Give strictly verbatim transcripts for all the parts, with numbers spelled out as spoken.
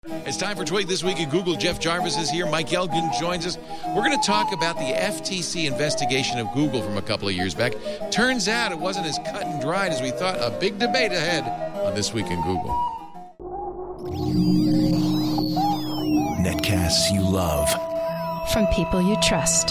It's time for Twig This Week at Google. Jeff Jarvis is here. Mike Elgin joins us. We're going to talk about the F T C investigation of Google from a couple of years back. Turns out it wasn't as cut and dried as we thought. A big debate ahead on This Week in Google. Netcasts you love. From people you trust.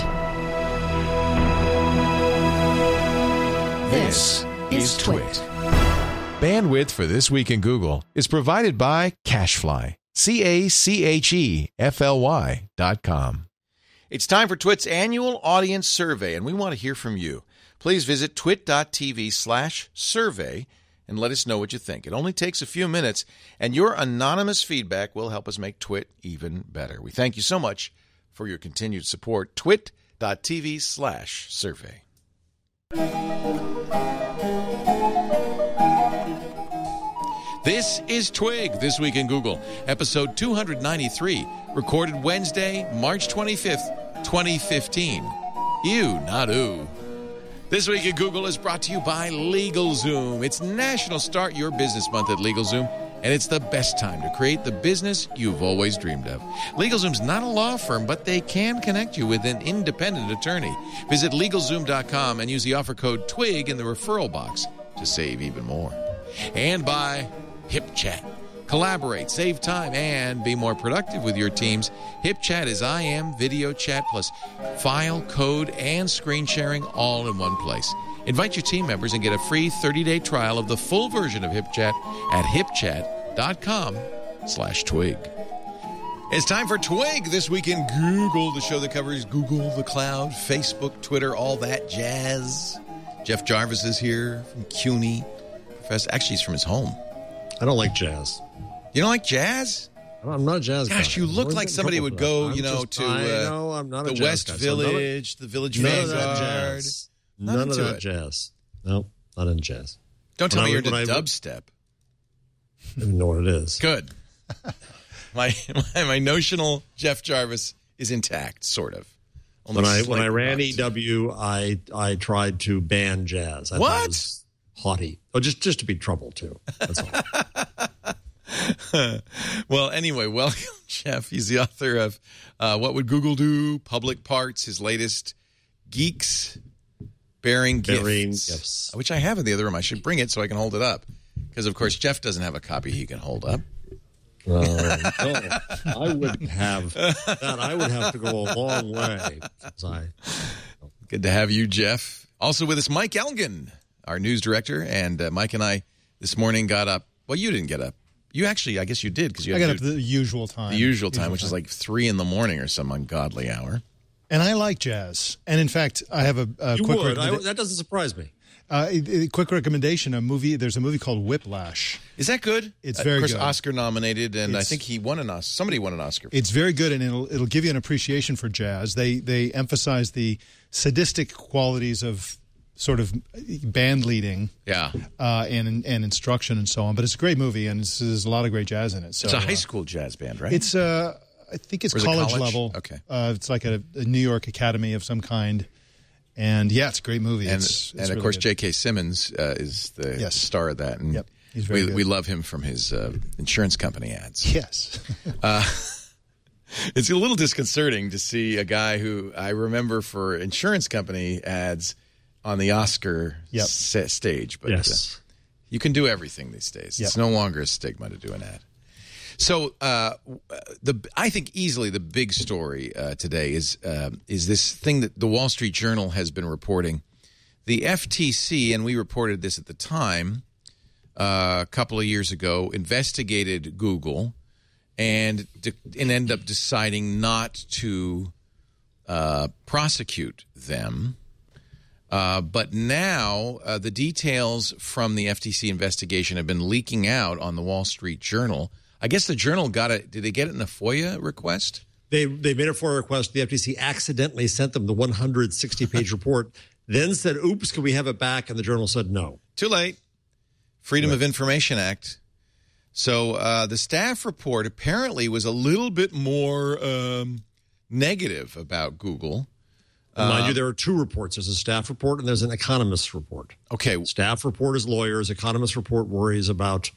This is Twit. Bandwidth for This Week in Google is provided by CacheFly. C A C H E F L Y dot com. It's time for Twit's annual audience survey, and we want to hear from you. Please visit twit.tv slash survey and let us know what you think. It only takes a few minutes, and your anonymous feedback will help us make Twit even better. We thank you so much for your continued support. twit.tv slash survey. This is Twig, This Week in Google, episode two ninety-three, recorded Wednesday, March twenty-fifth, twenty fifteen. Ew, not ooh. This Week in Google is brought to you by LegalZoom. It's National Start Your Business Month at LegalZoom, and it's the best time to create the business you've always dreamed of. LegalZoom's not a law firm, but they can connect you with an independent attorney. Visit LegalZoom dot com and use the offer code TWIG in the referral box to save even more. And by HipChat. Collaborate, save time, and be more productive with your teams. HipChat is I M video chat plus file, code, and screen sharing all in one place. Invite your team members and get a free thirty-day trial of the full version of HipChat at hipchat.com slash twig. It's time for Twig This Week in Google, the show that covers Google, the cloud, Facebook, Twitter, all that jazz. Jeff Jarvis is here from CUNY. Professor, actually, he's from his home. I don't like jazz. You don't like jazz? I'm not a jazz guy. Gosh, you look like somebody would go, you know, just, to I uh, know, I'm not the a jazz West guy, Village, so the Village none Vanguard. of that jazz. Not None of into that it. jazz. No, not in jazz. Don't tell When me I- you're into when I- dubstep. I don't know what it is. Good. my, my my notional Jeff Jarvis is intact, sort of. Only When I when slightly I ran buffed. E W, I I tried to ban jazz. I What? thought it was haughty. Oh, just just to be trouble too. That's all. Well, anyway, welcome, Jeff. He's the author of uh, What Would Google Do? Public Parts, his latest Geeks Bearing Gifts, Bearing Gifts. which I have in the other room. I should bring it so I can hold it up. Because, of course, Jeff doesn't have a copy he can hold up. Uh, no, I would have that. I would have to go a long way. Since I, Good to have you, Jeff. Also with us, Mike Elgin, our news director. And uh, Mike and I this morning got up. Well, you didn't get up. You actually, I guess you did. because you I had got to up do the usual time. the usual time, which is like three in the morning or some ungodly hour. And I like jazz. And in fact, I have a, a you quick would. I, recommenda- that doesn't surprise me. uh, a, a quick recommendation. A movie. There's a movie called Whiplash. Is that good? It's Uh, very Of course, good. Oscar nominated, and I It's- think he won an Oscar. Somebody won an Oscar. It's very good, and it'll it'll give you an appreciation for jazz. They they emphasize the sadistic qualities of sort of band leading Yeah. uh, and and instruction and so on. But it's a great movie, and it's, there's a lot of great jazz in it. So It's a high uh, school jazz band, right? It's uh, I think it's Or is it college, college? level. Okay. Uh, it's like a, a New York Academy of some kind. And yeah, it's a great movie. and it's, it's and of really course, good. J K. Simmons uh, is the Yes. star of that. And Yep. He's very we, good. we love him from his uh, insurance company ads. Yes. It's a little disconcerting to see a guy who I remember for insurance company ads on the Oscar Yep. sa- stage. But uh, Yes. you can do everything these days. It's Yep. no longer a stigma to do an ad. So uh, the I think easily the big story uh, today is uh, is this thing that the Wall Street Journal has been reporting. The F T C, and we reported this at the time uh, a couple of years ago, investigated Google and de- and ended up deciding not to uh, prosecute them. Uh, but now uh, the details from the F T C investigation have been leaking out on the Wall Street Journal. I guess the Journal got it. Did they get it in a FOIA request? They they made a FOIA request. The F T C accidentally sent them the one hundred sixty page report, then said, oops, can we have it back? And the Journal said no. Too late. Freedom of Information Act. So uh, the staff report apparently was a little bit more um, negative about Google. And mind you, there are two reports. There's a staff report and there's an economist report. Okay. Staff report is lawyers. Economist report worries about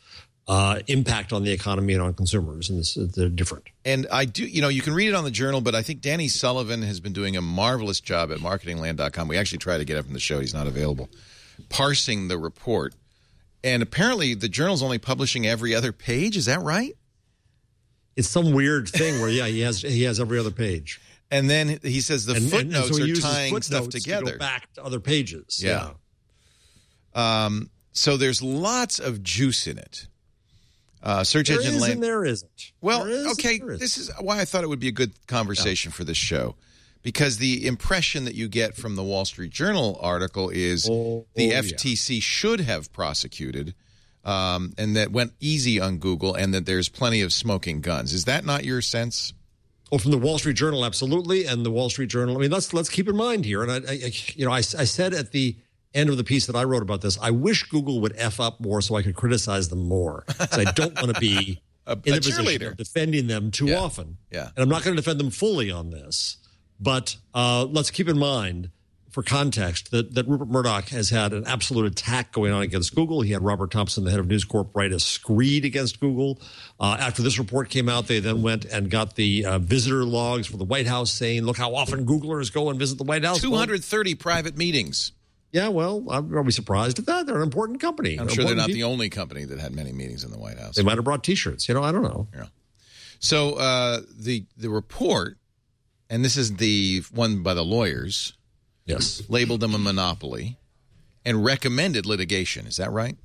uh, impact on the economy and on consumers, and this, they're different. And I do, you know, you can read it on the Journal, but I think Danny Sullivan has been doing a marvelous job at marketing land dot com. We actually tried to get him from the show. He's not available. Parsing the report. And apparently the Journal's only publishing every other page. Is that right? It's some weird thing where, yeah, he has he has every other page. And then he says the and, footnotes and, and so he are uses tying footnotes stuff together. To go back to other pages. Yeah. yeah. Um, so there's lots of juice in it. Uh, search there engine is land. And there isn't. Well, there is okay, there this is why I thought it would be a good conversation yeah. for this show. Because the impression that you get from the Wall Street Journal article is oh, the oh, F T C yeah. should have prosecuted um, and that went easy on Google and that there's plenty of smoking guns. Is that not your sense? Well, from the Wall Street Journal, absolutely. And the Wall Street Journal, I mean, let's let's keep in mind here. And, I, I you know, I, I said at the end of the piece that I wrote about this, I wish Google would F up more so I could criticize them more. Because I don't want to be a, in a the position of defending them too yeah. often. Yeah. And I'm not going to defend them fully on this. But uh, let's keep in mind, for context, that, that Rupert Murdoch has had an absolute attack going on against Google. He had Robert Thompson, the head of News Corp, write a screed against Google. Uh, after this report came out, they then went and got the uh, visitor logs for the White House saying, look how often Googlers go and visit the White House. two hundred thirty well, private meetings. Yeah, well, I'm probably surprised at that. They're an important company. I'm they're sure they're not people. the only company that had many meetings in the White House. They might have brought T-shirts. You know, I don't know. Yeah. So uh, the the report, and this is the one by the lawyers, yes, labeled them a monopoly and recommended litigation. Is that right?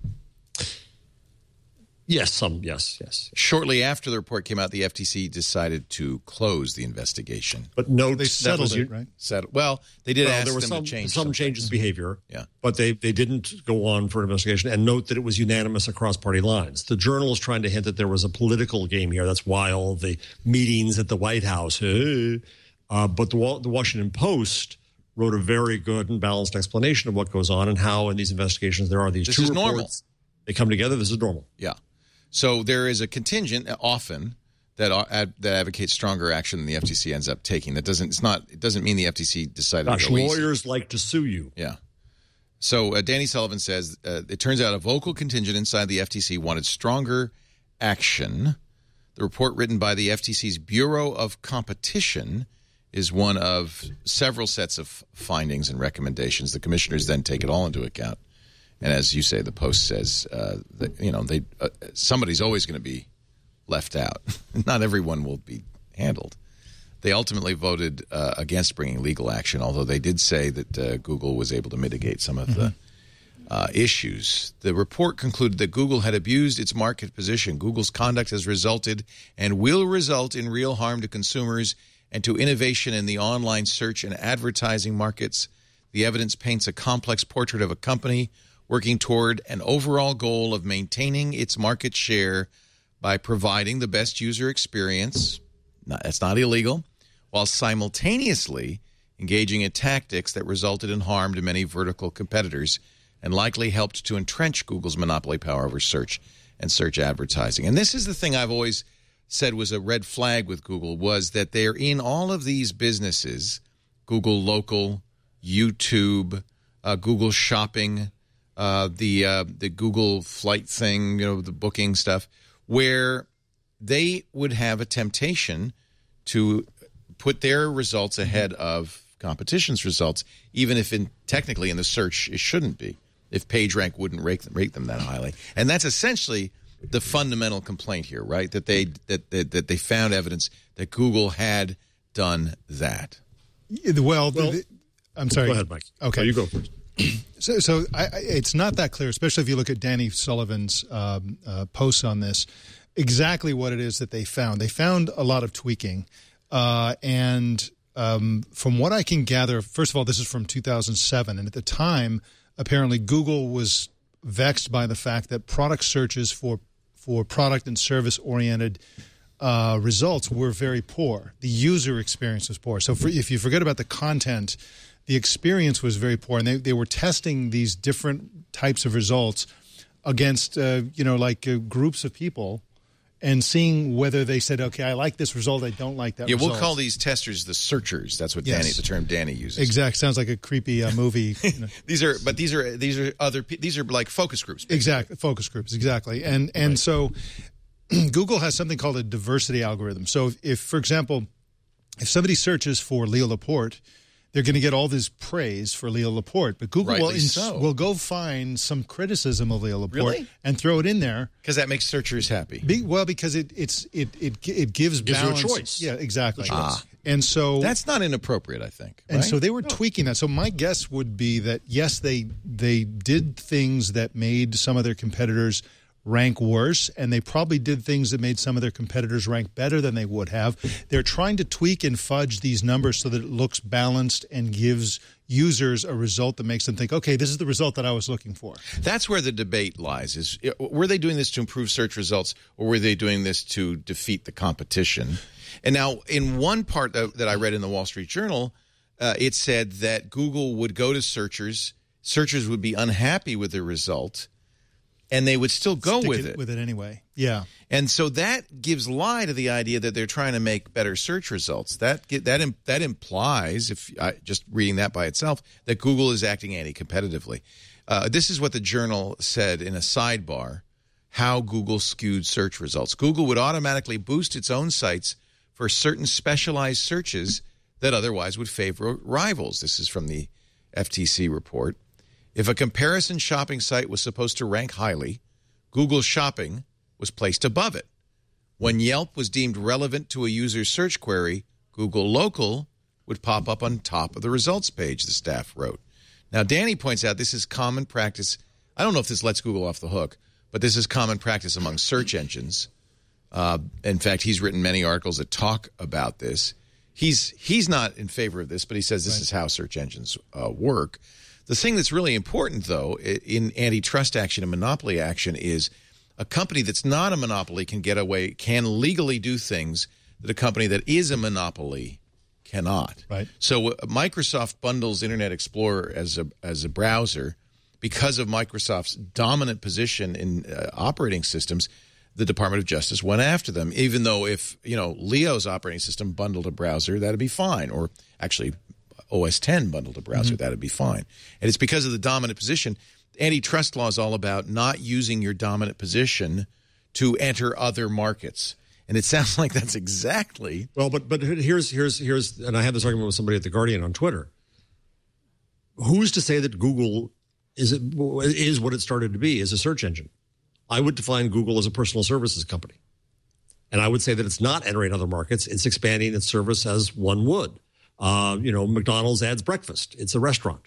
Yes, some, yes, yes. Shortly after the report came out, the F T C decided to close the investigation. But no, they settled it, you, right? Settled. Well, they did well, ask there was them some, to change some some changes in behavior. Yeah. But they, they didn't go on for an investigation. And note that it was unanimous across party lines. The Journal is trying to hint that there was a political game here. That's why all the meetings at the White House. Uh, but the, the Washington Post wrote a very good and balanced explanation of what goes on and how in these investigations there are these This two is reports. normal. They come together. This is normal. Yeah. So there is a contingent often that uh, that advocates stronger action than the F T C ends up taking. That doesn't it's not it doesn't mean the F T C decided Gosh, to go easy. lawyers like to sue you. Yeah. So uh, Danny Sullivan says uh, it turns out a vocal contingent inside the F T C wanted stronger action. The report written by the F T C's Bureau of Competition is one of several sets of findings and recommendations. The commissioners then take it all into account. And as you say, the Post says, uh, that, you know, they uh, somebody's always going to be left out. Not everyone will be handled. They ultimately voted uh, against bringing legal action, although they did say that uh, Google was able to mitigate some of mm-hmm. the uh, issues. The report concluded that Google had abused its market position. Google's conduct has resulted and will result in real harm to consumers and to innovation in the online search and advertising markets. The evidence paints a complex portrait of a company working toward an overall goal of maintaining its market share by providing the best user experience. Not, that's not illegal, while simultaneously engaging in tactics that resulted in harm to many vertical competitors and likely helped to entrench Google's monopoly power over search and search advertising. And this is the thing I've always said was a red flag with Google, was that they're in all of these businesses, Google Local, YouTube, uh, Google Shopping, Uh, the uh, the Google flight thing, you know, the booking stuff, where they would have a temptation to put their results ahead of competition's results, even if in technically in the search it shouldn't be, if PageRank wouldn't rate them, rate them that highly. And that's essentially the fundamental complaint here, right? That they that, that, that they found evidence that Google had done that. Well, well the, I'm sorry. Go ahead, Mike. Okay. Oh, you go first. So, so I, I, it's not that clear, especially if you look at Danny Sullivan's um, uh, posts on this, exactly what it is that they found. They found a lot of tweaking. Uh, and um, from what I can gather, first of all, this is from two thousand seven. And at the time, apparently Google was vexed by the fact that product searches for, for product and service-oriented uh, results were very poor. The user experience was poor. So for, if you forget about the content, the experience was very poor, and they, they were testing these different types of results against, uh, you know, like uh, groups of people and seeing whether they said, okay, I like this result, I don't like that yeah, result. we'll call these testers the searchers. That's what Yes. Danny, the term Danny uses. Exact. Sounds like a creepy uh, movie. You know. These are, but these are these are other pe- these are like focus groups. basically. Exactly, focus groups, exactly. And and Right. so Google has something called a diversity algorithm. So if, if, for example, if somebody searches for Leo Laporte, they're going to get all this praise for Leo Laporte, but Google will, Rightly ins- so. will go find some criticism of Leo Laporte Really? and throw it in there. Because that makes searchers happy. Be, well, because it it's it it it gives, Gives you a balance. choice. Yeah, exactly. A choice. Ah. And so That's not inappropriate, I think. and right? so they were tweaking that. So my guess would be that yes, they they did things that made some of their competitors rank worse, and they probably did things that made some of their competitors rank better than they would have. They're trying to tweak and fudge these numbers so that it looks balanced and gives users a result that makes them think, okay, this is the result that I was looking for. That's where the debate lies. Is were they doing this to improve search results, or were they doing this to defeat the competition? And now, in one part that, that I read in the Wall Street Journal, uh, it said that Google would go to searchers, searchers would be unhappy with the result, and they would still go Stick with it. With it anyway. Yeah. And so that gives lie to the idea that they're trying to make better search results. That that im- that implies, if I, just reading that by itself, that Google is acting anti-competitively. Uh, this is what the Journal said in a sidebar: how Google skewed search results. Google would automatically boost its own sites for certain specialized searches that otherwise would favor rivals. This is from the F T C report. If a comparison shopping site was supposed to rank highly, Google Shopping was placed above it. When Yelp was deemed relevant to a user's search query, Google Local would pop up on top of the results page, the staff wrote. Now, Danny points out this is common practice. I don't know if this lets Google off the hook, but this is common practice among search engines. Uh, in fact, he's written many articles that talk about this. He's he's not in favor of this, but he says this Right. is how search engines uh, work. The thing that's really important, though, in antitrust action and monopoly action is a company that's not a monopoly can get away, can legally do things that a company that is a monopoly cannot. Right. So uh, Microsoft bundles Internet Explorer as a as a browser because of Microsoft's dominant position in uh, operating systems. The Department of Justice went after them, even though if, you know, Leo's operating system bundled a browser, that'd be fine. Or actually, O S ten bundled a browser, Mm-hmm. that'd be fine. And it's because of the dominant position. Antitrust law is all about not using your dominant position to enter other markets. And it sounds like that's exactly. Well, but but here's here's here's, and I had this argument with somebody at the Guardian on Twitter. Who's to say that Google is is what it started to be, is a search engine? I would define Google as a personal services company, and I would say that it's not entering other markets; it's expanding its service as one would. Uh, you know, McDonald's adds breakfast; it's a restaurant.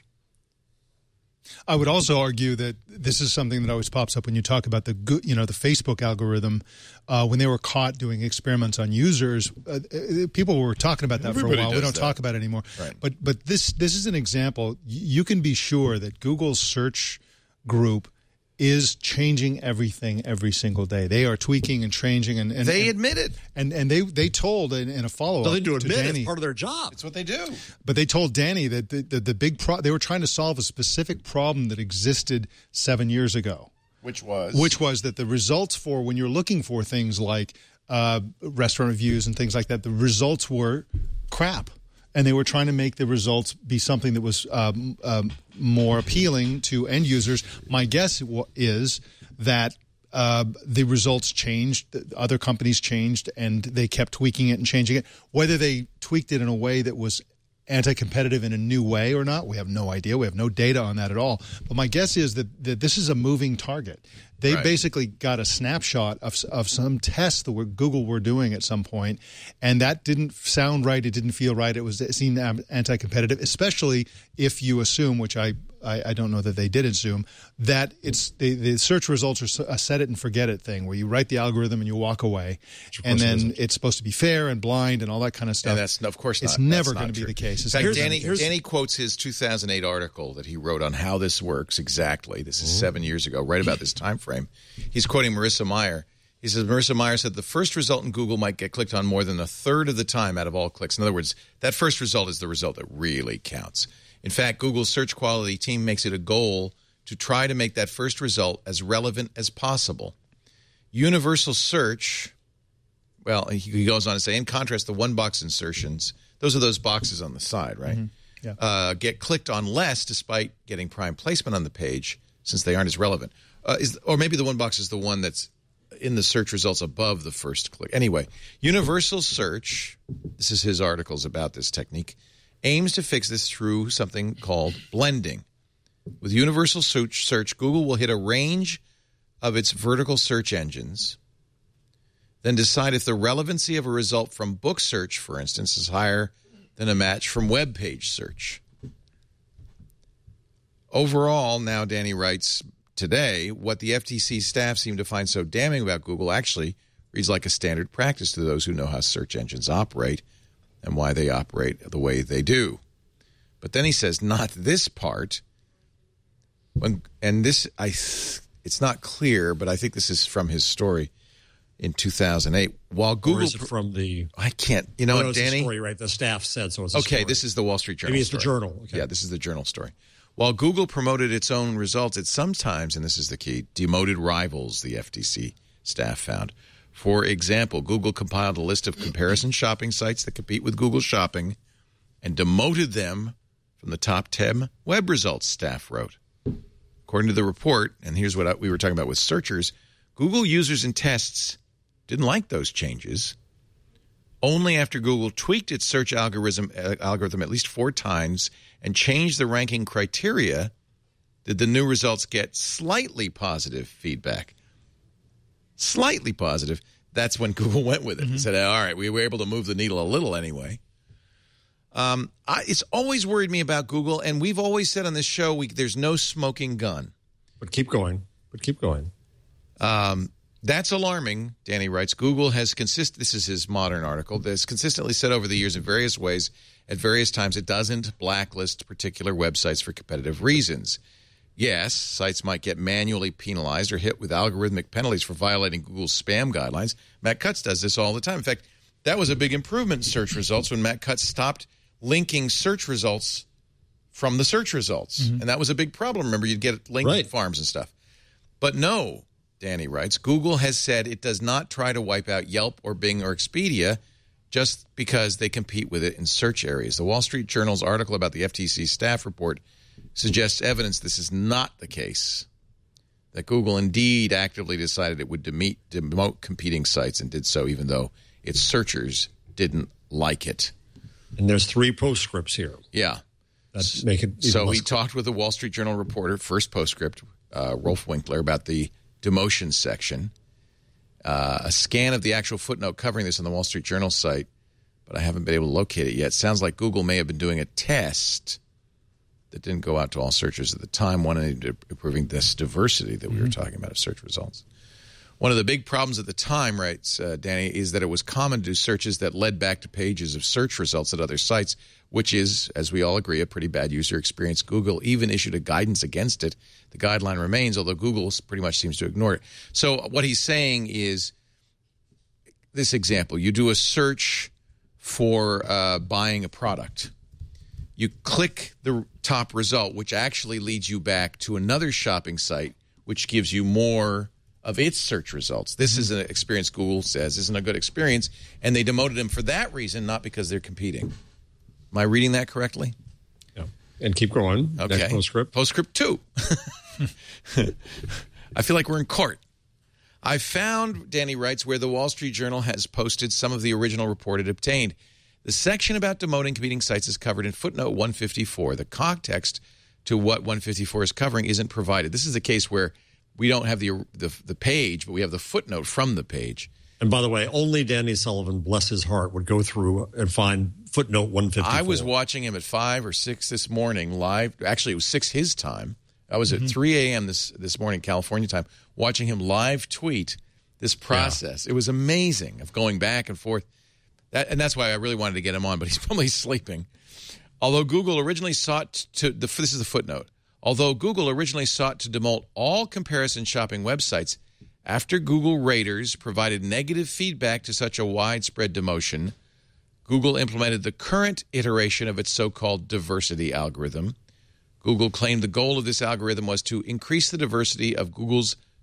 I would also argue that this is something that always pops up when you talk about the go- you know the Facebook algorithm. Uh, when they were caught doing experiments on users, uh, uh, people were talking about that Everybody for a while. We does don't that. talk about it anymore. Right. But but this this is an example. Y- You can be sure that Google's search group is changing everything every single day. They are tweaking and changing, and, and They and, admit it. and and they they told in, in a follow up Nothing to to admit; Danny, it's part of their job. That's what they do. but they told Danny that the, the, the big pro- they were trying to solve a specific problem that existed seven years ago, Which was? which was that the results for when you're looking for things like uh, restaurant reviews and things like that, the results were crap. And they were trying to make the results be something that was um, um, more appealing to end users. My guess w- is that uh, the results changed, the other companies changed, and they kept tweaking it and changing it. Whether they tweaked it in a way that was anti-competitive in a new way or not, we have no idea. We have no data on that at all. But my guess is that, that this is a moving target. They Right. basically got a snapshot of of some tests that were, Google were doing at some point, and that didn't sound right. It didn't feel right. It was it seemed anti-competitive, especially if you assume, which I, I, I don't know that they did assume, that it's the, the search results are a set it and forget it thing, where you write the algorithm and you walk away, and then isn't. it's supposed to be fair and blind and all that kind of stuff. And that's of course it's not. never That's going not to be true. the case. In It's fact, never Danny, gonna be- Danny quotes his two thousand eight article that he wrote on how this works exactly. This is seven years ago, right about this time frame. He's quoting Marissa Mayer. He says, Marissa Mayer said the first result in Google might get clicked on more than a third of the time out of all clicks. In other words, that first result is the result that really counts. In fact, Google's search quality team makes it a goal to try to make that first result as relevant as possible. Universal search well, he goes on to say, in contrast, the one-box insertions, those are those boxes on the side, right? Mm-hmm. Yeah. Uh, get clicked on less despite getting prime placement on the page since they aren't as relevant. Uh, is Or maybe the one box is the one that's in the search results above the first click. Anyway, Universal Search, this is his articles about this technique, aims to fix this through something called blending. With Universal Search, search Google will hit a range of its vertical search engines, then decide if the relevancy of a result from book search, for instance, is higher than a match from web page search. Overall, now Danny writes today, what the F T C staff seem to find so damning about Google actually reads like a standard practice to those who know how search engines operate and why they operate the way they do. But then he says, not this part. When, and this, I, it's not clear, but I think this is from his story in two thousand eight. While Google, or is it from the? I can't. You know, oh, no, what, it's Danny? A story, right? The staff said so. It's a okay, story. This is the Wall Street Journal. Maybe it's story. the Journal. Okay. Yeah, this is the Journal story. While Google promoted its own results, it sometimes, and this is the key, demoted rivals, the F T C staff found. For example, Google compiled a list of comparison shopping sites that compete with Google Shopping and demoted them from the top ten web results, staff wrote. According to the report, and here's what we were talking about with searchers, Google users and tests didn't like those changes. Only after Google tweaked its search algorithm, uh, algorithm at least four times and changed the ranking criteria did the new results get slightly positive feedback. Slightly positive. That's when Google went with it. Mm-hmm. Said, all right, we were able to move the needle a little anyway. Um, I, it's always worried me about Google, and we've always said on this show, we, there's no smoking gun. But keep going. But keep going. Um, that's alarming, Danny writes. Google has consist. This is his modern article. Has consistently said over the years in various ways, at various times, it doesn't blacklist particular websites for competitive reasons. Yes, sites might get manually penalized or hit with algorithmic penalties for violating Google's spam guidelines. Matt Cutts does this all the time. In fact, that was a big improvement in search results when Matt Cutts stopped linking search results from the search results. Mm-hmm. And that was a big problem. Remember, you'd get link right. farms and stuff. But no, Danny writes, Google has said it does not try to wipe out Yelp or Bing or Expedia just because they compete with it in search areas. The Wall Street Journal's article about the F T C staff report suggests evidence this is not the case, that Google indeed actively decided it would demeet, demote competing sites and did so even though its searchers didn't like it. And there's three postscripts here. Yeah. That make it so less he clear. talked with the Wall Street Journal reporter, first postscript, uh, Rolf Winkler, about the demotion section. Uh, a scan of the actual footnote covering this on the Wall Street Journal site, but I haven't been able to locate it yet. Sounds like Google may have been doing a test that didn't go out to all searchers at the time, one improving this diversity that we mm-hmm. were talking about of search results. One of the big problems at the time, writes uh, Danny, is that it was common to do searches that led back to pages of search results at other sites, which is, as we all agree, a pretty bad user experience. Google even issued a guidance against it. The guideline remains, although Google pretty much seems to ignore it. So what he's saying is this example. You do a search for uh, buying a product. You click the top result, which actually leads you back to another shopping site, which gives you more of its search results. This is an experience Google says isn't a good experience, and they demoted them for that reason, not because they're competing. Am I reading that correctly? Yeah. And keep going. Okay. Next postscript. Postscript two. I feel like we're in court. I found, Danny writes, where the Wall Street Journal has posted some of the original report it obtained. The section about demoting competing sites is covered in footnote one fifty-four. The context to what one fifty-four is covering isn't provided. This is a case where we don't have the, the the page, but we have the footnote from the page. And by the way, only Danny Sullivan, bless his heart, would go through and find footnote one fifty-four. I was watching him at five or six this morning live. Actually, it was six his time. I was mm-hmm. at three a.m. this this morning, California time, watching him live tweet this process. Yeah. It was amazing of going back and forth. That, and that's why I really wanted to get him on, but he's probably sleeping. Although Google originally sought to, the, this is the footnote, although Google originally sought to demote all comparison shopping websites, after Google raters provided negative feedback to such a widespread demotion, Google implemented the current iteration of its so-called diversity algorithm. Google claimed the goal of this algorithm was to increase the diversity of Google's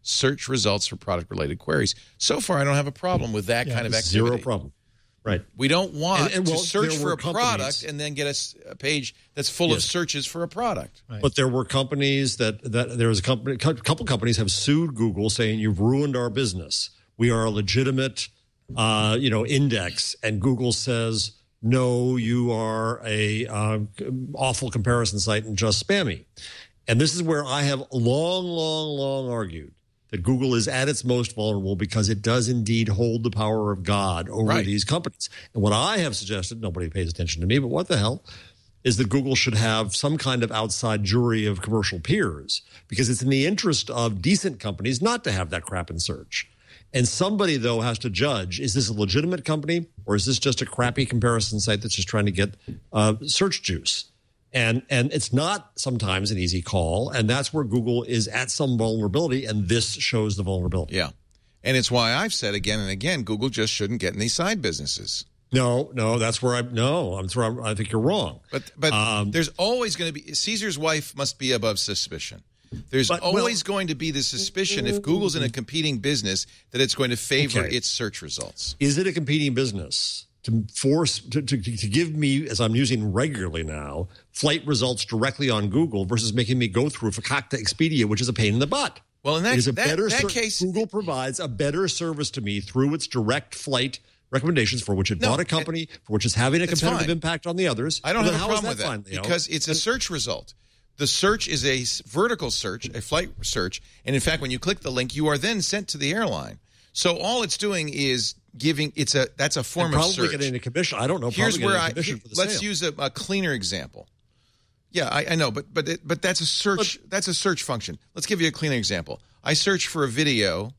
search results for product-related queries. So far, I don't have a problem with that Yeah, kind of activity. Zero problem. Right. We don't want And- and, well, to search there for were a product companies- and then get a, s- a page that's full of Yes. searches for a product. Right. But there were companies that, that there was a company, a couple companies have sued Google saying you've ruined our business. We are a legitimate, uh, you know, index, and Google says no, you are a uh, awful comparison site and just spammy. And this is where I have long, long, long argued that Google is at its most vulnerable because it does indeed hold the power of God over Right. these companies. And what I have suggested, nobody pays attention to me, but what the hell, is that Google should have some kind of outside jury of commercial peers because it's in the interest of decent companies not to have that crap in search. And somebody, though, has to judge, is this a legitimate company or is this just a crappy comparison site that's just trying to get uh, search juice? And and it's not sometimes an easy call, and that's where Google is at some vulnerability, and this shows the vulnerability. Yeah. And it's why I've said again and again, Google just shouldn't get in these side businesses. No, no, that's where I no, I'm where I think you're wrong. But but Um, there's always going to be Caesar's wife must be above suspicion. There's But, always well- going to be the suspicion if Google's in a competing business that it's going to favor Okay. its search results. Is it a competing business to force to, to, to give me, as I'm using regularly now, flight results directly on Google versus making me go through Fakakta Expedia, which is a pain in the butt? Well, in that, It is a that, better that ser- case, Google provides a better service to me through its direct flight recommendations for which it No, bought a company, for which it's having a it's competitive fine. impact on the others. I don't Well, have a then how is problem with that fine, Leo? because it's a search result. The search is a s- vertical search, a flight search, and in fact, when you click the link, you are then sent to the airline. So all it's doing is giving it's a that's a form And of probably search. getting a commission. I don't know. Here's probably where getting a I commission here- for the let's sale. use a, a cleaner example. Yeah, I, I know, but but it, but that's a search. that's a search function. Let's give you a cleaner example. I search for a video.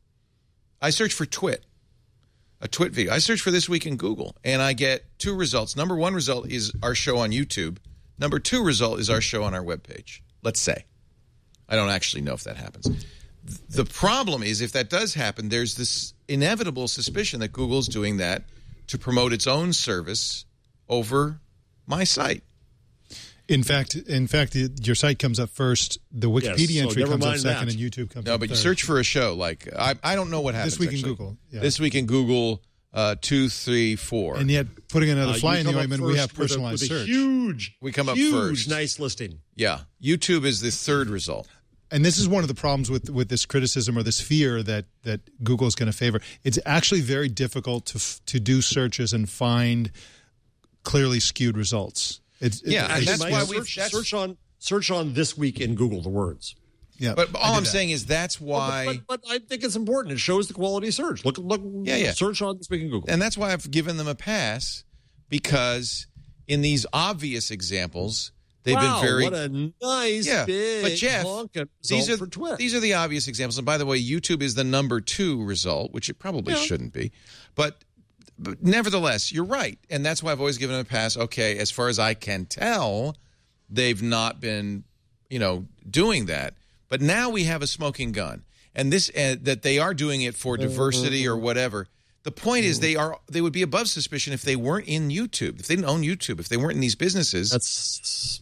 I search for Twit, a Twit video. I search for This Week in Google, and I get two results. Number one result is our show on YouTube. Number two result is our show on our webpage. Let's say. I don't actually know if that happens. The problem is if that does happen, there's this inevitable suspicion that Google's doing that to promote its own service over my site. In fact, in fact, the, your site comes up first. The Wikipedia so entry never comes up mind second, that. and YouTube comes No, up but you third. search for a show like I, I don't know what happens. This Week in actually. Google, yeah. This Week in Google, uh, two, three, four. And yet, putting another Uh, fly you in the come up ointment, we first have with a- personalized with a search. Huge, We come up huge, first. nice listing. Yeah, YouTube is the third result. And this is one of the problems with with this criticism or this fear that that Google is going to favor. It's actually very difficult to f- to do searches and find clearly skewed results. It's, Yeah, it, and it's- that's Mike, why search, we've- that's- search on search on This Week in Google the words. yeah. But, but I all did I'm that. saying is that's why, But, but, but I think it's important. It shows the quality of search. Look, look. Yeah, yeah. Search on This Week in Google. and that's why I've given them a pass because in these obvious examples, they've wow, been very what a nice yeah. big But Jeff, honking these result are for Twit. these are the obvious examples. And by the way, YouTube is the number two result, which it probably Yeah. shouldn't be, but. But nevertheless, you're right. And that's why I've always given them a pass. Okay, as far as I can tell, they've not been, you know, doing that. But now we have a smoking gun. And this uh, that they are doing it for diversity or whatever. The point is they are they would be above suspicion if they weren't in YouTube. If they didn't own YouTube, if they weren't in these businesses. That's.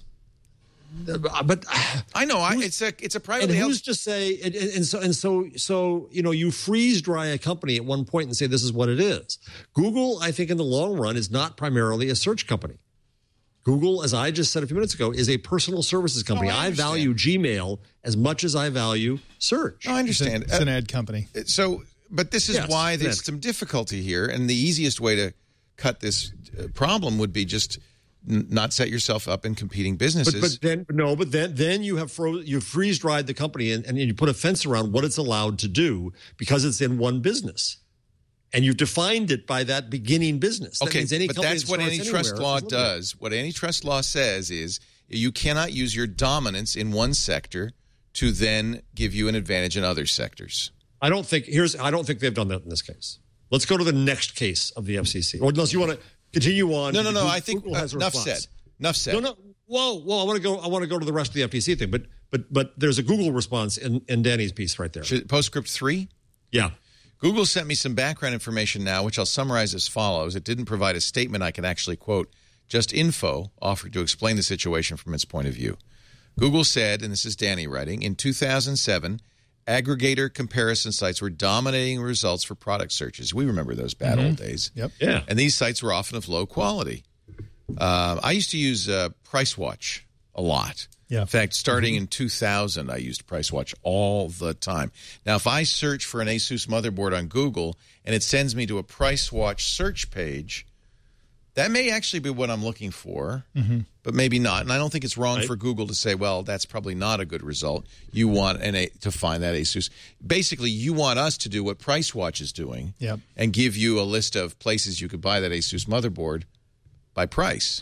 But I know, I, it's a it's a and privately held who's to say? And, and so and so so you know you freeze dry a company at one point and say this is what it is. Google, I think, in the long run, is not primarily a search company. Google, as I just said a few minutes ago, is a personal services company. Oh, I I value Gmail as much as I value search. No, I It's, a- understand. it's an ad company. So, but this is Yes, why it's there's an- some difficulty here, and the easiest way to cut this uh, problem would be just n- not set yourself up in competing businesses. But, but then no, but then then you have fro- you freeze dried the company and, and you put a fence around what it's allowed to do because it's in one business, and you've defined it by that beginning business. That okay, means any but company that's that what starts antitrust anywhere law is limited. does. What antitrust law says is you cannot use your dominance in one sector to then give you an advantage in other sectors. I don't think here's I don't think they've done that in this case. Let's go to the next case of the F C C, or unless you want to continue on. No, no, no. Google- I think Google uh, has a enough response. said. Enough said. No, no. Whoa, whoa! I want to go. I want to go to the rest of the F T C thing, but but but there's a Google response in, in Danny's piece right there. Should- Postscript three? Yeah. Google sent me some background information now, which I'll summarize as follows. It didn't provide a statement I can actually quote, just info offered to explain the situation from its point of view. Google said, and this is Danny writing, in two thousand seven, aggregator comparison sites were dominating results for product searches. We remember those bad Mm-hmm. old days. Yep. Yeah. And these sites were often of low quality. Uh, I used to use uh, PriceWatch a lot. Yeah. In fact, starting in two thousand, I used PriceWatch all the time. Now, if I search for an ASUS motherboard on Google and it sends me to a PriceWatch search page, that may actually be what I'm looking for, mm-hmm. but maybe not. And I don't think it's wrong Right. for Google to say, well, that's probably not a good result. You want an a, to find that ASUS. Basically, you want us to do what PriceWatch is doing Yep. and give you a list of places you could buy that ASUS motherboard by price.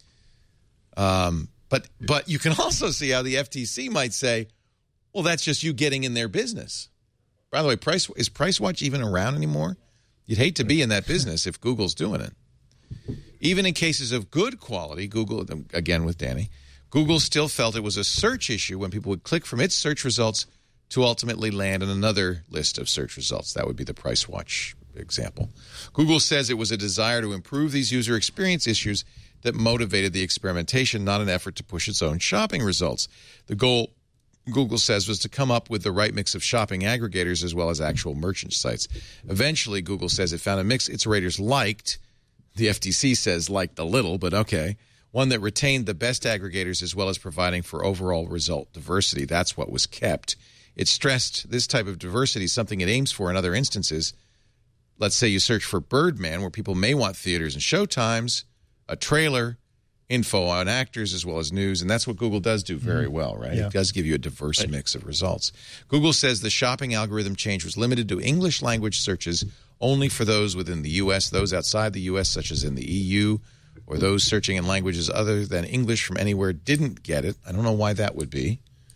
Um, but but you can also see how the F T C might say, well, that's just you getting in their business. By the way, Price is PriceWatch even around anymore? You'd hate to be in that business if Google's doing it. Even in cases of good quality, Google, again with Danny, Google still felt it was a search issue when people would click from its search results to ultimately land in another list of search results. That would be the PriceWatch example. Google says it was a desire to improve these user experience issues that motivated the experimentation, not an effort to push its own shopping results. The goal, Google says, was to come up with the right mix of shopping aggregators as well as actual merchant sites. Eventually, Google says it found a mix its raters liked. The F T C says liked a little, but okay. One that retained the best aggregators as well as providing for overall result diversity. That's what was kept. It stressed this type of diversity, something it aims for in other instances. Let's say you search for Birdman, where people may want theaters and showtimes, a trailer, info on actors, as well as news. And that's what Google does do very well, right? Yeah. It does give you a diverse mix of results. Google says the shopping algorithm change was limited to English language searches only for those within the U S. Those outside the U S, such as in the E U, or those searching in languages other than English from anywhere, didn't get it. I don't know why that would be.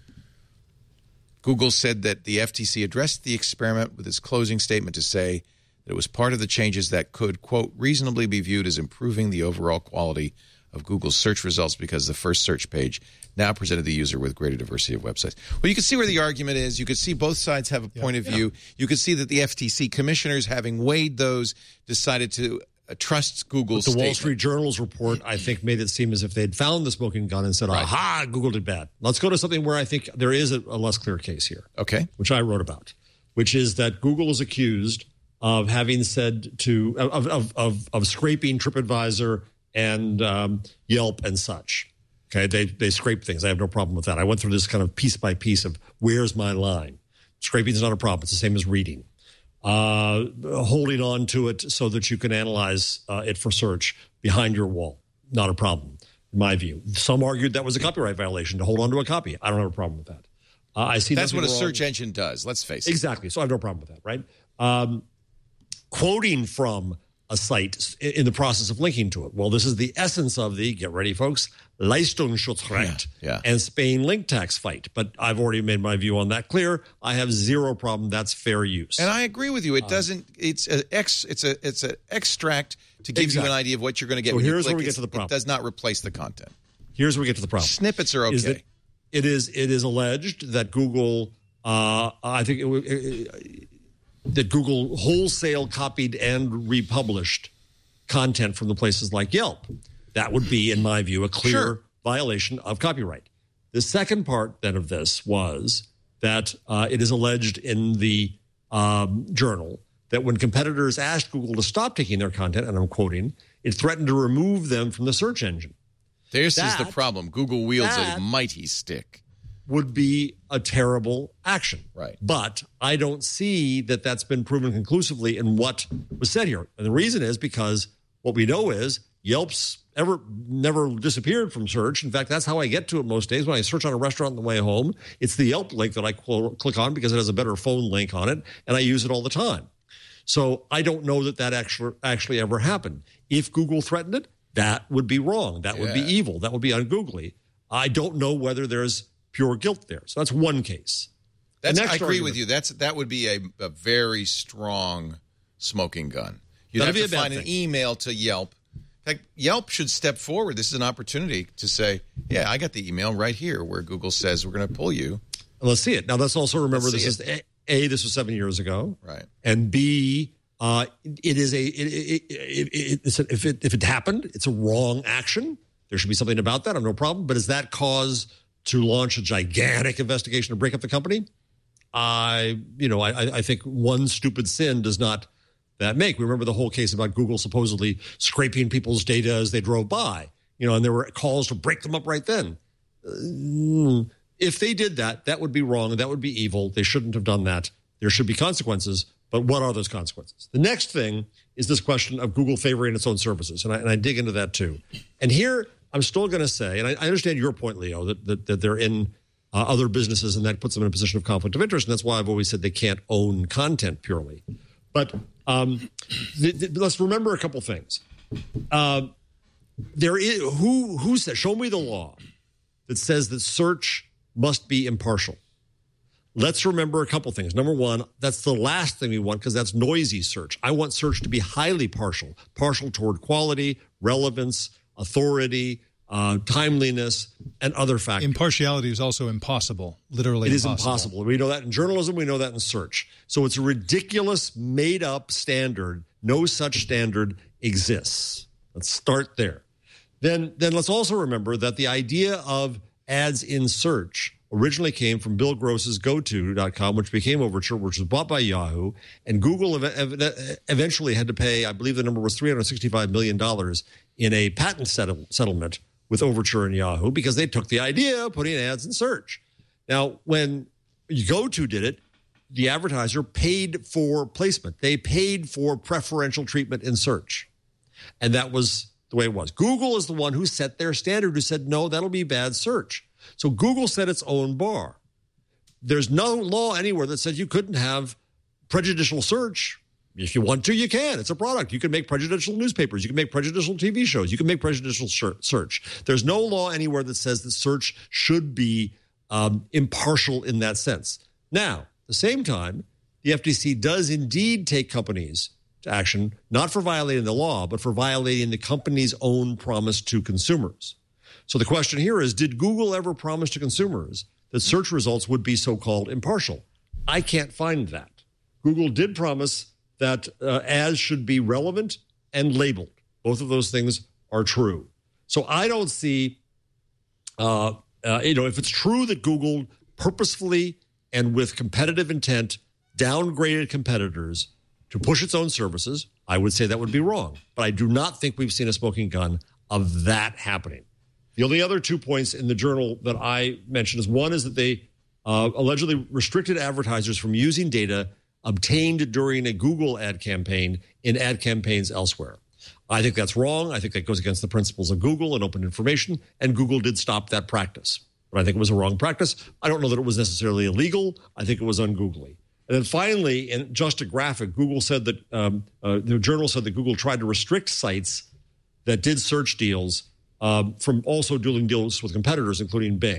Google said that the F T C addressed the experiment with its closing statement to say that it was part of the changes that could, quote, reasonably be viewed as improving the overall quality of Google's search results because the first search page now presented the user with greater diversity of websites. Well, you can see where the argument is. You can see both sides have a point of view. You can see that the F T C commissioners, having weighed those, decided to uh, trust Google's The Wall statement. Street Journal's report, I think, made it seem as if they'd found the smoking gun and said, Right. aha, Google did bad. Let's go to something where I think there is a, a less clear case here. Okay. Which I wrote about, which is that Google is accused of having said to, of, of, of, of scraping TripAdvisor and um, Yelp and such. Okay, they they scrape things. I have no problem with that. I went through this kind of piece by piece of where's my line. Scraping is not a problem. It's the same as reading. Uh, holding on to it so that you can analyze uh, it for search behind your wall, not a problem, in my view. Some argued that was a copyright violation to hold on to a copy. I don't have a problem with that. Uh, I see That's what a nothing search wrong- engine does. Let's face it. Exactly. So I have no problem with that, right? Um, quoting from a site in the process of linking to it. Well, this is the essence of the, get ready, folks, Leistungsschutzrecht Yeah, yeah. and Spain link tax fight. But I've already made my view on that clear. I have zero problem. That's fair use. And I agree with you. It doesn't. It's a ex. It's a. It's an extract to give Exactly. you an idea of what you're going to get. So when you here's click. where we get It's- to the problem. It does not replace the content. Here's where we get to the problem. Snippets are okay. Is that it is it is alleged that Google, uh, I think it, it, that Google wholesale copied and republished content from the places like Yelp. That would be, in my view, a clear Sure. violation of copyright. The second part then of this was that uh, it is alleged in the um, journal that when competitors asked Google to stop taking their content, and I'm quoting, it threatened to remove them from the search engine. This is That- the problem. Google wields that- a mighty stick. Would be a terrible action. Right. But I don't see that that's been proven conclusively in what was said here. And the reason is because what we know is Yelp's ever never disappeared from search. In fact, that's how I get to it most days. When I search on a restaurant on the way home, it's the Yelp link that I cl- click on because it has a better phone link on it, and I use it all the time. So I don't know that that actually, actually ever happened. If Google threatened it, that would be wrong. That would be Yeah. evil. That would be ungoogly. I don't know whether there's pure guilt there. So that's one case. The That's, next I agree argument- with you. That's that would be a, a very strong smoking gun. You'd That'd have be to a bad find an thing. email to Yelp. In fact, Yelp should step forward. This is an opportunity to say, "Yeah, I got the email right here where Google says we're going to pull you." Let's see it. Now, let's also remember Let's this see is a, a, this was seven years ago. Right. And B, uh, it is a, it, it, it, it, it's a, if it, if it happened, it's a wrong action. There should be something about that. I have no problem. But is that cause to launch a gigantic investigation to break up the company? I, you know, I, I think one stupid sin does not that make. We remember the whole case about Google supposedly scraping people's data as they drove by, you know, and there were calls to break them up right then. Uh, if they did that, that would be wrong and that would be evil. They shouldn't have done that. There should be consequences, but what are those consequences? The next thing is this question of Google favoring its own services, and I, and I dig into that too. And here I'm still going to say, and I, I understand your point, Leo, that, that, that they're in uh, other businesses and that puts them in a position of conflict of interest, and that's why I've always said they can't own content purely. But um, th- th- let's remember a couple things. Uh, there is who who says? Show me the law that says that search must be impartial. Let's remember a couple things. Number one, that's the last thing we want because that's noisy search. I want search to be highly partial, partial toward quality, relevance, authority, uh, timeliness, and other factors. Impartiality is also impossible, literally It is impossible. impossible. We know that in journalism. We know that in search. So it's a ridiculous, made-up standard. No such standard exists. Let's start there. Then, then let's also remember that the idea of ads in search originally came from Bill Gross's GoTo dot com, which became Overture, which was bought by Yahoo. And Google ev- ev- eventually had to pay, I believe the number was three hundred sixty-five million dollars in a patent settle- settlement with Overture and Yahoo because they took the idea of putting ads in search. Now, when GoTo did it, the advertiser paid for placement. They paid for preferential treatment in search. And that was the way it was. Google is the one who set their standard, who said, no, that'll be bad search. So Google set its own bar. There's no law anywhere that says you couldn't have prejudicial search. If you want to, you can. It's a product. You can make prejudicial newspapers. You can make prejudicial T V shows. You can make prejudicial search. There's no law anywhere that says that search should be um, impartial in that sense. Now, at the same time, the F T C does indeed take companies to action, not for violating the law, but for violating the company's own promise to consumers. So the question here is, did Google ever promise to consumers that search results would be so-called impartial? I can't find that. Google did promise that uh, ads should be relevant and labeled. Both of those things are true. So I don't see, uh, uh, you know, if it's true that Google purposefully and with competitive intent downgraded competitors to push its own services, I would say that would be wrong. But I do not think we've seen a smoking gun of that happening. The only other two points in the journal that I mentioned is one is that they uh, allegedly restricted advertisers from using data obtained during a Google ad campaign in ad campaigns elsewhere. I think that's wrong. I think that goes against the principles of Google and open information, and Google did stop that practice. But I think it was a wrong practice. I don't know that it was necessarily illegal. I think it was ungoogly. And then finally, in Just a Graphic, Google said that um, uh, the journal said that Google tried to restrict sites that did search deals um, from also doing deals with competitors, including Bing.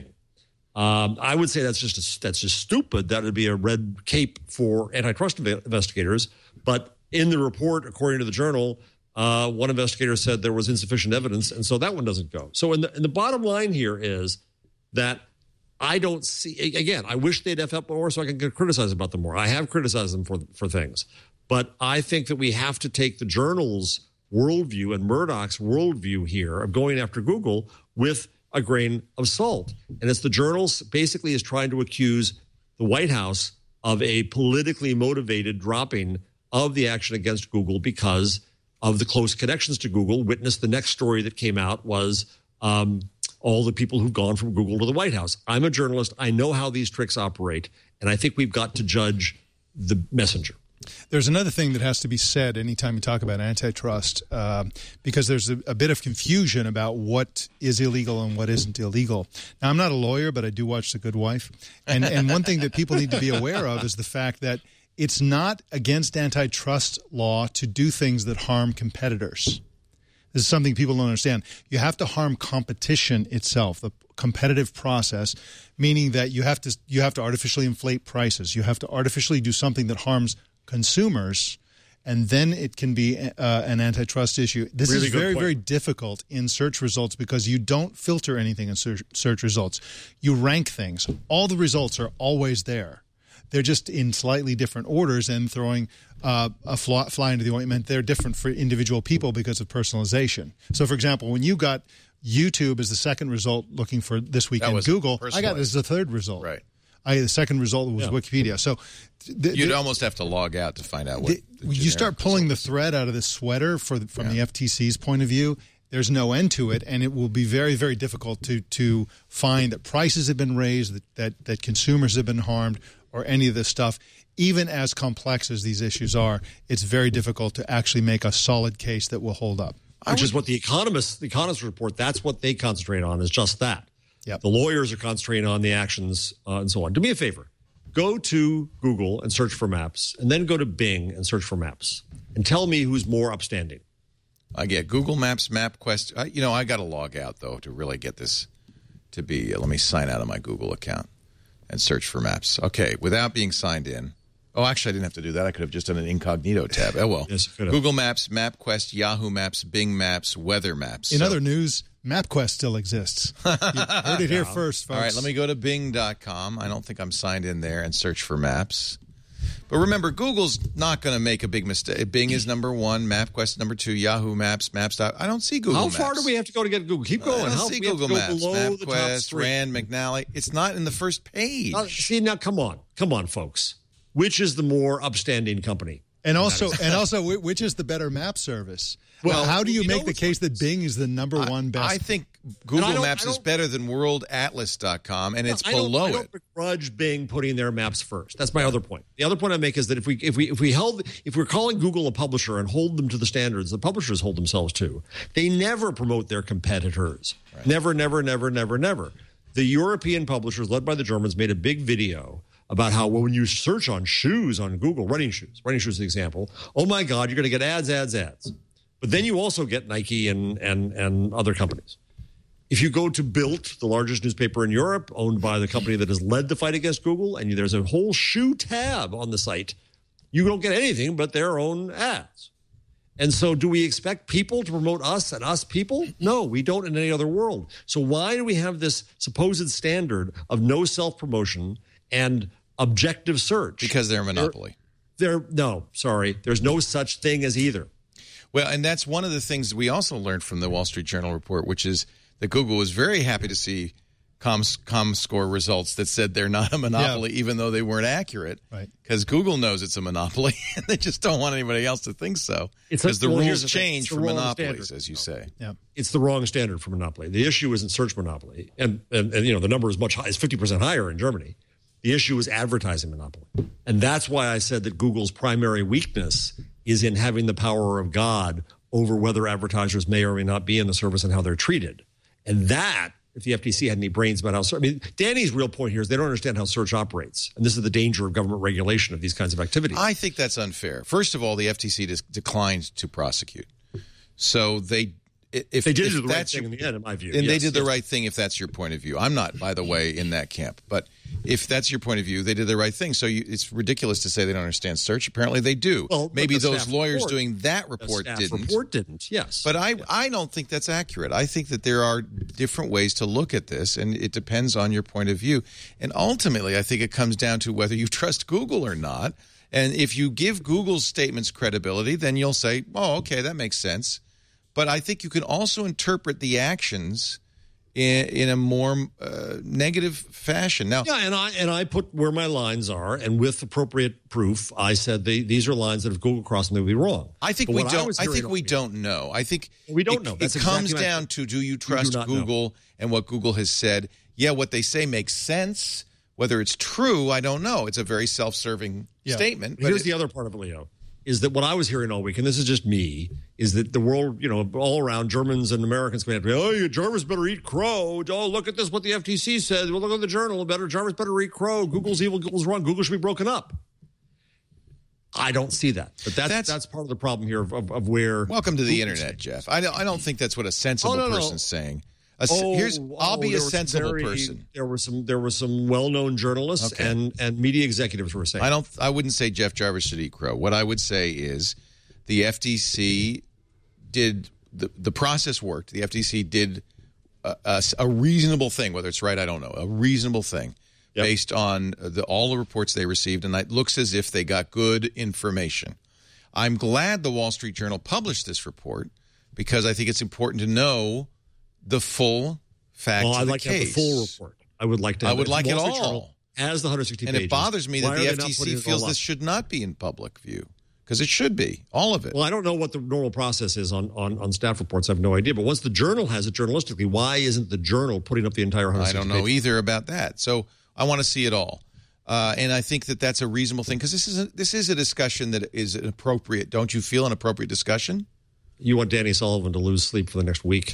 Um, I would say that's just a, that's just stupid. That would be a red cape for antitrust investigators. But in the report, according to the journal, uh, one investigator said there was insufficient evidence, and so that one doesn't go. So, in the, in the bottom line here is that I don't see. Again, I wish they'd F up more so I can criticize about them more. I have criticized them for for things, but I think that we have to take the journal's worldview and Murdoch's worldview here of going after Google with a grain of salt. And it's the journal basically is trying to accuse the White House of a politically motivated dropping of the action against Google because of the close connections to Google. Witness the next story that came out was um, all the people who've gone from Google to the White House. I'm a journalist. I know how these tricks operate, and I think we've got to judge the messenger. There's another thing that has to be said anytime you talk about antitrust, uh, because there's a, a bit of confusion about what is illegal and what isn't illegal. Now, I'm not a lawyer, but I do watch The Good Wife. And, and one thing that people need to be aware of is the fact that it's not against antitrust law to do things that harm competitors. This is something people don't understand. You have to harm competition itself, the competitive process, meaning that you have to you have to artificially inflate prices. You have to artificially do something that harms consumers, and then it can be uh, an antitrust issue. This really is very, point. very difficult in search results because you don't filter anything in search, search results. You rank things. All the results are always there. They're just in slightly different orders and throwing uh, a fly, fly into the ointment. They're different for individual people because of personalization. So, for example, when you got YouTube as the second result looking for This Week That in was Google, I got it personalized. as the third result. Right. I, the second result was Yeah. Wikipedia. So the, You'd the, almost have to log out to find out what. the, the you start generic pulling the result is. thread out of this sweater for the, from Yeah. the F T C's point of view. There's no end to it, and it will be very, very difficult to to find that prices have been raised, that that, that consumers have been harmed, or any of this stuff. Even as complex as these issues are, it's very difficult to actually make a solid case that will hold up. Which is what the economists, the economists report, that's what they concentrate on, is just that. Yep. The lawyers are concentrating on the actions uh, and so on. Do me a favor. Go to Google and search for maps, and then go to Bing and search for maps. And tell me who's more upstanding. I get Google Maps, MapQuest. I, you know, I got to log out, though, to really get this to be. Uh, let me sign out of my Google account and search for maps. Okay, without being signed in. Oh, actually, I didn't have to do that. I could have just done an incognito tab. Oh, well. Yes, you could have. Google Maps, MapQuest, Yahoo Maps, Bing Maps, Weather Maps. In So- other news, MapQuest still exists. You heard it here first, folks. All right, let me go to Bing dot com. I don't think I'm signed in there and search for maps. But remember, Google's not going to make a big mistake. Bing is number one, MapQuest number two, Yahoo Maps, Maps. I don't see Google How Maps. far do we have to go to get Google? Keep going. I don't How see we have to Google go Maps, below the top MapQuest, three? Rand, McNally. It's not in the first page. Uh, see, now, come on. Come on, folks. Which is the more upstanding company? And also, and also, whi- which is the better map service? Well, Well, how do you you make know the which case one that Bing is the number one best? I think And I Google don't- Maps I is don't- better than world atlas dot com, and it's I don't- below I don't it. begrudge Bing putting their maps first. That's my other point. The other point I make is that if we if we if we held if we're calling Google a publisher and hold them to the standards the publishers hold themselves to, they never promote their competitors. Right. Never, never, never, never, never. The European publishers, led by the Germans, made a big video about how well, when you search on shoes on Google, running shoes, running shoes is the example. Oh my God, you're going to get ads, ads, ads. But then you also get Nike and and and other companies. If you go to Bild, the largest newspaper in Europe, owned by the company that has led the fight against Google, and there's a whole shoe tab on the site, you don't get anything but their own ads. And so do we expect people to promote us and us people? No, we don't in any other world. So why do we have this supposed standard of no self-promotion and objective search? Because they're a monopoly. They're, they're, no, sorry. There's no such thing as either. Well, and that's one of the things we also learned from the Wall Street Journal report, which is that Google was very happy to see Coms, ComScore results that said they're not a monopoly, yeah. even though they weren't accurate. Right. Because Google knows it's a monopoly, and they just don't want anybody else to think so. Because the well, rules the change for monopolies, standard. as you say. Yeah. It's the wrong standard for monopoly. The issue isn't search monopoly. And, and, and you know, the number is much high. It's fifty percent higher in Germany. The issue is advertising monopoly. And that's why I said that Google's primary weakness is in having the power of God over whether advertisers may or may not be in the service and how they're treated. And that, if the F T C had any brains about how search, I mean, Danny's real point here is they don't understand how search operates. And this is the danger of government regulation of these kinds of activities. I think that's unfair. First of all, the F T C dis- declined to prosecute. So they... If, they did if do the right that's thing your, in the end, in my view. And yes, they did the yes. right thing if that's your point of view. I'm not, by the way, in that camp. But if that's your point of view, they did the right thing. So you, it's ridiculous to say they don't understand search. Apparently they do. Well, Maybe the those lawyers report, doing that report the staff didn't. report didn't, yes. But I, yes. I don't think that's accurate. I think that there are different ways to look at this, and it depends on your point of view. And ultimately, I think it comes down to whether you trust Google or not. And if you give Google's statements credibility, then you'll say, oh, okay, that makes sense. But I think you can also interpret the actions in, in a more uh, negative fashion. Now, yeah, and I and I put where my lines are, and with appropriate proof, I said they, these are lines that if Google crossed them, they would be wrong. I think but we I don't. I, I think hearing, we don't know. I think we don't it, know. That's it comes exactly down to do you trust do Google know. and what Google has said? Yeah, what they say makes sense. Whether it's true, I don't know. It's a very self-serving yeah. statement. But here's it, the other part of it, Leo. Is that what I was hearing all week, and this is just me, is that the world, you know, all around, Germans and Americans going to be, oh, you Germans better eat crow. Oh, look at this, what the F T C said. Well, look at the journal. Better Germans better eat crow. Google's evil, Google's wrong. Google should be broken up. I don't see that. But that's that's, that's part of the problem here of, of, of where... Welcome to the Google's Internet, Jeff. I don't, I don't think that's what a sensible oh, no, no. person's saying. A, oh, here's, I'll oh, be a sensible very, person. There were some there were some well-known journalists okay. and, and media executives who were saying... I don't. I wouldn't say Jeff Jarvis should eat crow. What I would say is... The F T C did the, the process worked. The F T C did a, a, a reasonable thing, whether it's right, I don't know, a reasonable thing yep. based on the, all the reports they received, and it looks as if they got good information. I'm glad the Wall Street Journal published this report because I think it's important to know the full facts well, of I'd the like case. to have the full report. I would like to. Have I would it. like it Wall all. Street Journal, has the one hundred sixty and pages. it bothers me that Why the are F they T not putting C it feels all up? this should not be in public view, because it should be, all of it. Well, I don't know what the normal process is on, on, on staff reports. I have no idea. But once the Journal has it journalistically, why isn't the Journal putting up the entire one hundred sixty I don't know pages? either about that. So I want to see it all. Uh, and I think that that's a reasonable thing, because this is a, this is a discussion that is an appropriate. Don't you feel an appropriate discussion? You want Danny Sullivan to lose sleep for the next week.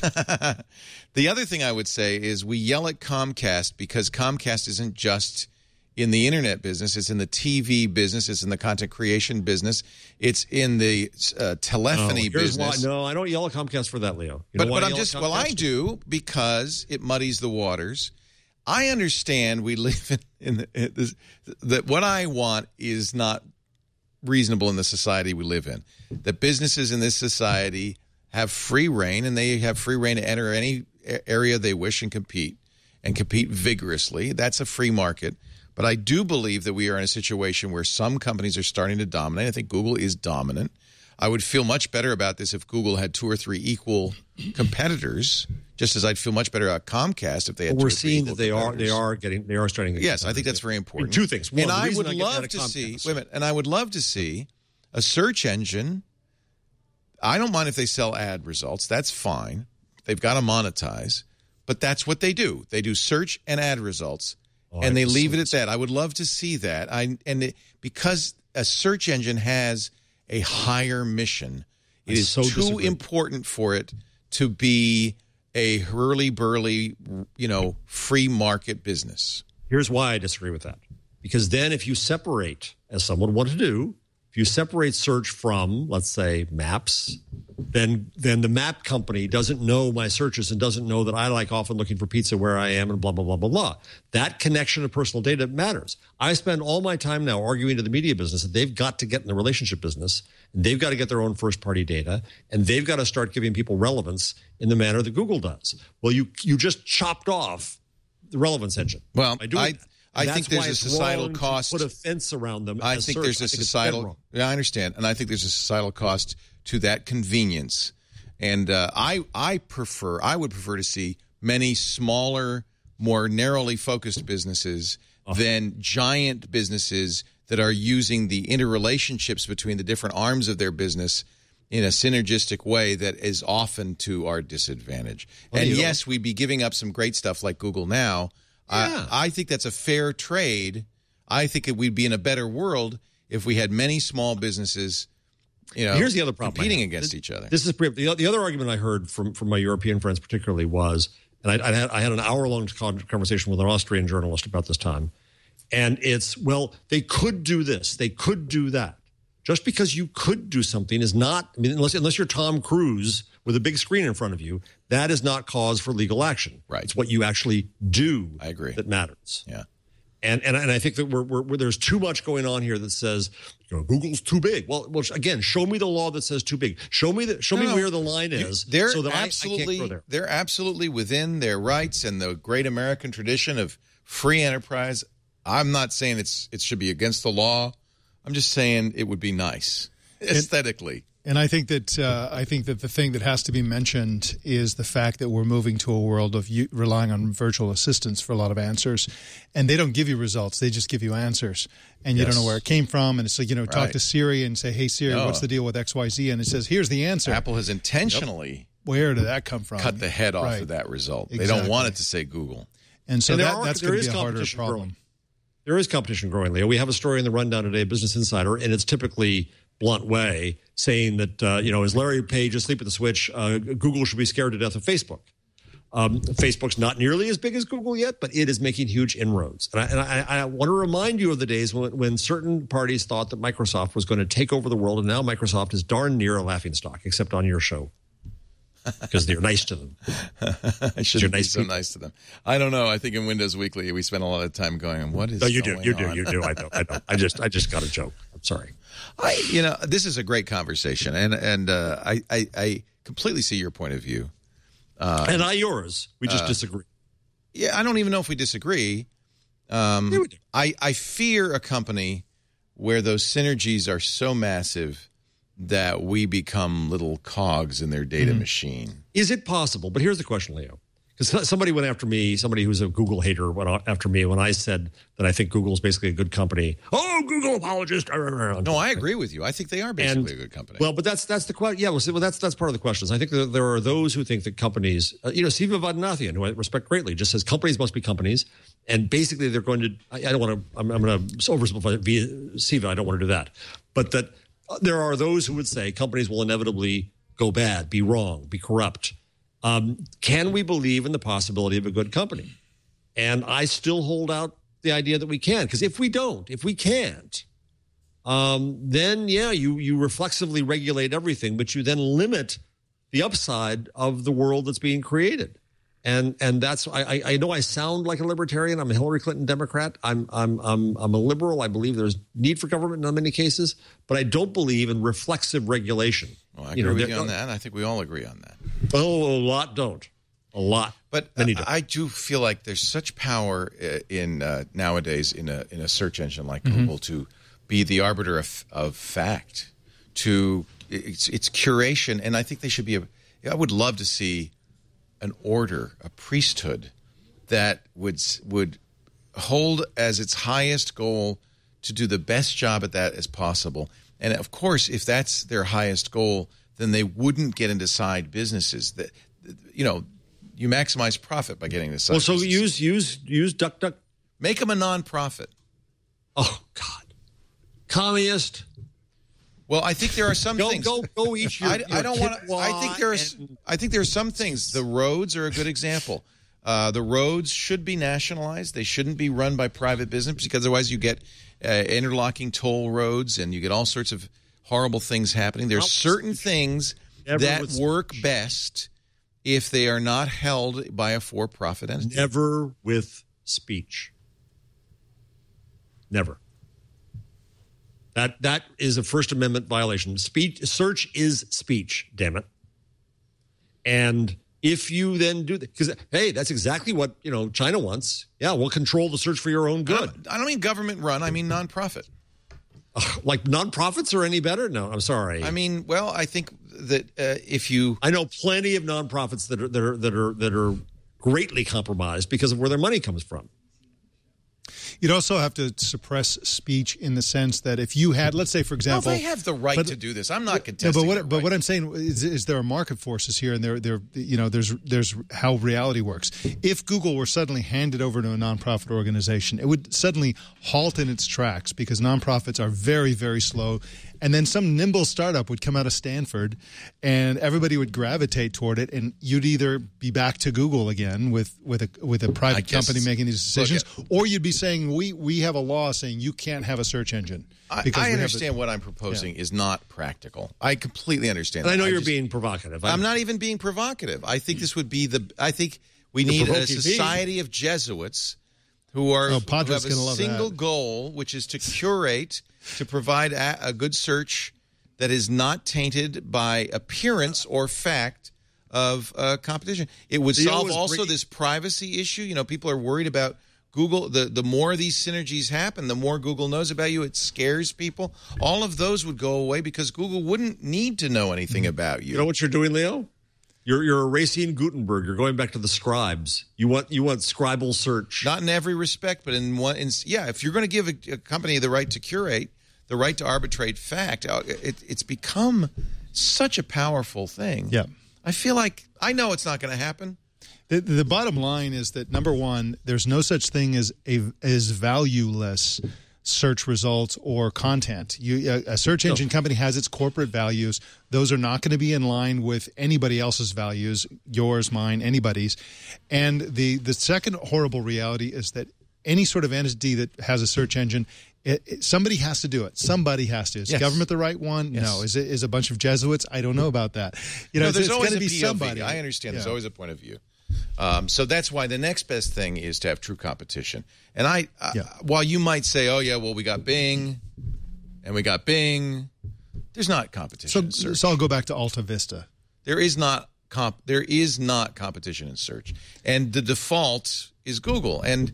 The other thing I would say is we yell at Comcast because Comcast isn't just in the internet business. It's in the T V business. It's in the content creation business. It's in the uh, telephony Oh, here's business. Why, no, I don't yell at Comcast for that, Leo. You But, know why but I I'm yell at just, well, I Comcast? do, because it muddies the waters. I understand we live in, in, the, in this, that what I want is not reasonable in the society we live in. That businesses in this society have free reign, and they have free reign to enter any area they wish and compete, and compete vigorously. That's a free market. But I do believe that we are in a situation where some companies are starting to dominate. I think Google is dominant. I would feel much better about this if Google had two or three equal competitors, just as I'd feel much better about Comcast if they had But two we're or three seeing equal that they are they competitors. are getting they are starting to get Yes, I think that's very I mean, important. two things. One, and the I reason would I get mad love at to Comcast- see, wait a minute, and I would love to see a search engine. I don't mind if they sell ad results. That's fine. They've got to monetize. But that's what they do. They do search and ad results, Oh, and I they leave it see. at that. I would love to see that. I and it, because a search engine has a higher mission, it I is so too disagree. important for it to be a hurly-burly, you know, free market business. Here's why I disagree with that. Because then if you separate, as some would want to do, if you separate search from, let's say, maps, then then the map company doesn't know my searches and doesn't know that I like often looking for pizza where I am and blah, blah, blah, blah, blah. That connection of personal data matters. I spend all my time now arguing to the media business that they've got to get in the relationship business, and they've got to get their own first-party data, and they've got to start giving people relevance in the manner that Google does. Well, you you just chopped off the relevance engine. Well, by doing I- that. I That's think there's why a it's societal wrong to cost. Put a fence around them. I as think search. there's a I think it's societal. wrong. Yeah, I understand, and I think there's a societal cost to that convenience. And uh, I, I prefer, I would prefer to see many smaller, more narrowly focused businesses Oh. than giant businesses that are using the interrelationships between the different arms of their business in a synergistic way that is often to our disadvantage. Well, and you know- yes, we'd be giving up some great stuff like Google Now. Yeah. I, I think that's a fair trade. I think that we'd be in a better world if we had many small businesses, you know, Here's the other problem I competing have. against This- each other. This is pretty- the, the other argument I heard from, from my European friends particularly was, and I, I, had, I had an hour-long conversation with an Austrian journalist about this time, and it's, well, they could do this, they could do that. Just because you could do something is not, I mean, unless, unless you're Tom Cruise with a big screen in front of you, that is not cause for legal action. Right. It's what you actually do I agree. that matters. Yeah. And and and I think that we're, we're, we're there's too much going on here that says, you know, Google's too big. Well, well, again, show me the law that says too big. Show me that. Show No, me no. where the line is, They're so that absolutely I, I can't go there. they're absolutely within their rights and the great American tradition of free enterprise. I'm not saying it's it should be against the law. I'm just saying it would be nice aesthetically. And I think that uh, I think that the thing that has to be mentioned is the fact that we're moving to a world of you, relying on virtual assistants for a lot of answers, and they don't give you results; they just give you answers, and you Yes. don't know where it came from. And it's like, you know, talk Right. to Siri and say, "Hey Siri, No. what's the deal with X Y Z?" And it says, "Here's the answer." Apple has intentionally Where did that come from? cut the head off Right. of that result. They Exactly. don't want it to say Google. And so And there that, are- that's there going to is be a harder competition problem. growing. There is competition growing, Leo. We have a story in the rundown today, Business Insider, and it's typically blunt way saying that, uh, you know, is Larry Page asleep at the switch? Uh, Google should be scared to death of Facebook. Um, Facebook's not nearly as big as Google yet, but it is making huge inroads. And I, and I, I want to remind you of the days when, when certain parties thought that Microsoft was going to take over the world, and now Microsoft is darn near a laughingstock, except on your show. Because they're nice to them. I shouldn't be nice so people. nice to them. I don't know. I think in Windows Weekly we spend a lot of time going, "What is?" No, you do, going you do, on? you do. I know, I know. I just, I just got a joke. I'm sorry. I, you know, this is a great conversation, and and uh, I, I I completely see your point of view. and I yours. We just disagree. Yeah, I don't even know if we disagree. Um, Yeah, we do. I I fear a company where those synergies are so massive that we become little cogs in their data machine. Is it possible? But here's the question, Leo. because somebody went after me, somebody who's a Google hater went after me when I said that I think Google is basically a good company. Oh, Google apologist. No, I agree with you. I think they are basically and, a good company. Well, but that's that's the question. Yeah, well, well, that's that's part of the questions. I think that there are those who think that companies, uh, you know, Siva Vadanathian, who I respect greatly, just says companies must be companies, and basically they're going to. I, I don't want to. I'm, I'm going to oversimplify it via Siva. I don't want to do that, but that uh, there are those who would say companies will inevitably go bad, be wrong, be corrupt. Um, can we believe in the possibility of a good company? And I still hold out the idea that we can, because if we don't, if we can't, um, then, yeah, you you reflexively regulate everything, but you then limit the upside of the world that's being created. And and that's I, I know I sound like a libertarian. I'm a Hillary Clinton Democrat. I'm I'm I'm I'm a liberal. I believe there's need for government in many cases, but I don't believe in reflexive regulation. Well, I agree you know, with you on that. I think we all agree on that. Oh, a lot don't. A lot, but many uh, don't. I do feel like there's such power in uh, nowadays in a in a search engine like Mm-hmm. Google to be the arbiter of of fact. To it's it's curation, and I think they should be a. I would love to see an order, a priesthood that would would hold as its highest goal to do the best job at that as possible. And of course, if that's their highest goal, then they wouldn't get into side businesses. That you know, you maximize profit by getting into side. Well, so businesses. use use use duck duck. Make them a nonprofit. Oh God, communist. Well, I think there are some go, things. Go, go eat your. I, your I don't want to. I think there's. and- I think there are some things. The roads are a good example. Uh, the roads should be nationalized. They shouldn't be run by private business, because otherwise you get uh, interlocking toll roads and you get all sorts of horrible things happening. There's certain things Never that with work speech. best if they are not held by a for-profit entity. Never with speech. Never. That that is a First Amendment violation. Speech search is speech, damn it. And if you then do that, because hey, that's exactly what you know China wants. Yeah, we'll control the search for your own I good. don't, I don't mean government run. I mean nonprofit. Ugh, like nonprofits are any better? No, I'm sorry. I mean, well, I think that uh, if you I know plenty of nonprofits that are that are that are that are greatly compromised because of where their money comes from. You'd also have to suppress speech in the sense that if you had, let's say, for example, well, they have the right but- to do this. I'm not No, contesting. but what their but right. what I'm saying is, is there are market forces here, and there there you know there's there's how reality works. If Google were suddenly handed over to a nonprofit organization, it would suddenly halt in its tracks, because nonprofits are very very slow. And then some nimble startup would come out of Stanford, and everybody would gravitate toward it, and you'd either be back to Google again with with a with a I private guess company making these decisions, look, or you'd be saying we we have a law saying you can't have a search engine. I, because I we have a- understand what I'm proposing is not practical. I completely understand. And I that. know you're just- being provocative. I'm not even being provocative. I think this would be the. I think we need a provoking me. society of Jesuits who are Oh, who Padres have a gonna love single that. goal, which is to curate, to provide a, a good search that is not tainted by appearance or fact of uh, competition. It would Leo solve is also bringing- this privacy issue. You know, people are worried about Google. The, the more these synergies happen, the more Google knows about you. It scares people. All of those would go away because Google wouldn't need to know anything about you. You know what you're doing, Leo? You're you're erasing Gutenberg. You're going back to the scribes. You want you want scribal search. Not in every respect, but in one. In, yeah, if you're going to give a, a company the right to curate, the right to arbitrate fact, uh, it, it's become such a powerful thing. Yeah. I feel like I know it's not going to happen. The, the bottom line is that, number one, there's no such thing as a as valueless search results or content. You, a, a search engine No. company has its corporate values. Those are not going to be in line with anybody else's values, yours, mine, anybody's. And the, the second horrible reality is that any sort of entity that has a search engine, it, it, somebody has to do it. Somebody has to. Is Yes. government the right one? Yes. No. Is it is a bunch of Jesuits? I don't know about that. You know, No, it's, there's it's always got a to be P O V. somebody. I understand. There's Yeah. always a point of view. Um, so that's why the next best thing is to have true competition. And I, uh, Yeah. while you might say, "Oh yeah, well we got Bing, and we got Bing," there's not competition So, in search. so I'll go back to Alta Vista. There is not comp. There is not competition in search, and the default is Google. And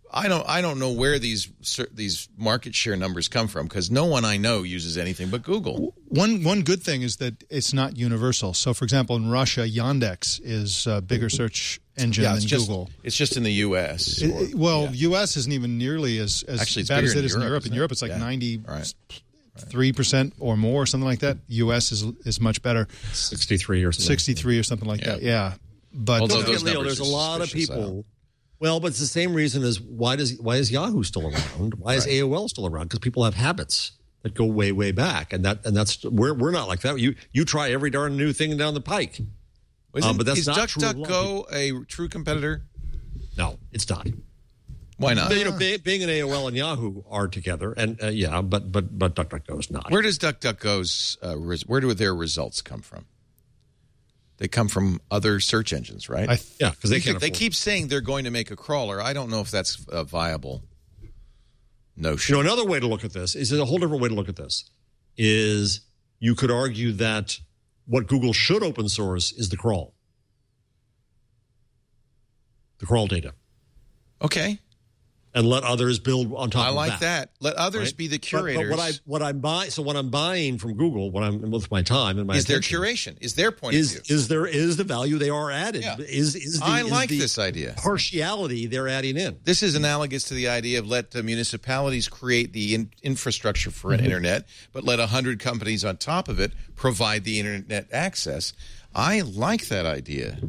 I don't I don't know where these these market share numbers come from because no one I know uses anything but Google. One one good thing is that it's not universal. So, for example, in Russia, Yandex is a bigger search engine yeah, than it's just, Google. It's just in the U S. It, or, it, well, yeah. U S isn't even nearly as, as Actually, it's bad as bigger it in is in Europe, Europe. In isn't Europe, it? it's like Yeah. ninety. Right. Three percent or more, something like that. U S is is much better. sixty-three or something. Sixty-three or something like Yeah. that. Yeah, but Although Don't those forget, Leo, numbers there's a are lot of suspicious, I people. don't- Well, but it's the same reason as why does why is Yahoo still around? Why is Right. A O L still around? Because people have habits that go way way back, and that and that's we're we're not like that. You you try every darn new thing down the pike. Isn't- Uh, but that's is not true of a lot of DuckDuckGo a true competitor? No, it's not. Why not? You know, Bing, Bing and A O L and Yahoo are together, and uh, yeah, but but but DuckDuckGo is not. Where does DuckDuckGo's uh, res- where do their results come from? They come from other search engines, right? I th- Yeah, because they they, can't. they afford keep saying they're going to make a crawler. I don't know if that's a viable notion. You know, another way to look at this is a whole different way to look at this. Is you could argue that what Google should open source is the crawl, the crawl data, Okay, and let others build on top I of like that. that. Let others Right? be the But- curators. But, what I what I'm buying, so what I'm buying from Google, what I'm with my time and my is their attention, curation? Is their point is of view? is there is the value they are added? Yeah. Is is the, I is like the this idea. partiality they're adding in? This is analogous to the idea of let the municipalities create the in- infrastructure for an Mm-hmm. internet, but let one hundred companies on top of it provide the internet access. I like that idea.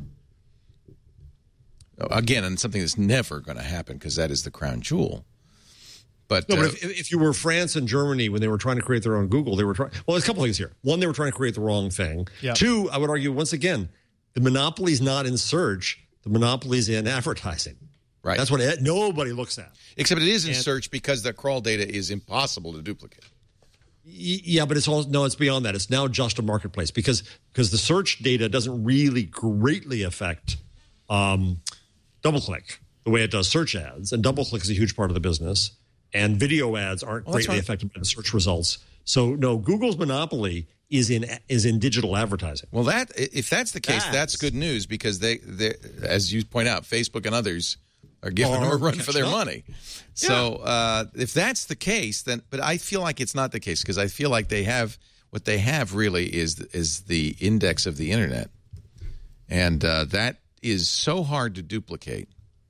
Again, and something that's never going to happen because that is the crown jewel. But, No, uh, but if, if you were France and Germany when they were trying to create their own Google, they were trying. Well, there's a couple things here. One, they were trying to create the wrong thing. Yeah. Two, I would argue once again, the monopoly's not in search. The monopoly's in advertising. right. That's what it, nobody looks at. Except it is in and- search because the crawl data is impossible to duplicate. Y- Yeah, but it's all no. It's beyond that. It's now just a marketplace because because the search data doesn't really greatly affect um, DoubleClick the way it does search ads, and DoubleClick is a huge part of the business. And video ads aren't Well, that's greatly right. affected by the search results. So no, Google's monopoly is in is in digital advertising. Well, that if that's the case, That's- that's good news because they, they, as you point out, Facebook and others are giving them a Are run for their catching up. money. So uh, if that's the case, then but I feel like it's not the case because I feel like they have what they have really is is the index of the internet, and uh, that is so hard to duplicate.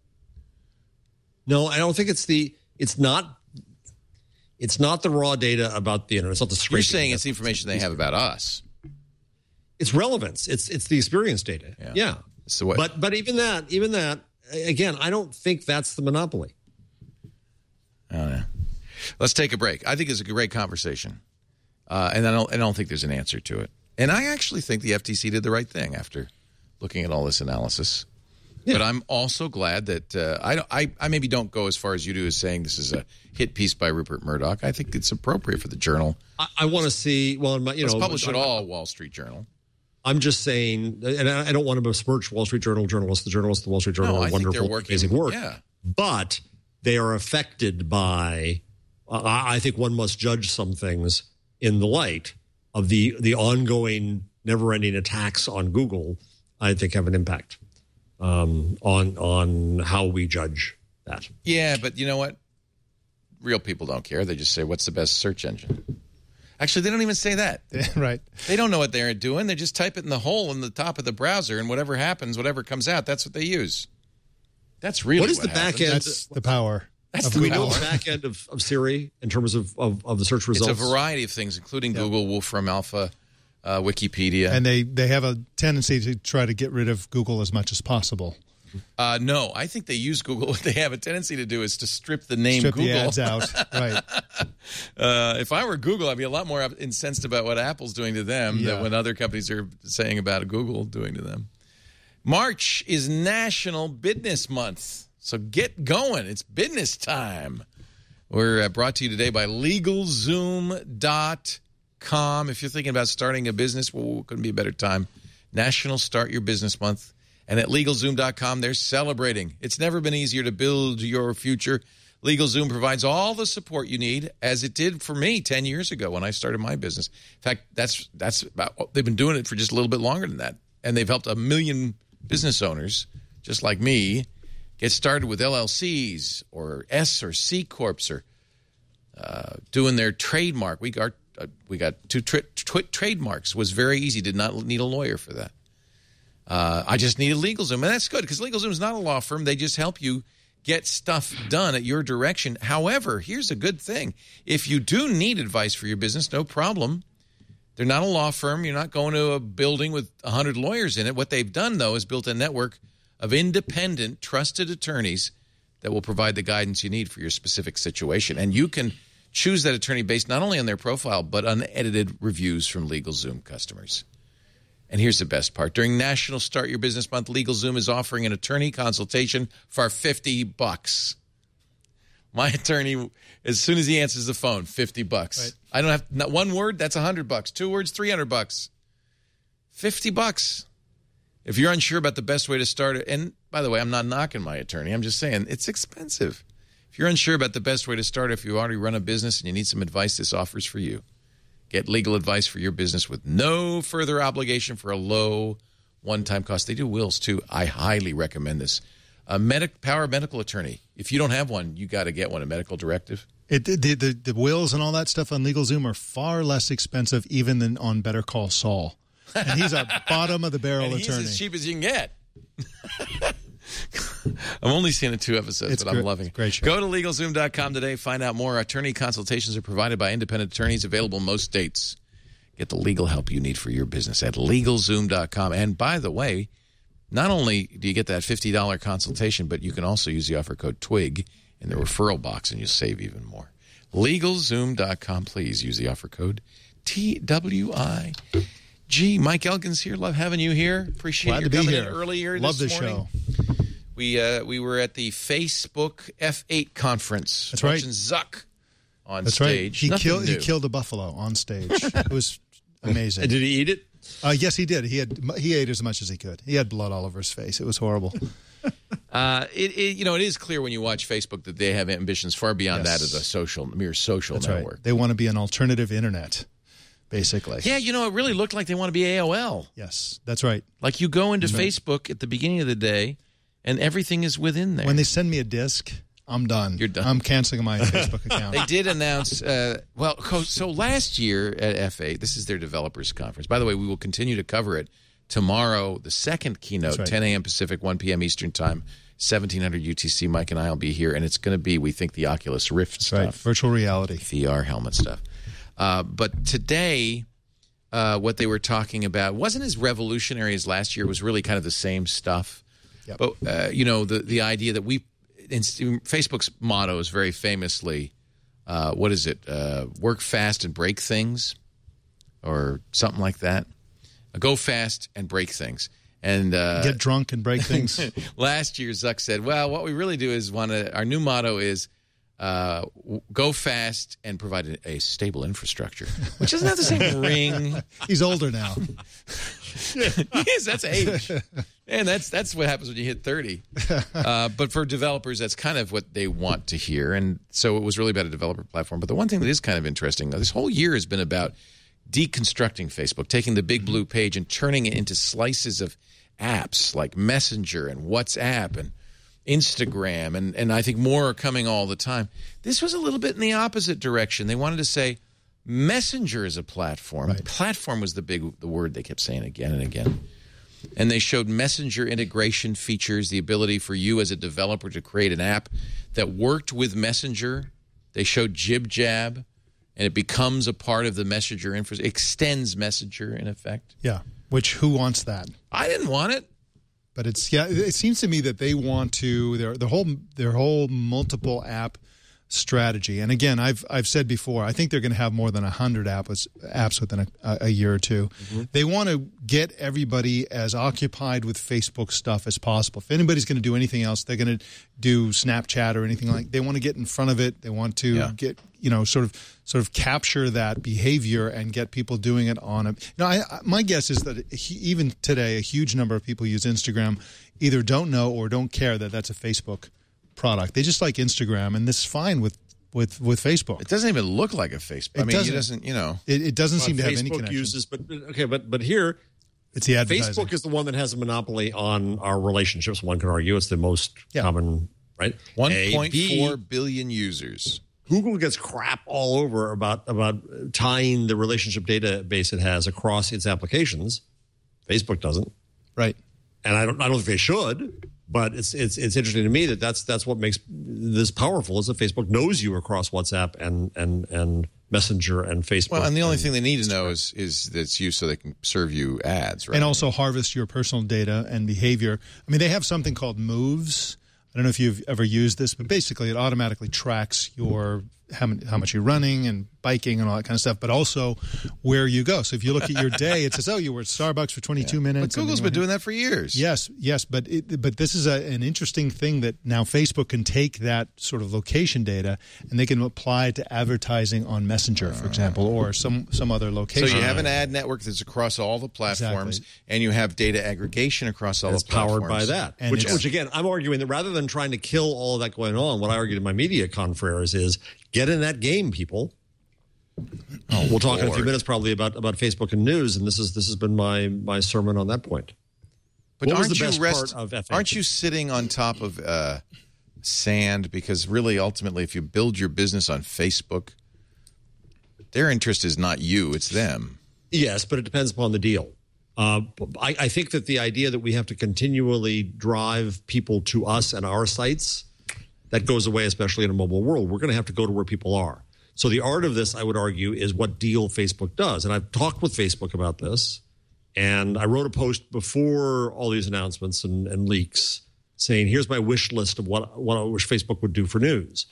No, I don't think it's the. It's not. It's not the raw data about the internet. It's not the scraping. You're saying it's the information they have about us. It's relevance. It's it's the experience data. Yeah. Yeah. So what? But but even that, even that, again, I don't think that's the monopoly. Oh, yeah. Let's take a break. I think it's a great conversation, uh, and I don't, I don't think there's an answer to it. And I actually think the F T C did the right thing after looking at all this analysis. Yeah. But I'm also glad that uh, I, don't- I I maybe don't go as far as you do as saying this is a hit piece by Rupert Murdoch. I think it's appropriate for the Journal. I, I want to see. Well, in my, you Let's know, publish it I- all, Wall Street Journal. I'm just saying, and I I don't want to besmirch Wall Street Journal journalists. The journalists, of the Wall Street Journal, No, are I think wonderful, they're working- amazing work. yeah. But they are affected by. Uh, I I think one must judge some things in the light of the the ongoing, never-ending attacks on Google. I think have an impact um, on on how we judge that. Yeah, but you know what? Real people don't care. They just say, what's the best search engine? Actually, they don't even say that. right. They don't know what they're doing. They just type it in the hole in the top of the browser, and whatever happens, whatever comes out, that's what they use. That's really What is the back happens. end? That's the power. That's of the Do we Google. know the back end of, of Siri in terms of, of, of the search It's results? a variety of things, including Google, Wolfram Alpha, uh, Wikipedia. And they, they have a tendency to try to get rid of Google as much as possible. uh, no, I think they use Google. What they have a tendency to do is to strip the name Strip Google. the ads out. Right. Uh, if I were Google, I'd be a lot more incensed about what Apple's doing to them Yeah. than what other companies are saying about Google doing to them. March is National Business Month, so get going. It's business time. We're uh, brought to you today by LegalZoom dot com. If you're thinking about starting a business, well, couldn't be a better time. National Start Your Business Month. And at LegalZoom dot com, they're celebrating. It's never been easier to build your future. LegalZoom provides all the support you need, as it did for me ten years ago when I started my business. In fact, that's that's about they've been doing it for just a little bit longer than that, and they've helped a million business owners just like me Get started with L L Cs or S or C corps or uh, doing their trademark. We got uh, we got two tra- tra- trademarks. Was very easy. Did not need a lawyer for that. Uh, I just needed LegalZoom, and that's good because LegalZoom is not a law firm. They just help you get stuff done at your direction. However, here's a good thing: if you do need advice for your business, no problem. They're not a law firm. You're not going to a building with one hundred lawyers in it. What they've done, though, is built a network of independent, trusted attorneys that will provide the guidance you need for your specific situation. And you can choose that attorney based not only on their profile, but unedited reviews from LegalZoom customers. And here's the best part. During National Start Your Business Month, LegalZoom is offering an attorney consultation for fifty bucks. My attorney, as soon as he answers the phone, fifty bucks. Right. I don't have not one word, that's one hundred bucks. Two words, three hundred bucks. fifty bucks. If you're unsure about the best way to start it, and by the way, I'm not knocking my attorney. I'm just saying it's expensive. If you're unsure about the best way to start, if you already run a business and you need some advice, this offer's for you. Get legal advice for your business with no further obligation for a low one-time cost. They do wills, too. I highly recommend this. A medic, power medical attorney. If you don't have one, you got to get one, a medical directive. It, the, the, the wills and all that stuff on LegalZoom are far less expensive even than on Better Call Saul. And he's a bottom-of-the-barrel and he's attorney. He's as cheap as you can get. I'm only seeing it two episodes, it's but great, I'm loving it. Great show. Go to LegalZoom dot com today. Find out more. Attorney consultations are provided by independent attorneys available in most states. Get the legal help you need for your business at LegalZoom dot com. And by the way, not only do you get that fifty dollars consultation, but you can also use the offer code TWIG in the referral box, and you'll save even more. LegalZoom dot com. Please use the offer code T W I G. Mike Elgin's here. Love having you here. Appreciate Glad you to be coming here. in earlier Love this the morning. show. We uh, we were at the Facebook F eight conference. That's right. Watching Zuck on That's stage. right. He Nothing killed. new. He killed a buffalo on stage. It was amazing. And did he eat it? Uh, yes, he did. He had. He ate as much as he could. He had blood all over his face. It was horrible. Uh, it, it you know it is clear when you watch Facebook that they have ambitions far beyond Yes. that as a social mere social That's network. right. They want to be an alternative internet, basically. Yeah, you know it really looked like they want to be A O L. Yes, that's right. Like you go into Right. Facebook at the beginning of the day, and everything is within there. When they send me a disc, I'm done. You're done. I'm canceling my Facebook account. They did announce, uh, well, co- so last year at F eight, this is their developers conference. By the way, we will continue to cover it tomorrow, the second keynote, right. ten a.m. Pacific, one p.m. Eastern Time, seventeen hundred U T C. Mike and I will be here, and it's going to be, we think, the Oculus Rift That's stuff, right. Virtual reality. V R helmet stuff. Uh, but today, uh, what they were talking about wasn't as revolutionary as last year. It was really kind of the same stuff. Yep. But, uh, you know, the, the idea that we, in, Facebook's motto is very famously, uh, what is it? Uh, work fast and break things, or something like that. Uh, go fast and break things. And uh, Get drunk and break things. last year, Zuck said, well, what we really do is want to, our new motto is uh, go fast and provide a, a stable infrastructure, which doesn't have the same ring. He's older now. Yes, that's age. And that's that's what happens when you hit thirty. Uh, but for developers, that's kind of what they want to hear. And so it was really about a developer platform. But the one thing that is kind of interesting, this whole year has been about deconstructing Facebook, taking the big blue page and turning it into slices of apps like Messenger and WhatsApp and Instagram. And, and I think more are coming all the time. This was a little bit in the opposite direction. They wanted to say Messenger is a platform. Right. Platform was the big the word they kept saying again and again. And they showed Messenger integration features, the ability for you as a developer to create an app that worked with Messenger. They showed JibJab, and it becomes a part of the Messenger infrastructure, extends Messenger in effect. Yeah. Which, who wants that? I didn't want it. But it's yeah. It seems to me that they want to their their whole their whole multiple app strategy. And again, I've I've said before, I think they're going to have more than a hundred apps apps within a, a year or two. Mm-hmm. They want to get everybody as occupied with Facebook stuff as possible. If anybody's going to do anything else, they're going to do Snapchat or anything like. They want to get in front of it. They want to yeah. get you know sort of sort of capture that behavior and get people doing it on a. Now, I, I, my guess is that he, even today, a huge number of people use Instagram, either don't know or don't care that that's a Facebook product. They just like Instagram, and this is fine with with with Facebook. It doesn't even look like a Facebook. It I mean, doesn't. it doesn't. You know, It, it doesn't Well, seem to Facebook have any connection. uses, but okay, but but here, It's the advertising. Facebook is the one that has a monopoly on our relationships. One can argue it's the most Yeah. common, right? one A, point four B, billion users. Google gets crap all over about, about tying the relationship database it has across its applications. Facebook doesn't. Right. And I don't I don't think they should, but it's it's it's interesting to me that that's that's what makes this powerful is that Facebook knows you across WhatsApp and and and Messenger and Facebook. Well, and the only thing they need to know is is that it's you so they can serve you ads, right? And also harvest your personal data and behavior. I mean, they have something called Moves. I don't know if you've ever used this, but basically it automatically tracks your how, many, how much you're running and biking and all that kind of stuff, but also where you go. So if you look at your day, it says, oh, you were at Starbucks for twenty-two yeah. minutes. But Google's been doing that for years. Yes, yes, but it, but this is a, an interesting thing that now Facebook can take that sort of location data and they can apply it to advertising on Messenger, for example, or some, some other location. So you have an ad network that's across all the platforms, Exactly. and you have data aggregation across all It's the platforms. powered by that. And Which, it's- which, again, I'm arguing that rather than trying to kill all of that going on, what I argued in my media confreres is get in that game, people. Oh, we'll talk in a few Lord. minutes probably about, about Facebook and news, and this is this has been my my sermon on that point. But What was aren't the best you rest, part of F A Q? Aren't you sitting on top of uh, sand? Because really, ultimately, if you build your business on Facebook, their interest is not you; it's them. Yes, but it depends upon the deal. Uh, I, I think that the idea that we have to continually drive people to us and our sites, that goes away, especially in a mobile world. We're going to have to go to where people are. So the art of this, I would argue, is what deal Facebook does. And I've talked with Facebook about this. And I wrote a post before all these announcements and, and leaks saying, here's my wish list of what, what I wish Facebook would do for news.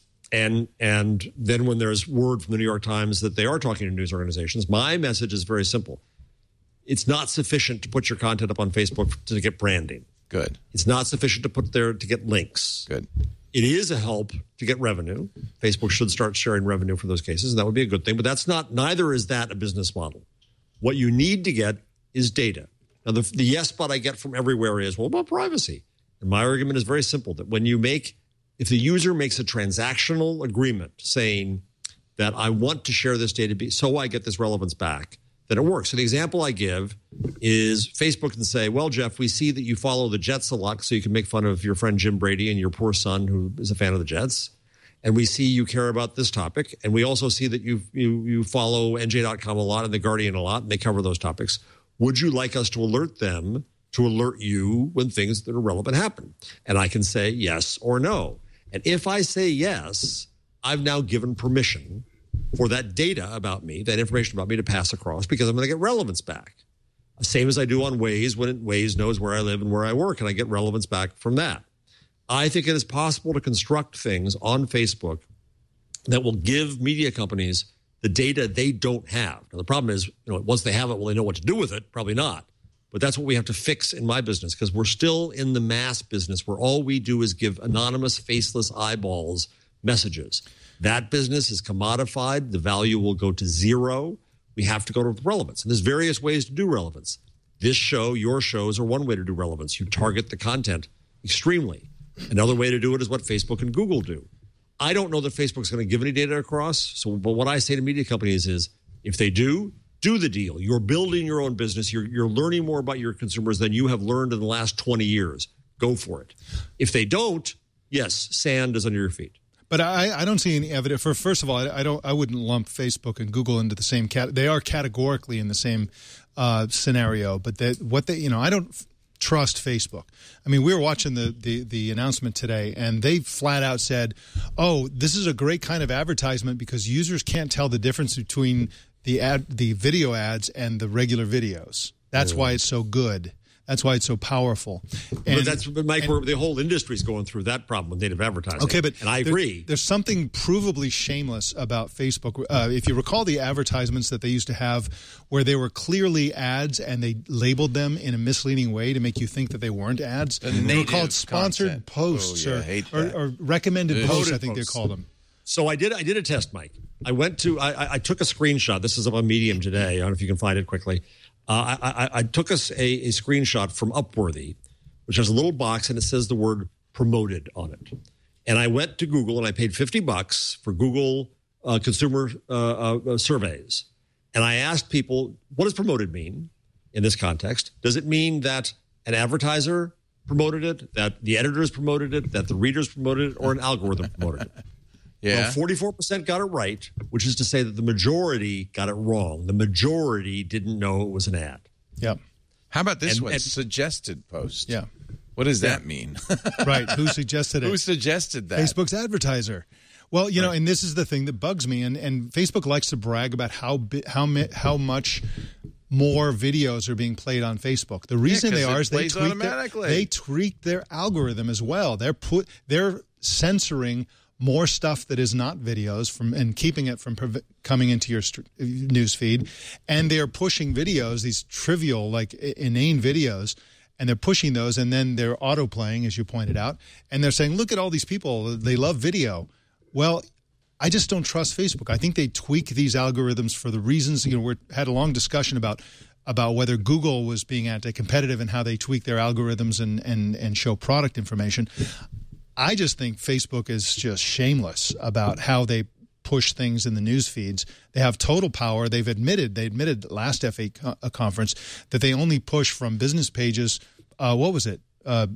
And and then when there's word from the New York Times that they are talking to news organizations, my message is very simple. It's not sufficient to put your content up on Facebook to get branding. Good, It's not sufficient to put there to get links. good. It is a help to get revenue. Facebook should start sharing revenue for those cases, and that would be a good thing. But that's not, neither is that a business model. What you need to get is data. Now, the, the yes but I get from everywhere is, well, about privacy. And my argument is very simple, that when you make, if the user makes a transactional agreement saying that I want to share this data be, so I get this relevance back, then it works. So the example I give is Facebook can say, well, Jeff, we see that you follow the Jets a lot, so you can make fun of your friend Jim Brady and your poor son who is a fan of the Jets. And we see you care about this topic. And we also see that you you you follow N J dot com a lot and The Guardian a lot, and they cover those topics. Would you like us to alert them, to alert you when things that are relevant happen? And I can say yes or no. And if I say yes, I've now given permission for that data about me, that information about me to pass across, because I'm going to get relevance back. Same as I do on Waze when Waze knows where I live and where I work, and I get relevance back from that. I think it is possible to construct things on Facebook that will give media companies the data they don't have. Now, the problem is, you know, once they have it, will they know what to do with it? Probably not. But that's what we have to fix in my business, because we're still in the mass business where all we do is give anonymous, faceless eyeballs messages. That business is commodified. The value will go to zero. We have to go to relevance. And there's various ways to do relevance. This show, your shows are one way to do relevance. You target the content extremely. Another way to do it is what Facebook and Google do. I don't know that Facebook's going to give any data across. So, but what I say to media companies is, if they do, do the deal. You're building your own business. You're, you're learning more about your consumers than you have learned in the last twenty years. Go for it. If they don't, yes, sand is under your feet. But I, I don't see any evidence. For first of all, I, I don't. I wouldn't lump Facebook and Google into the same cat. They are categorically in the same uh, scenario. But they, what they, you know, I don't f- trust Facebook. I mean, we were watching the, the the announcement today, and they flat out said, "Oh, this is a great kind of advertisement because users can't tell the difference between the ad, the video ads, and the regular videos. That's mm. why it's so good." That's why it's so powerful. And, but that's, but Mike, and, the whole industry is going through that problem with native advertising. Okay, but and I there, agree. There's something provably shameless about Facebook. Uh, if you recall the advertisements that they used to have where they were clearly ads and they labeled them in a misleading way to make you think that they weren't ads. The they were called sponsored content. posts oh, yeah, or, or, or recommended Ugh. posts, I think posts. they called them. So I did I did a test, Mike. I went to, I, I took a screenshot. This is up on Medium today. I don't know if you can find it quickly. Uh, I, I, I took us a, a screenshot from Upworthy, which has a little box and it says the word promoted on it. And I went to Google and I paid fifty bucks for Google uh, consumer uh, uh, surveys. And I asked people, what does promoted mean? in this context? Does it mean that an advertiser promoted it, that the editors promoted it, that the readers promoted it, or an algorithm promoted it? Yeah. Well, forty-four percent got it right, which is to say that the majority got it wrong. The majority didn't know it was an ad. Yep. How about this And- one? and- Suggested post. Yeah. What does that mean? Right. Who suggested it? Who suggested that? Facebook's advertiser. Well, you know, and this is the thing that bugs me, and, and Facebook likes to brag about how bi- how mi- how much more videos are being played on Facebook. The reason 'cause they it are is they plays tweak their, automatically. they tweak their algorithm as well. They're put they're censoring more stuff that is not videos from and keeping it from prov- coming into your st- news feed, and they're pushing videos, these trivial, like i- inane videos, and they're pushing those, and then they're auto playing, as you pointed out, and they're saying, "Look at all these people; they love video." Well, I just don't trust Facebook. I think they tweak these algorithms for the reasons, you know, we had a long discussion about about whether Google was being anti-competitive and how they tweak their algorithms and and and show product information. I just think Facebook is just shameless about how they push things in the news feeds. They have total power. They've admitted, they admitted last F A co- uh, conference that they only push from business pages, uh, what was it, uh,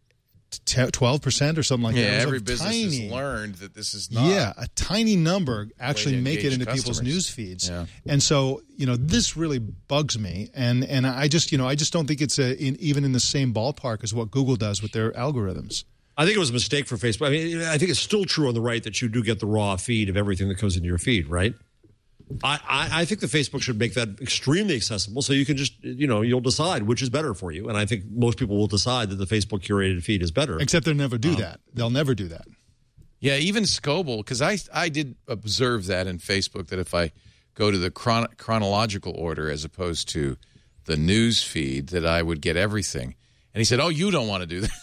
t- twelve percent or something like yeah, that. It was every a business tiny, has learned that this is not. yeah, a tiny number actually to make it engage into people's customers. news feeds. Yeah. And so, you know, this really bugs me. And and I just, you know, I just don't think it's a, in, even in the same ballpark as what Google does with their algorithms. I think it was a mistake for Facebook. I mean, I think it's still true on the right that you do get the raw feed of everything that goes into your feed, right? I, I, I think that Facebook should make that extremely accessible so you can just, you know, you'll decide which is better for you. And I think most people will decide that the Facebook curated feed is better. Except they'll never do Um, that. They'll never do that. Yeah, even Scoble, because I, I did observe that in Facebook, that if I go to the chron- chronological order as opposed to the news feed, that I would get everything. And he said, oh, you don't want to do that.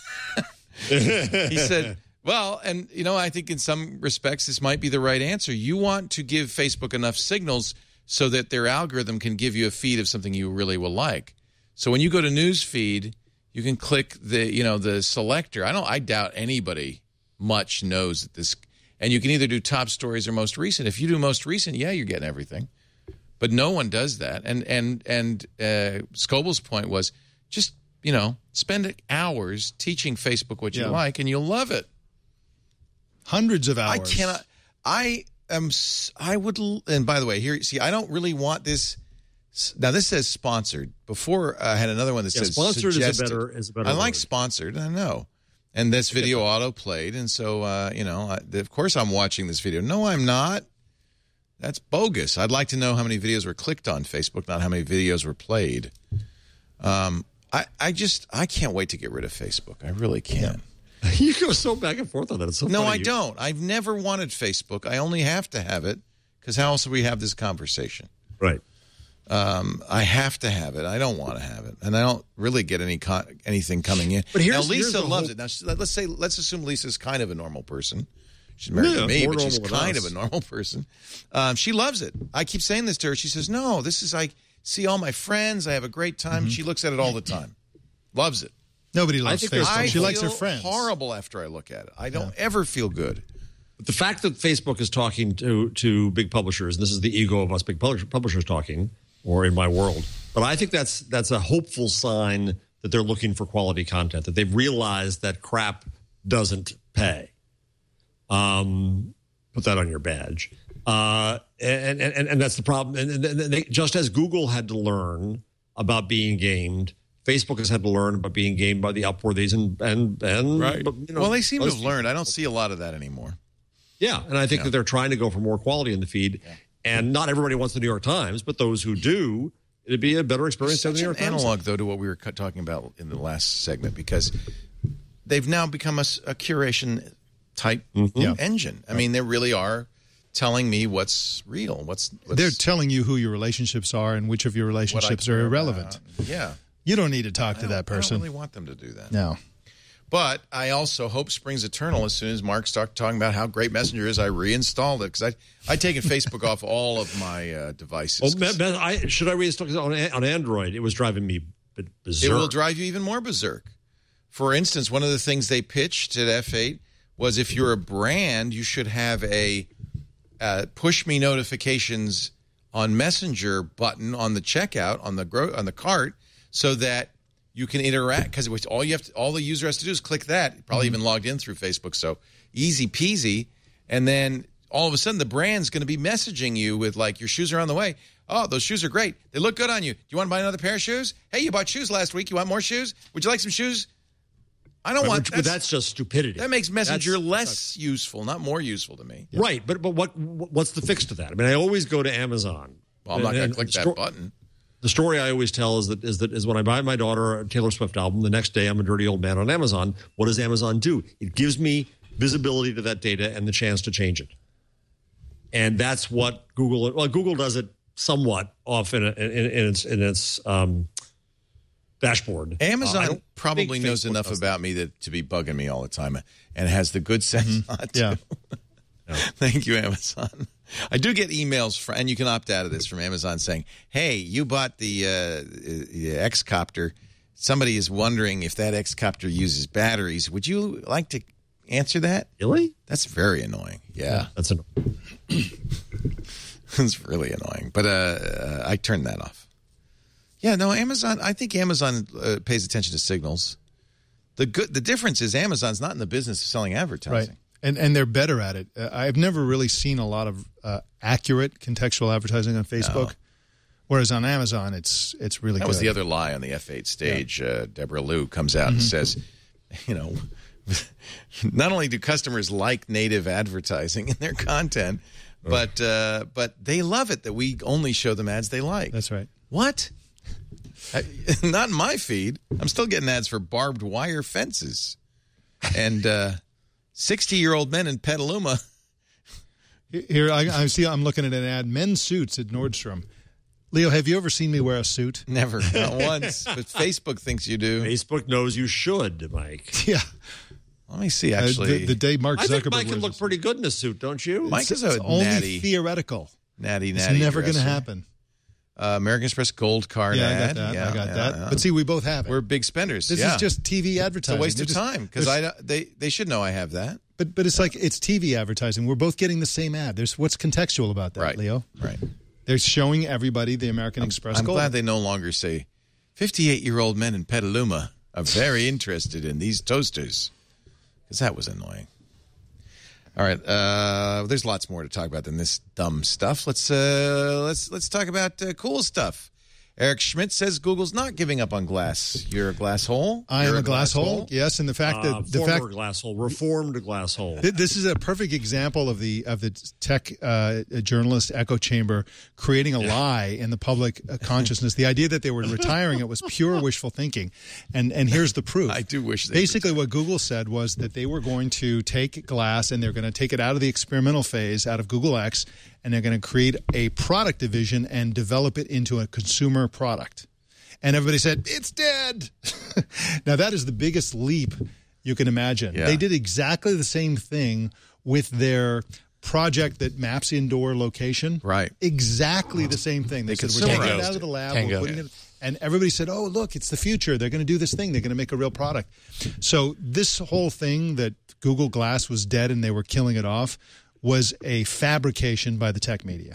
He said, well, and, you know, I think in some respects this might be the right answer. You want to give Facebook enough signals so that their algorithm can give you a feed of something you really will like. So when you go to news feed, you can click the, you know, the selector. I don't, I doubt anybody much knows that this, and you can either do top stories or most recent. If you do most recent, yeah, you're getting everything. But no one does that. And, and, and uh, Scoble's point was just, you know, spend hours teaching Facebook what you Yeah. like, and you'll love it. Hundreds of hours. I cannot. I am. s- I would. l- And by the way, here, see, I don't really want this. s- Now this says sponsored. Before I had another one that Yeah, says sponsored is a suggested. better- is a better I like word. sponsored. I know. And this video auto played, and so uh, you know, I, of course, I'm watching this video. No, I'm not. That's bogus. I'd like to know how many videos were clicked on Facebook, not how many videos were played. Um, I, I just, I can't wait to get rid of Facebook. I really can't. You go so back and forth on that. It's so No, funny. I You- don't. I've never wanted Facebook. I only have to have it because how else do we have this conversation? Right. Um, I have to have it. I don't want to have it, and I don't really get any con- anything coming in. But here's- now here's Lisa the loves whole- it. Now she- let's say let's assume Lisa's kind of a normal person. She's married Yeah, to me, more but she's normal than kind us. of a normal person. Um, she loves it. I keep saying this to her. She says, "No, this is I see all my friends. I have a great time." She looks at it all the time. Loves it. Nobody loves think there's Facebook. I She likes her feel friends. horrible after I look at it. I don't ever feel good. But the fact that Facebook is talking to, to big publishers, and this is the ego of us big publish- publishers talking, or in my world, but I think that's that's a hopeful sign that they're looking for quality content, that they've realized that crap doesn't pay. Um, put that on your badge. Uh, and, and, and that's the problem. And, and they, just as Google had to learn about being gamed, Facebook has had to learn about being gamed by the Upworthies and, and, and Right. but, you know, well, they seem to most have learned. I don't see a lot of that anymore. Yeah, and I think Yeah. that they're trying to go for more quality in the feed. And not everybody wants the New York Times, but those who do, it'd be a better experience to have the Such New an York Times. analog, though, to what we were cu- talking about in the last segment, because they've now become a, s- a curation type Yeah. engine. I mean, they really are telling me what's real. What's, what's They're telling you who your relationships are and which of your what I relationships care are irrelevant. about. Yeah. You don't need to talk I to don't- that person. I don't really want them to do that. No. But I also hope springs eternal as soon as Mark started talking about how great Messenger is. I reinstalled it because I I taken Facebook off all of my uh, devices. Oh, man, man, I, should I reinstall it on, on Android? It was driving me b- berserk. It will drive you even more berserk. For instance, one of the things they pitched at F eight was if you're a brand, you should have a uh, push me notifications on Messenger button on the checkout on the gro- on the cart so that you can interact, because all you have to, all the user has to do is click that. Probably mm-hmm. even logged in through Facebook, so easy peasy. And then all of a sudden, the brand's going to be messaging you with like, your shoes are on the way. Oh, those shoes are great. They look good on you. Do you want to buy another pair of shoes? Hey, you bought shoes last week. You want more shoes? Would you like some shoes? I don't right, want. But that's, that's just stupidity. That makes Messenger that's, less that's, useful, not more useful to me. Yeah. Right, but but what what's the fix to that? I mean, I always go to Amazon. Well, I'm not going to click that sto- button. The story I always tell is that is that is when I buy my daughter a Taylor Swift album, the next day I'm a dirty old man on Amazon. What does Amazon do? It gives me visibility to that data and the chance to change it. And that's what Google. Well, Google does it somewhat off in, a, in, in its in its um, dashboard. Amazon uh, probably knows enough about that. me that, to be bugging me all the time, and has the good sense mm-hmm. not to. Yeah. No. Thank you, Amazon. I do get emails, from, and you can opt out of this, from Amazon saying, hey, you bought the, uh, the X-Copter. Somebody is wondering if that X-Copter uses batteries. Would you like to answer that? Really? That's very annoying. Yeah. yeah that's annoying. It's really annoying. But uh, uh, I turned that off. Yeah, no, Amazon, I think Amazon uh, pays attention to signals. The good, the difference is Amazon's not in the business of selling advertising. Right. And and they're better at it. Uh, I've never really seen a lot of uh, accurate contextual advertising on Facebook, no. whereas on Amazon, it's it's really that good. was the other lie on the F eight stage. Yeah. Uh, Deborah Liu comes out mm-hmm. and says, you know, not only do customers like native advertising in their content, oh. but uh, but they love it that we only show them ads they like. That's right. What? I, not in my feed. I'm still getting ads for barbed wire fences. And uh, sixty-year-old men in Petaluma. Here, I, I see. I'm looking at an ad: men's suits at Nordstrom. Leo, have you ever seen me wear a suit? Never, not once. But Facebook thinks you do. Facebook knows you should, Mike. Yeah. Let me see. Actually, uh, the, the day Mark Zuckerberg. I think Mike can look pretty good in a suit, don't you? Mike it's, is a it's only natty, theoretical. Natty, natty. It's never going to dresser. happen. Uh, American Express Gold Card yeah, ad. I got that. Yeah, I got yeah, that. Yeah. But see, we both have it. We're big spenders. This yeah. is just T V advertising. It's a waste They're of just, time because I they they should know I have that. But but it's like it's T V advertising. We're both getting the same ad. There's what's contextual about that, right. Leo? Right. They're showing everybody the American I'm, Express I'm Gold. glad they no longer say fifty-eight-year-old men in Petaluma are very interested in these toasters, because that was annoying. All right, uh, there's lots more to talk about than this dumb stuff. Let's uh, let's let's talk about uh, cool stuff. Eric Schmidt says Google's not giving up on glass. You're a glass hole. I You're am a glass, glass hole. hole. Yes, and the fact that uh, the former fact glass hole, reformed glass hole. Th- this is a perfect example of the of the tech uh, journalist echo chamber creating a yeah. lie in the public consciousness. The idea that they were retiring it was pure wishful thinking, and and here's the proof. I do wish. They Basically, what Google said was that they were going to take glass and they're going to take it out of the experimental phase, out of Google X, and they're going to create a product division and develop it into a consumer product. And everybody said, it's dead. Now, that is the biggest leap you can imagine. Yeah. They did exactly the same thing with their project that maps indoor location. Right. Exactly the same thing. They, they said, we're taking it out of the lab. We're putting it, and everybody said, oh, look, it's the future. They're going to do this thing. They're going to make a real product. So this whole thing that Google Glass was dead and they were killing it off was a fabrication by the tech media.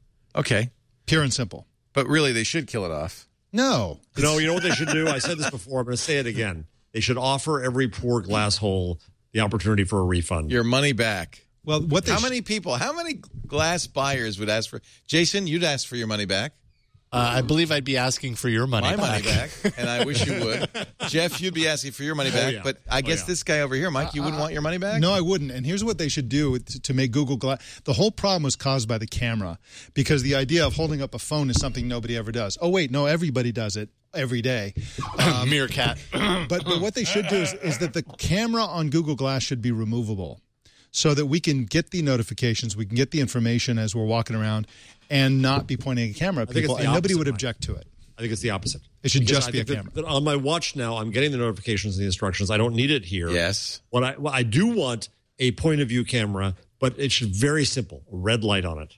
Okay. Pure and simple. But really, they should kill it off. No. You know, you know what they should do? I said this before. I'm going to say it again. They should offer every poor glass hole the opportunity for a refund. Your money back. Well, what? They how sh- many people? How many glass buyers would ask for? Jason, you'd ask for your money back. Uh, I believe I'd be asking for your money My back. money back, and I wish you would. Jeff, you'd be asking for your money back, oh, yeah. but I guess oh, yeah. this guy over here, Mike, you wouldn't uh, want your money back? No, I wouldn't. And here's what they should do to, to make Google Glass. The whole problem was caused by the camera, because the idea of holding up a phone is something nobody ever does. Oh, wait, no, everybody does it every day. Um, Meerkat. but, but what they should do is, is that the camera on Google Glass should be removable, so that we can get the notifications, we can get the information as we're walking around, and not be pointing a camera at people, and nobody would object to it. I think it's the opposite. It should because just I be a think camera. that, that on my watch now, I'm getting the notifications and the instructions. I don't need it here. Yes. What I what I do want a point of view camera, but it should be very simple. A red light on it.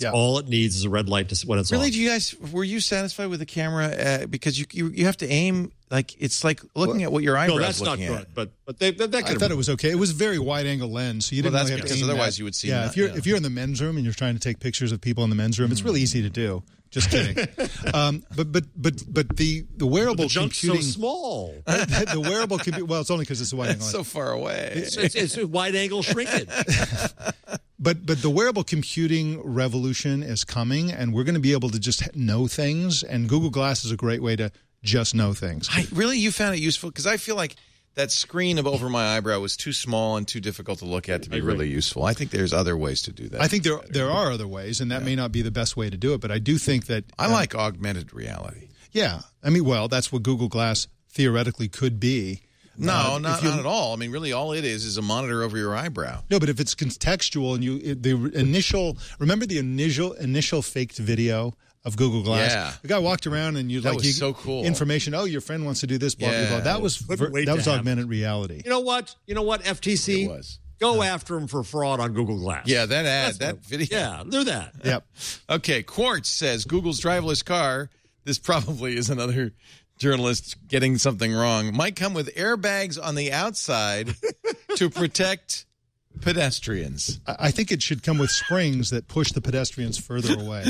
Yeah. All it needs is a red light to when it's really, on. do you guys, were you satisfied with the camera? Uh, because you, you you have to aim, like, it's like looking well, at what your eyebrows no, that's looking not at. good, but, but they, that, that I thought it was okay. It was a very wide-angle lens, so you didn't well, that's really have to because aim otherwise that. you would see Yeah, that, if you're, yeah. if you're in the men's room and you're trying to take pictures of people in the men's room, it's really easy to do. Just kidding. um, but but but but the the wearable but the junk's computing so small. the, the wearable computing. Well, it's only because it's a wide angle. It's so far away. It's, it's, it's a wide angle shrinkage. But but the wearable computing revolution is coming, and we're going to be able to just know things. And Google Glass is a great way to just know things. I, really, you found it useful? Because I feel like that screen of over my eyebrow was too small and too difficult to look at to be really useful. I think there's other ways to do that. I think there there are other ways, and that yeah. may not be the best way to do it. But I do think that I uh, like augmented reality. Yeah, I mean, well, that's what Google Glass theoretically could be. No, uh, not, you, not at all. I mean, really, all it is is a monitor over your eyebrow. No, but if it's contextual and you it, the initial remember the initial initial faked video of Google Glass. Yeah. The guy walked around and you that like was you, so cool. Information. Oh, your friend wants to do this. Blah yeah. blah blah. That was ver, that was augmented reality. You know what? You know what? F T C. It was. Go after him for fraud on Google Glass. Yeah, that ad, That's that what, video. Yeah, do that. Yep. Okay, Quartz says Google's driverless car. This probably is another journalist getting something wrong. Might come with airbags on the outside to protect pedestrians. I think it should come with springs that push the pedestrians further away.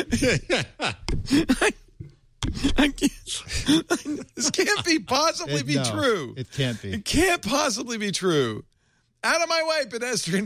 I, I can't, this can't be possibly It, be no, true. It can't be. It can't possibly be true. Out of my way, pedestrian.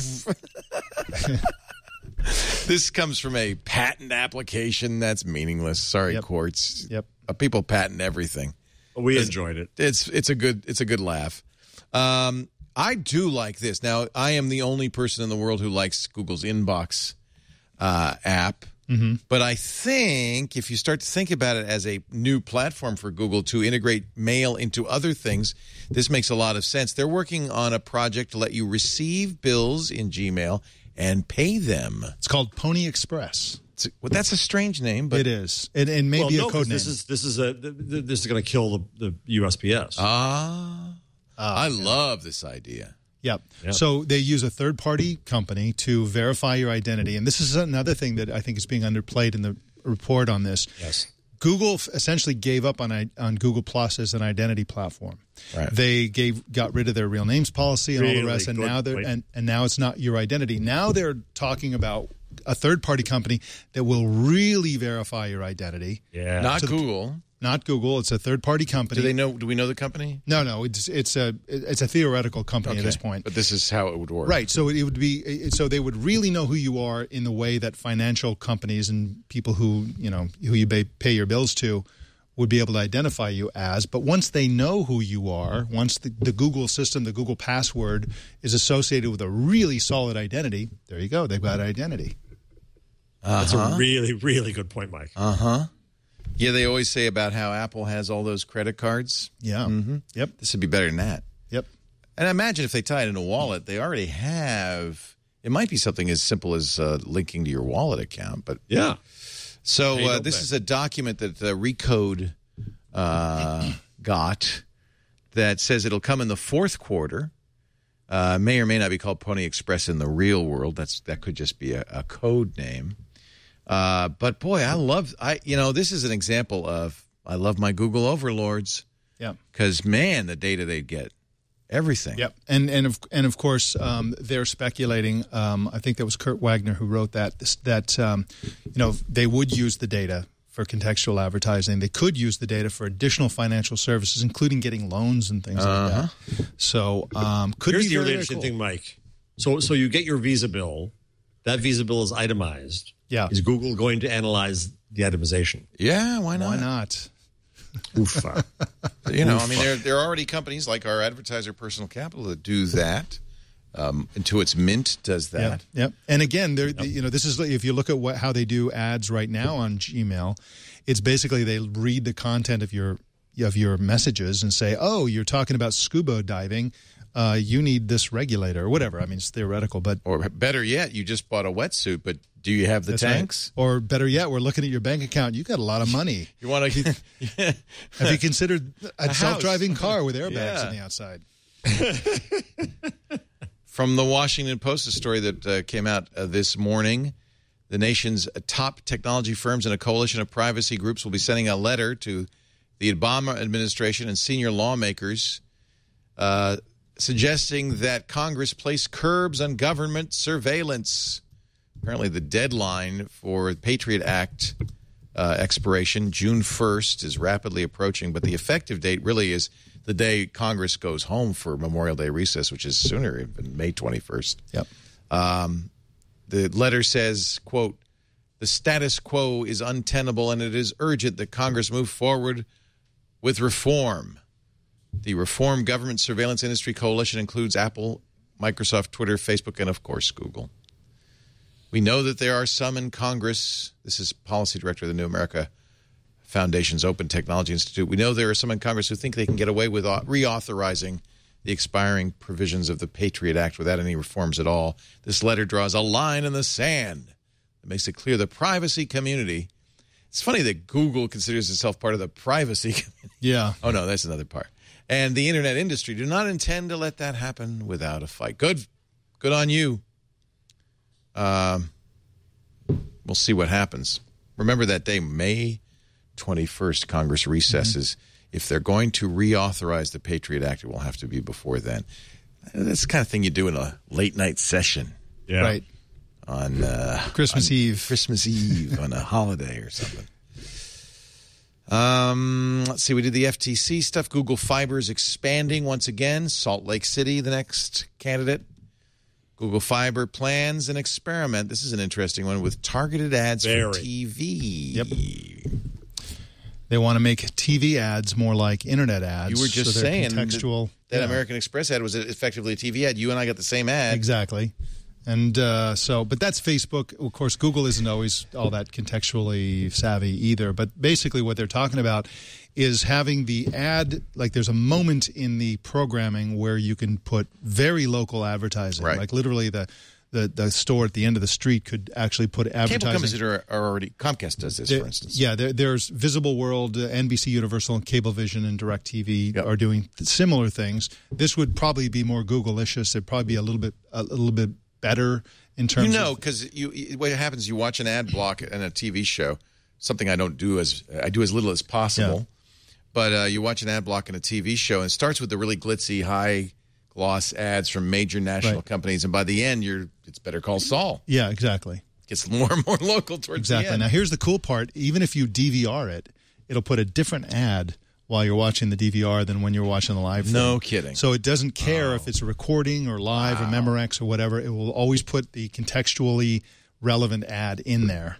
This comes from a patent application. That's meaningless. Sorry, Yep. Quartz. Yep. Uh, people patent everything. We It's- enjoyed it. It's it's a good it's a good laugh. Um, I do like this. Now, I am the only person in the world who likes Google's Inbox uh, app. Mm-hmm. But I think if you start to think about it as a new platform for Google to integrate mail into other things, this makes a lot of sense. They're working on a project to let you receive bills in Gmail and pay them. It's called Pony Express. It's, well, that's a strange name, but It is, and, and maybe well, no, a code name. This is this is a this is going to kill the, the U S P S. ah, Ah, I yeah. love this idea. Yep. Yep. So they use a third-party company to verify your identity, and this is another thing that I think is being underplayed in the report on this. Yes. Google f- essentially gave up on on Google Plus as an identity platform. Right. They gave got rid of their real names policy and all Really the rest, and good now they're point. and, and now it's not your identity. Now they're talking about a third-party company that will really verify your identity. Yeah. Not So the- Google. Not Google. It's a third-party company. Do they know? Do we know the company? No, no. It's it's a it's a theoretical company at this point. But this is how it would work. Right. So it would be so they would really know who you are in the way that financial companies and people who, you know, who you pay, pay your bills to would be able to identify you as. But once they know who you are, once the, the Google system, the Google password is associated with a really solid identity, there you go. They've got identity. Uh-huh. That's a really, really good point, Mike. Uh-huh. Yeah, they always say about how Apple has all those credit cards. Yeah. Mm-hmm. Yep. This would be better than that. Yep. And I imagine if they tie it in a wallet, they already have. It might be something as simple as uh, linking to your wallet account. But Yeah. so Hey, uh, don't this bet. is a document that uh, Recode uh, got that says it'll come in the fourth quarter. Uh, may or may not be called Pony Express in the real world. That's that could just be a, a code name. Uh, but boy, I love I you know this is an example of I love my Google overlords. Yep. Because man, the data they'd get, everything. Yep, and and of and of course um, they're speculating. Um, I think that was Kurt Wagner who wrote that this, that um, you know they would use the data for contextual advertising. They could use the data for additional financial services, including getting loans and things Uh-huh. like that. So um, could Here's be the very, really very interesting cool. thing, Mike. So, so you get your Visa bill. That Visa bill is itemized. Yeah. Is Google going to analyze the itemization? Yeah, why not? Why not? Oofa. You know, I mean, there there are already companies like our advertiser, Personal Capital, that do that. Um, Intuit's Mint does that. Yep. Yep. And again, they're, you know, this is if you look at what how they do ads right now on Gmail, it's basically they read the content of your of your messages and say, "Oh, you're talking about scuba diving. Uh, you need this regulator or whatever." I mean, it's theoretical, but Or better yet, you just bought a wetsuit, but do you have the that's right. tanks? Or better yet, we're looking at your bank account. You got a lot of money. You want to? Yeah. Have you considered a, house. self-driving car with airbags Yeah. on the outside? From the Washington Post, a story that uh, came out uh, this morning. The nation's top technology firms and a coalition of privacy groups will be sending a letter to the Obama administration and senior lawmakers uh, suggesting that Congress place curbs on government surveillance. Apparently the deadline for the Patriot Act uh, expiration, June first, is rapidly approaching, but the effective date really is the day Congress goes home for Memorial Day recess, which is sooner, even May twenty-first. Yep. Um, the letter says, quote, "The status quo is untenable and it is urgent that Congress move forward with reform." The Reform Government Surveillance Industry Coalition includes Apple, Microsoft, Twitter, Facebook, and, of course, Google. We know that there are some in Congress. This is Policy Director of the New America Foundation's Open Technology Institute. We know there are some in Congress who think they can get away with reauthorizing the expiring provisions of the Patriot Act without any reforms at all. This letter draws a line in the sand that makes it clear the privacy community. It's funny that Google considers itself part of the privacy community. Yeah. Oh, no, that's another part. And the internet industry do not intend to let that happen without a fight. Good. Good on you. Um, we'll see what happens. Remember that day, May twenty-first, Congress recesses. Mm-hmm. If they're going to reauthorize the Patriot Act, it will have to be before then. That's the kind of thing you do in a late-night session. Yeah. Right. On uh, Christmas on Eve. Christmas Eve on a holiday or something. Um, let's see. We did the F T C stuff. Google Fiber is expanding once again. Salt Lake City, the next candidate. Google Fiber plans an experiment. This is an interesting one with targeted ads Very. for T V. Yep. They want to make T V ads more like internet ads. You were just so they're saying contextual. that, that yeah. American Express ad was effectively a T V ad. You and I got the same ad. Exactly. And uh, so, but that's Facebook. Of course, Google isn't always all that contextually savvy either. But basically what they're talking about is having the ad, like there's a moment in the programming where you can put very local advertising. Right. Like literally the, the, the store at the end of the street could actually put advertising. Cable companies that are, are already, Comcast does this, There- for instance. Yeah, there, there's Visible World, uh, N B C Universal, and Cablevision and DirecTV Yep. are doing th- similar things. This would probably be more Google-licious. It'd probably be a little bit a little bit better in terms You know, of... because you, you, what happens, you watch an ad block in a T V show, something I don't do as, I do as little as possible. Yeah. But uh, you watch an ad block in a T V show, and it starts with the really glitzy, high-gloss ads from major national Right. companies, and by the end, you're it's Better Call Saul. Yeah, exactly. Gets more and more local towards Exactly. the end. Now, here's the cool part. Even if you D V R it, it'll put a different ad while you're watching the D V R than when you're watching the live thing. No kidding. So it doesn't care Oh. if it's a recording or live Wow. or Memorex or whatever. It will always put the contextually relevant ad in there.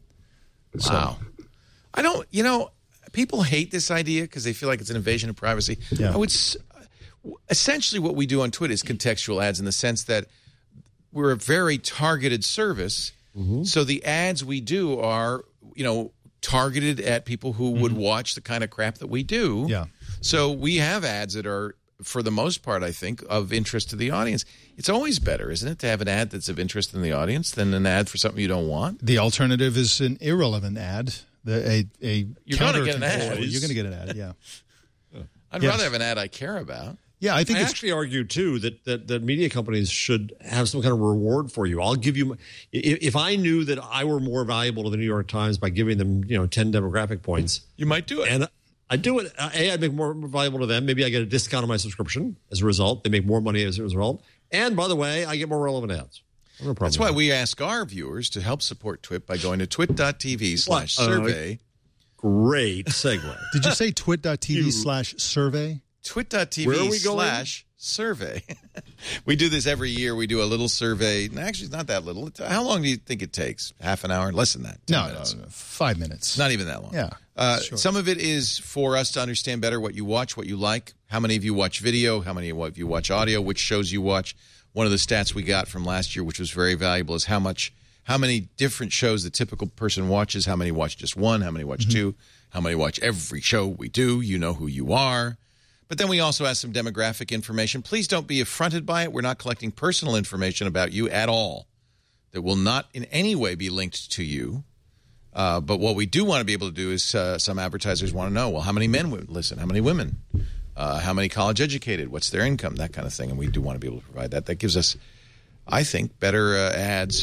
Wow. I don't, you know, people hate this idea because they feel like it's an invasion of privacy. Yeah. I would, s- essentially what we do on Twitter is contextual ads in the sense that we're a very targeted service. Mm-hmm. So the ads we do are, you know, targeted at people who would watch the kind of crap that we do. Mm-hmm. Yeah. So we have ads that are, for the most part, I think, of interest to the audience. It's always better, isn't it, to have an ad that's of interest in the audience than an ad for something you don't want? The alternative is an irrelevant ad. The, a a You're gonna counter get an ad. contextual- You're going to get an ad, yeah. I'd Yes. rather have an ad I care about. Yeah, I think I it's actually argue too that, that that media companies should have some kind of reward for you. I'll give you, my, if, if I knew that I were more valuable to the New York Times by giving them, you know, ten demographic points, You might do it. and I do it. Uh, A, I'd make more valuable to them. Maybe I get a discount on my subscription as a result. They make more money as a result. And by the way, I get more relevant ads. No problem That's why with we ask our viewers to help support Twit by going to twit.tv slash What? Uh, survey. that. Great segue. Did you say twit.tv slash survey? Twit.tv Where are we going? slash survey. We do this every year. We do a little survey. And actually, it's not that little. It's- How long do you think it takes? Half an hour? Less than that. ten No, no, minutes. no, five minutes. Not even that long. Yeah, Uh, sure. Some of it is for us to understand better what you watch, what you like, how many of you watch video, how many of you watch audio, which shows you watch. One of the stats we got from last year, which was very valuable, is how much, how many different shows the typical person watches, how many watch just one, how many watch Mm-hmm. two, how many watch every show we do. You know who you are. But then we also ask some demographic information. Please don't be affronted by it. We're not collecting personal information about you at all that will not in any way be linked to you. Uh, but what we do want to be able to do is uh, some advertisers want to know, well, how many men would listen? How many women? Uh, how many college educated? What's their income? That kind of thing. And we do want to be able to provide that. That gives us, I think, better uh, ads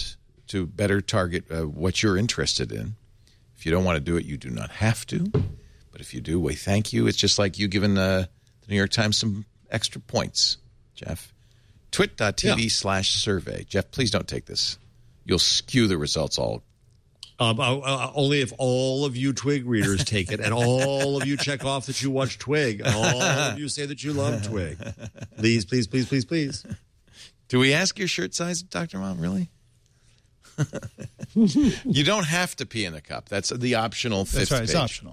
to better target uh, what you're interested in. If you don't want to do it, you do not have to. But if you do, we thank you. It's just like you giving uh, the New York Times some extra points, Jeff. Twit.tv yeah. slash survey. Jeff, please don't take this. You'll skew the results all. Um, uh, uh, only if all of you Twig readers take it and all of you check off that you watch Twig and all of you say that you love Twig. Please, please, please, please, please. Do we ask your shirt size, Doctor Mom? Really? You don't have to pee in the cup. That's the optional fifth That's right. page. It's optional.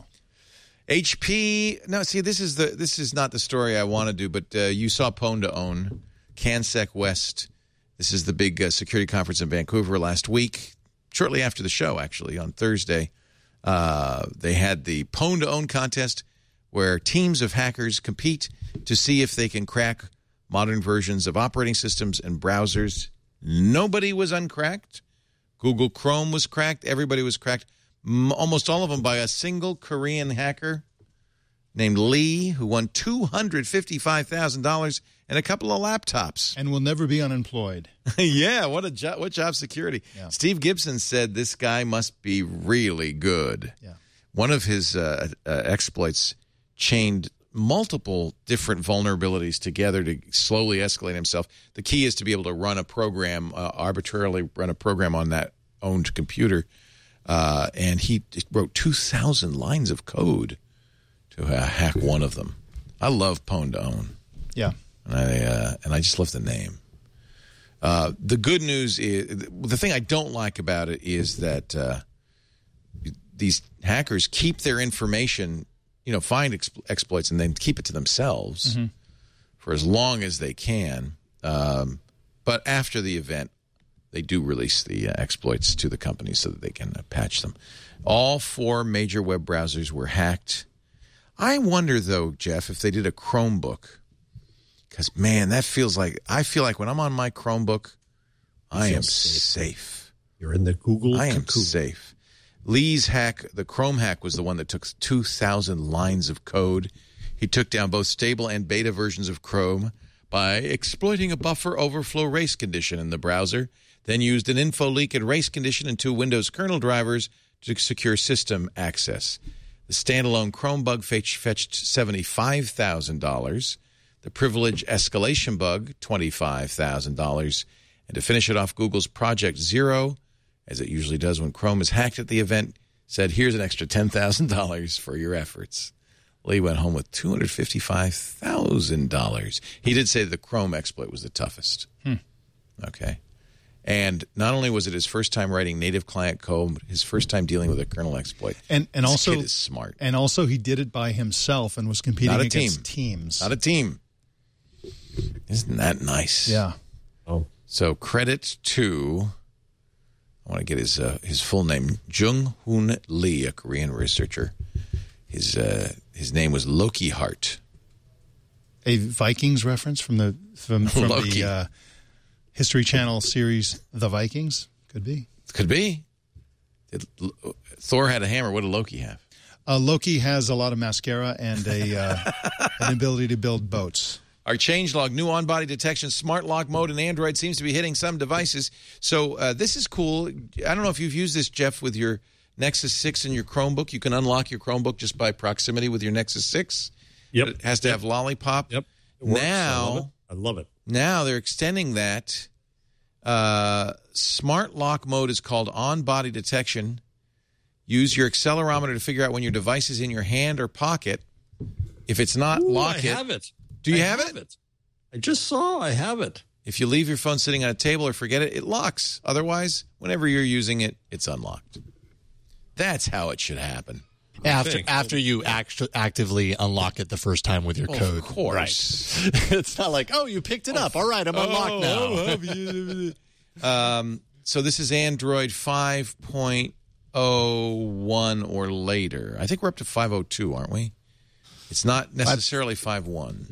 H P. No, see, this is the this is not the story I want to do, but uh, you saw Pwn to Own, CanSec West. This is the big uh, security conference in Vancouver last week. Shortly after the show, actually, on Thursday, uh, they had the Pwn to Own contest where teams of hackers compete to see if they can crack modern versions of operating systems and browsers. Nobody was uncracked. Google Chrome was cracked. Everybody was cracked. M- almost all of them by a single Korean hacker named Lee, who won two hundred fifty-five thousand dollars and a couple of laptops. And will never be unemployed. Yeah, what a job! What job security? Yeah. Steve Gibson said this guy must be really good. Yeah. One of his uh, uh, exploits chained multiple different vulnerabilities together to slowly escalate himself. The key is to be able to run a program, uh, arbitrarily run a program on that owned computer. Uh, and he wrote two thousand lines of code to uh, hack one of them. I love Pwn to Own. Yeah. And I, uh, and I just love the name. Uh, the good news is, the thing I don't like about it is that uh, these hackers keep their information, you know, find exp- exploits and then keep it to themselves mm-hmm. for as long as they can. Um, but after the event, they do release the uh, exploits to the companies so that they can uh, patch them. All four major web browsers were hacked. I wonder, though, Jeff, if they did a Chromebook. Because, man, that feels like, I feel like when I'm on my Chromebook, I am safe. safe. You're in the Google I am cocoon. safe. Lee's hack, the Chrome hack, was the one that took two thousand lines of code. He took down both stable and beta versions of Chrome by exploiting a buffer overflow race condition in the browser, then used an info leak and race condition in two Windows kernel drivers to secure system access. The standalone Chrome bug fetched seventy-five thousand dollars. The privilege escalation bug, twenty-five thousand dollars. And to finish it off, Google's Project Zero, as it usually does when Chrome is hacked at the event, said, here's an extra ten thousand dollars for your efforts. Lee went home with two hundred fifty-five thousand dollars. He did say the Chrome exploit was the toughest. Hmm. Okay. And not only was it his first time writing native client code, his first time dealing with a kernel exploit. And and this also kid is smart. And also he did it by himself and was competing Not a against team. teams. Not a team. Isn't that nice? Yeah. Oh. So credit to, I want to get his uh, his full name, Jung Hoon Lee, a Korean researcher. His uh, his name was Loki Hart. A Vikings reference from the from, from the uh, History Channel series The Vikings? Could be. Could be. It, Thor had a hammer. What did Loki have? Uh, Loki has a lot of mascara and a uh, an ability to build boats. Our changelog, new on-body detection, smart lock mode in Android seems to be hitting some devices. So uh, this is cool. I don't know if you've used this, Jeff, with your Nexus six and your Chromebook. You can unlock your Chromebook just by proximity with your Nexus six. Yep. It has to yep. have Lollipop. Yep. Now, I love it. I love it. Now they're extending that. Uh, smart lock mode is called on-body detection. Use your accelerometer to figure out when your device is in your hand or pocket. If it's not, Ooh, lock I it. have it. Do you I have, have it? it? I just saw I have it. If you leave your phone sitting on a table or forget it, it locks. Otherwise, whenever you're using it, it's unlocked. That's how it should happen. After after you act, actively unlock it the first time with your Well, code. Of course. Right. It's not like, oh, you picked it up. All right, I'm unlocked now. um, so this is Android five point oh one or later. I think we're up to five oh two, aren't we? It's not necessarily five point one.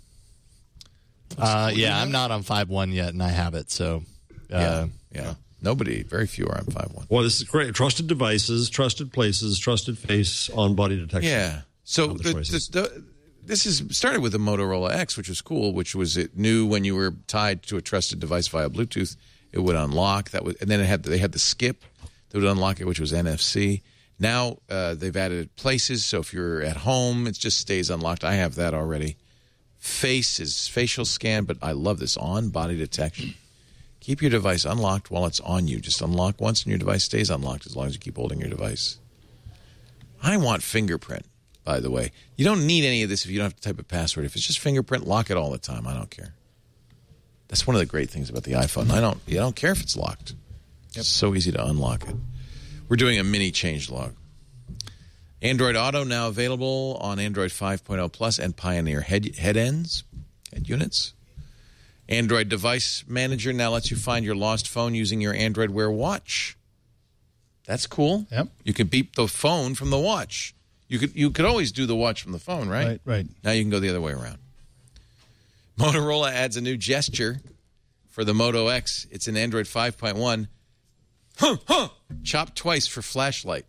Uh, yeah, I'm not on five point one yet, and I have it. So, uh, yeah, yeah. Nobody, very few are on five point one. Well, this is great. Trusted devices, trusted places, trusted face, on-body detection. Yeah. So the, the, the, this is started with the Motorola X, which was cool, which was it knew when you were tied to a trusted device via Bluetooth, it would unlock. That was, and then it had they had the skip that would unlock it, which was N F C. Now uh, they've added places, so if you're at home, it just stays unlocked. I have that already. Face is facial scan, but I love this on-body detection. Keep your device unlocked while it's on you. Just unlock once and your device stays unlocked as long as you keep holding your device. I want fingerprint, by the way. You don't need any of this if you don't have to type a password. If it's just fingerprint, lock it all the time. I don't care. That's one of the great things about the iPhone. I don't, I don't care if it's locked. Yep. It's so easy to unlock it. We're doing a mini changelog. Android Auto now available on Android five point oh Plus and Pioneer head, head ends, head units. Android Device Manager now lets you find your lost phone using your Android Wear watch. That's cool. Yep. You can beep the phone from the watch. You could you could always do the watch from the phone, right? Right, right. Now you can go the other way around. Motorola adds a new gesture for the Moto X. It's in Android five point one. Huh, huh. Chop twice for flashlight.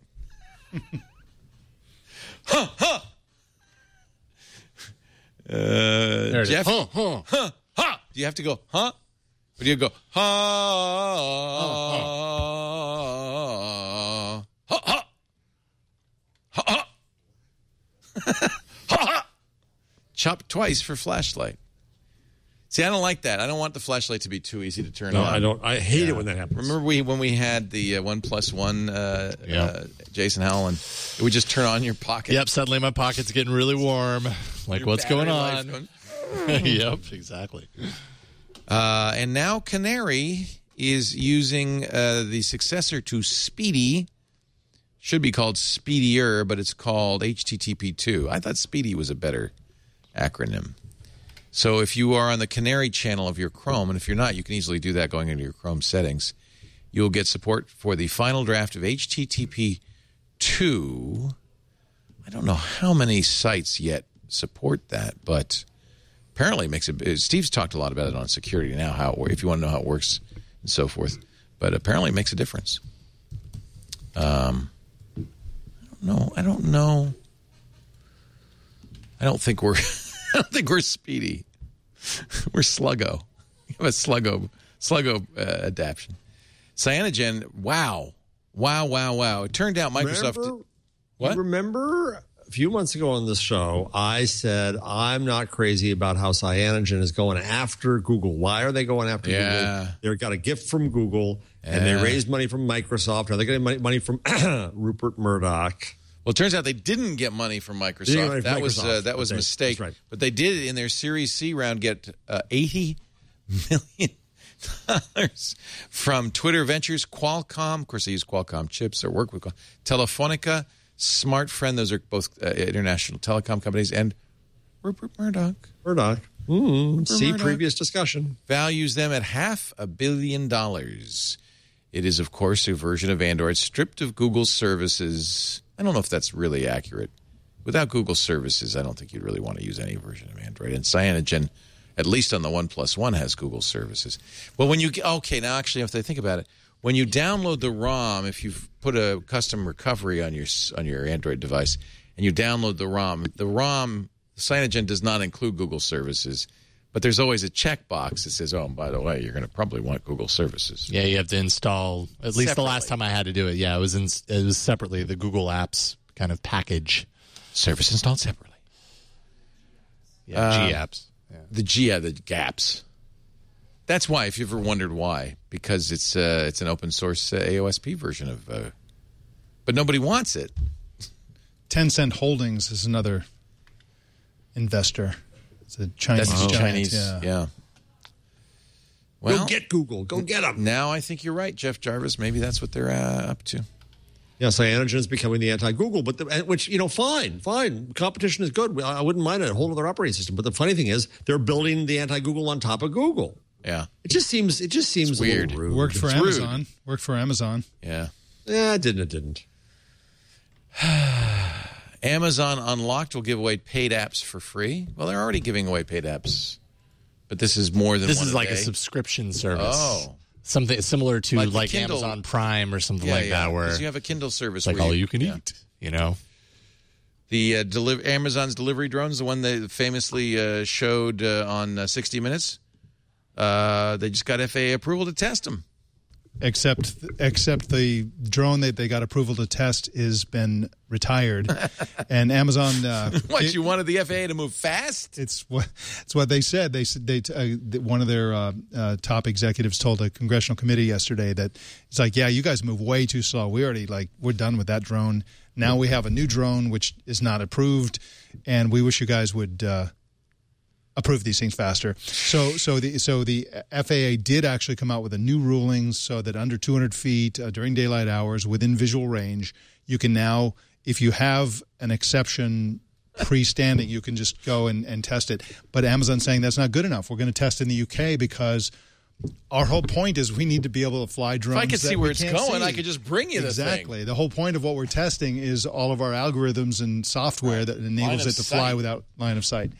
Huh, huh. Uh, Jeff, huh, huh. huh, huh. Do you have to go, huh? Or do you go, huh, huh, huh, huh, huh, huh, huh. Chop twice for flashlight. See, I don't like that. I don't want the flashlight to be too easy to turn No, on. I don't. I hate Yeah. it when that happens. Remember we when we had the uh, One Plus One, uh, Yeah. uh, Jason Howell, and it would just turn on in your pocket. Yep, suddenly my pocket's getting really warm. Like, Your what's going battery on? life's going- Yep, exactly. Uh, and now Canary is using uh, the successor to Speedy. Should be called Speedier, but it's called H T T P two. I thought Speedy was a better acronym. So if you are on the Canary channel of your Chrome, and if you're not, you can easily do that going into your Chrome settings, you'll get support for the final draft of H T T P two. I don't know how many sites yet support that, but apparently it makes it. Steve's talked a lot about it on security now, how if you want to know how it works and so forth. But apparently it makes a difference. Um, I don't know. I don't know. I don't think we're. I don't think we're Speedy. We're Sluggo. We have a Sluggo, Sluggo uh, adaptation. Cyanogen, wow. Wow, wow, wow. It turned out Microsoft... Remember, What? You remember a few months ago on this show, I said I'm not crazy about how Cyanogen is going after Google. Why are they going after Yeah. Google? They got a gift from Google, and Yeah. they raised money from Microsoft. Are they getting money, money from Rupert Murdoch? Well, it turns out they didn't get money from Microsoft. They didn't get money from that was uh, Microsoft. that was a Okay, mistake. that's right. But they did in their Series C round get uh, eighty million dollars from Twitter Ventures, Qualcomm. Of course, they use Qualcomm chips or work with Qualcomm. Telefonica, SmartFriend. Those are both uh, international telecom companies, and Rupert Murdoch Murdoch. Mm, see Murdoch. previous discussion. values them at half a billion dollars. It is, of course, a version of Android stripped of Google services. I don't know if that's really accurate. Without Google services, I don't think you'd really want to use any version of Android. And Cyanogen, at least on the One Plus One, has Google services. Well, when you okay, now actually, if I think about it, when you download the ROM, if you've put a custom recovery on your on your Android device, and you download the ROM, the ROM Cyanogen does not include Google services. But there's always a checkbox that says, oh, and by the way, you're going to probably want Google services. Yeah, you have to install, at least the last time I had to do it, yeah, it was in, it was separately, the Google Apps kind of package. Service installed separately. Yeah, Uh, G apps. Yeah. The G, yeah, the gaps. That's why, if you ever wondered why, because it's uh, it's an open source uh, A O S P version of, uh, but nobody wants it. Tencent Holdings is another investor. It's a Chinese That's the giant, Chinese, yeah. yeah. Well, Go get Google. Go get them. now I think you're right, Jeff Jarvis. Maybe that's what they're uh, up to. Yeah, Cyanogen is becoming the anti-Google, but the, which, you know, fine, fine. Competition is good. I wouldn't mind a whole other operating system. But the funny thing is, they're building the anti-Google on top of Google. Yeah, It just seems it just seems It's a little weird. rude. Worked for It's Amazon. rude. Worked for Amazon. yeah. Yeah, it didn't. It didn't. Amazon Unlocked will give away paid apps for free. Well, they're already giving away paid apps, but this is more than This one is a like day. a subscription service. Oh. Something similar to Like like, the Kindle. Amazon Prime or something Yeah, like yeah, that, where 'cause you have a Kindle service it's like where all you can yeah. eat, you know? The uh, deli- Amazon's delivery drones, the one they famously uh, showed uh, on uh, sixty minutes, uh, they just got F A A approval to test them. Except, except the drone that they got approval to test has been retired, and Amazon. Uh, what it, you wanted the F A A to move fast? It's what it's what they said. They said they uh, one of their uh, uh, top executives told a congressional committee yesterday that it's like, yeah, you guys move way too slow. We already like we're done with that drone. Now we have a new drone which is not approved, and we wish you guys would. Uh, approve these things faster. So so the so the F A A did actually come out with a new ruling so that under two hundred feet uh, during daylight hours within visual range, you can now, if you have an exception pre-standing, you can just go and, and test it. But Amazon's saying that's not good enough. We're going to test in the U K because our whole point is we need to be able to fly drones. If I could see where it's going, see. I could just bring you the exactly. thing. The whole point of what we're testing is all of our algorithms and software right. that enables it to sight. fly without line of sight.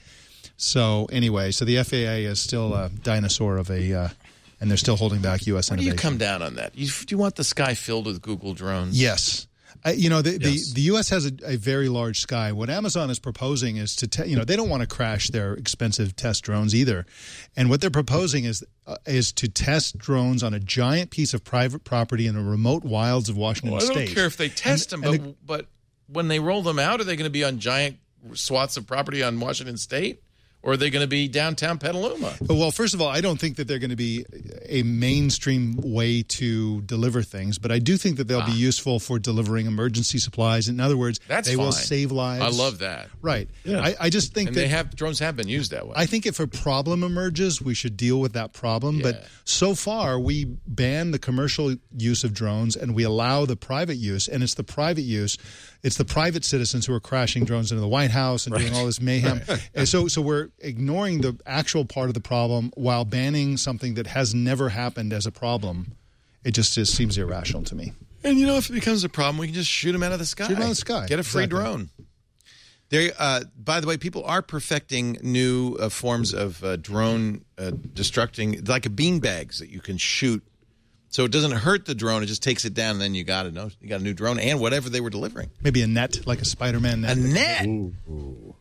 So anyway, so the F A A is still a dinosaur of a, uh, and they're still holding back U S Where do innovation. you come down on that? You, do you want the sky filled with Google drones? Yes. Uh, you know, the, Yes. the, the U S has a, a very large sky. What Amazon is proposing is to, te- you know, they don't want to crash their expensive test drones either. And what they're proposing is uh, is to test drones on a giant piece of private property in the remote wilds of Washington Well, I State. don't care if they test And- them, but, and the- but when they roll them out, are they going to be on giant swaths of property on Washington State? Or are they going to be downtown Petaluma? Well, first of all, I don't think that they're going to be a mainstream way to deliver things, but I do think that they'll ah. be useful for delivering emergency supplies. In other words, That's they fine. will save lives. I love that. Right. Yeah. I, I just think and that they have drones have been used that way. I think if a problem emerges, we should deal with that problem. Yeah. But so far, we ban the commercial use of drones and we allow the private use. And it's the private use, it's the private citizens who are crashing drones into the White House and right. doing all this mayhem. and so, so we're ignoring the actual part of the problem while banning something that has never happened as a problem. It just, just seems irrational to me. And you know, if it becomes a problem, we can just shoot them out of the sky. Shoot them out of the sky. Get a free Exactly. drone. There, uh, by the way, people are perfecting new uh, forms of uh, drone uh, destructing, like a bean bags that you can shoot. So it doesn't hurt the drone; it just takes it down, and then you got a no, you got a new drone and whatever they were delivering. Maybe a net, like a Spider-Man net. A net. Ooh, ooh.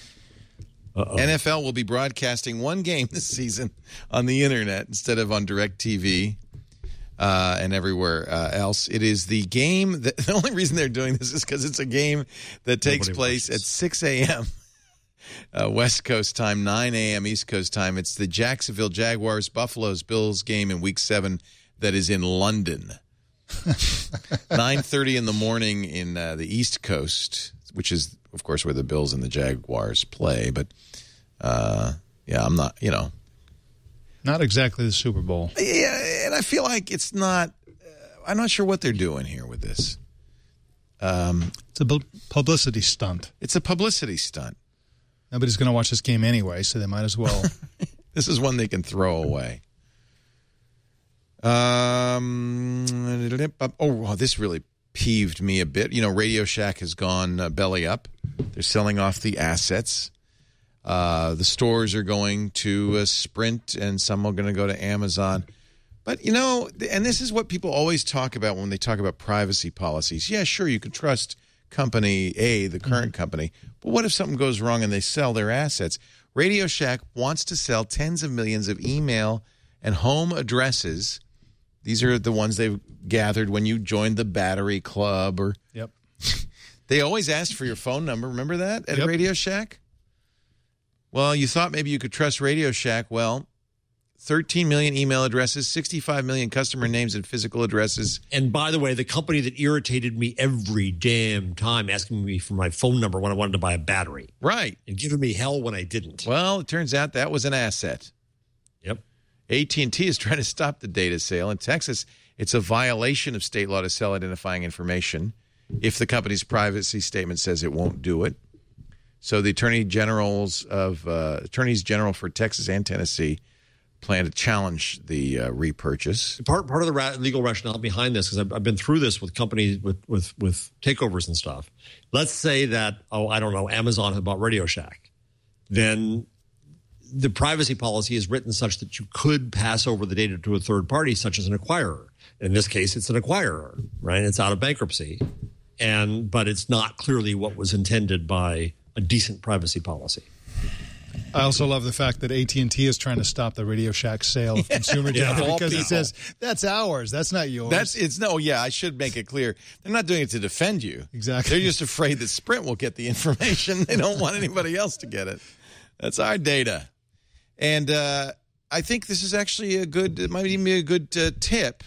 N F L will be broadcasting one game this season on the internet instead of on DirecTV uh, and everywhere uh, else. It is the game that the only reason they're doing this is because it's a game that takes Nobody place watches. at six a.m. Uh, West Coast time, nine a.m. East Coast time. It's the Jacksonville Jaguars Buffalo's Bills game in Week Seven that is in London. nine thirty in the morning in uh, the East Coast, which is, of course, where the Bills and the Jaguars play. But, uh, yeah, I'm not, you know. Not exactly the Super Bowl. Yeah, and I feel like it's not, uh, I'm not sure what they're doing here with this. Um, It's a bu- publicity stunt. it's a publicity stunt. Nobody's going to watch this game anyway, so they might as well. This is one they can throw away. Um, oh, this really peeved me a bit. You know, Radio Shack has gone uh, belly up. They're selling off the assets. Uh, the stores are going to uh, Sprint, and some are going to go to Amazon. But, you know, and this is what people always talk about when they talk about privacy policies. Yeah, sure, you could trust company A, the current mm-hmm. company. But what if something goes wrong and they sell their assets? Radio Shack wants to sell tens of millions of email and home addresses. These are the ones they've gathered when you joined the Battery Club. Or Yep. They always asked for your phone number. Remember that at Yep. Radio Shack? Well, you thought maybe you could trust Radio Shack. Well, thirteen million email addresses, sixty-five million customer names and physical addresses. And by the way, the company that irritated me every damn time asking me for my phone number when I wanted to buy a battery. Right. And giving me hell when I didn't. Well, it turns out that was an asset. Yep. A T and T is trying to stop the data sale. In Texas, it's a violation of state law to sell identifying information if the company's privacy statement says it won't do it. So the attorney generals of uh, attorneys general for Texas and Tennessee plan to challenge the uh, repurchase. Part part of the ra- legal rationale behind this, because I've, I've been through this with companies with, with with takeovers and stuff. Let's say that, oh, I don't know, Amazon had bought Radio Shack. Then the privacy policy is written such that you could pass over the data to a third party, such as an acquirer. In this case, it's an acquirer, right? It's out of bankruptcy, and but it's not clearly what was intended by a decent privacy policy. I also love the fact that A T and T is trying to stop the Radio Shack sale of consumer Yeah, data all because people. it says that's ours, that's not yours. That's it's no, yeah. I should make it clear. They're not doing it to defend you. Exactly. They're just afraid that Sprint will get the information. They don't want anybody else to get it. That's our data, and uh, I think this is actually a good. It might even be a good uh, tip.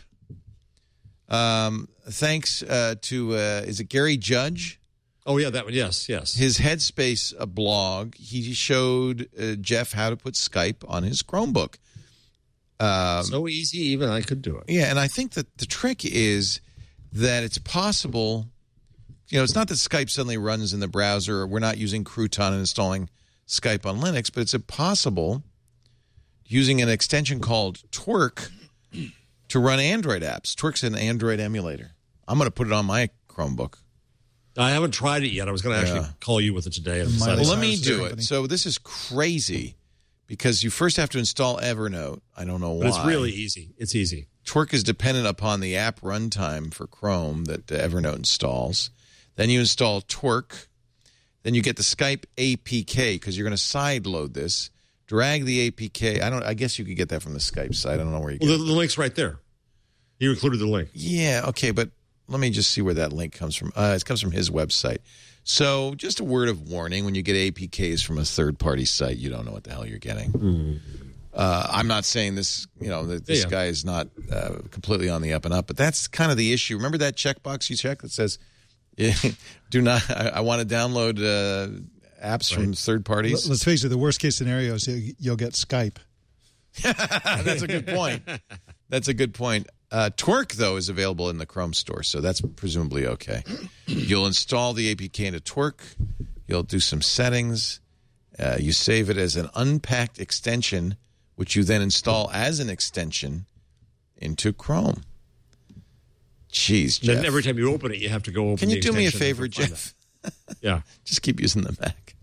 Um, thanks uh, to uh, is it Gary Judge? Oh, yeah, that one. Yes, yes. His Headspace uh, blog, he showed uh, Jeff how to put Skype on his Chromebook. Um, so easy, even I could do it. yeah, and I think that the trick is that it's possible, you know, it's not that Skype suddenly runs in the browser, or we're not using Crouton and installing Skype on Linux, but it's possible using an extension called Twerk to run Android apps. Twerk's an Android emulator. I'm going to put it on my Chromebook. I haven't tried it yet. I was going to actually Yeah. call you with it today. And Well, Well, decided- let me Cyrus do Company. it. So this is crazy because you first have to install Evernote. I don't know why. but it's really easy. It's easy. Twerk is dependent upon the app runtime for Chrome that uh, Evernote installs. Then you install Twerk. Then you get the Skype A P K because you're going to side load this. Drag the A P K. I don't. I guess you could get that from the Skype site. I don't know where you get Well, it. the, the link's right there. You included the link. Yeah, okay, but let me just see where that link comes from. Uh, it comes from his website. So just a word of warning, when you get A P Ks from a third-party site, you don't know what the hell you're getting. Mm. Uh, I'm not saying this, you know, that this Yeah. guy is not uh, completely on the up and up, but that's kind of the issue. Remember that checkbox you check that says, do not, I, I want to download uh, apps from third parties? Let's face it, the worst case scenario is you- you'll get Skype. That's a good point. That's a good point. Uh, Twerk, though, is available in the Chrome store, so that's presumably okay. You'll install the A P K into Twerk. You'll do some settings. Uh, you save it as an unpacked extension, which you then install as an extension into Chrome. Jeez, Jeff. Then every time you open it, you have to go open Can the you do me a extension and favor, find Jeff? it. Yeah. Just keep using the Mac.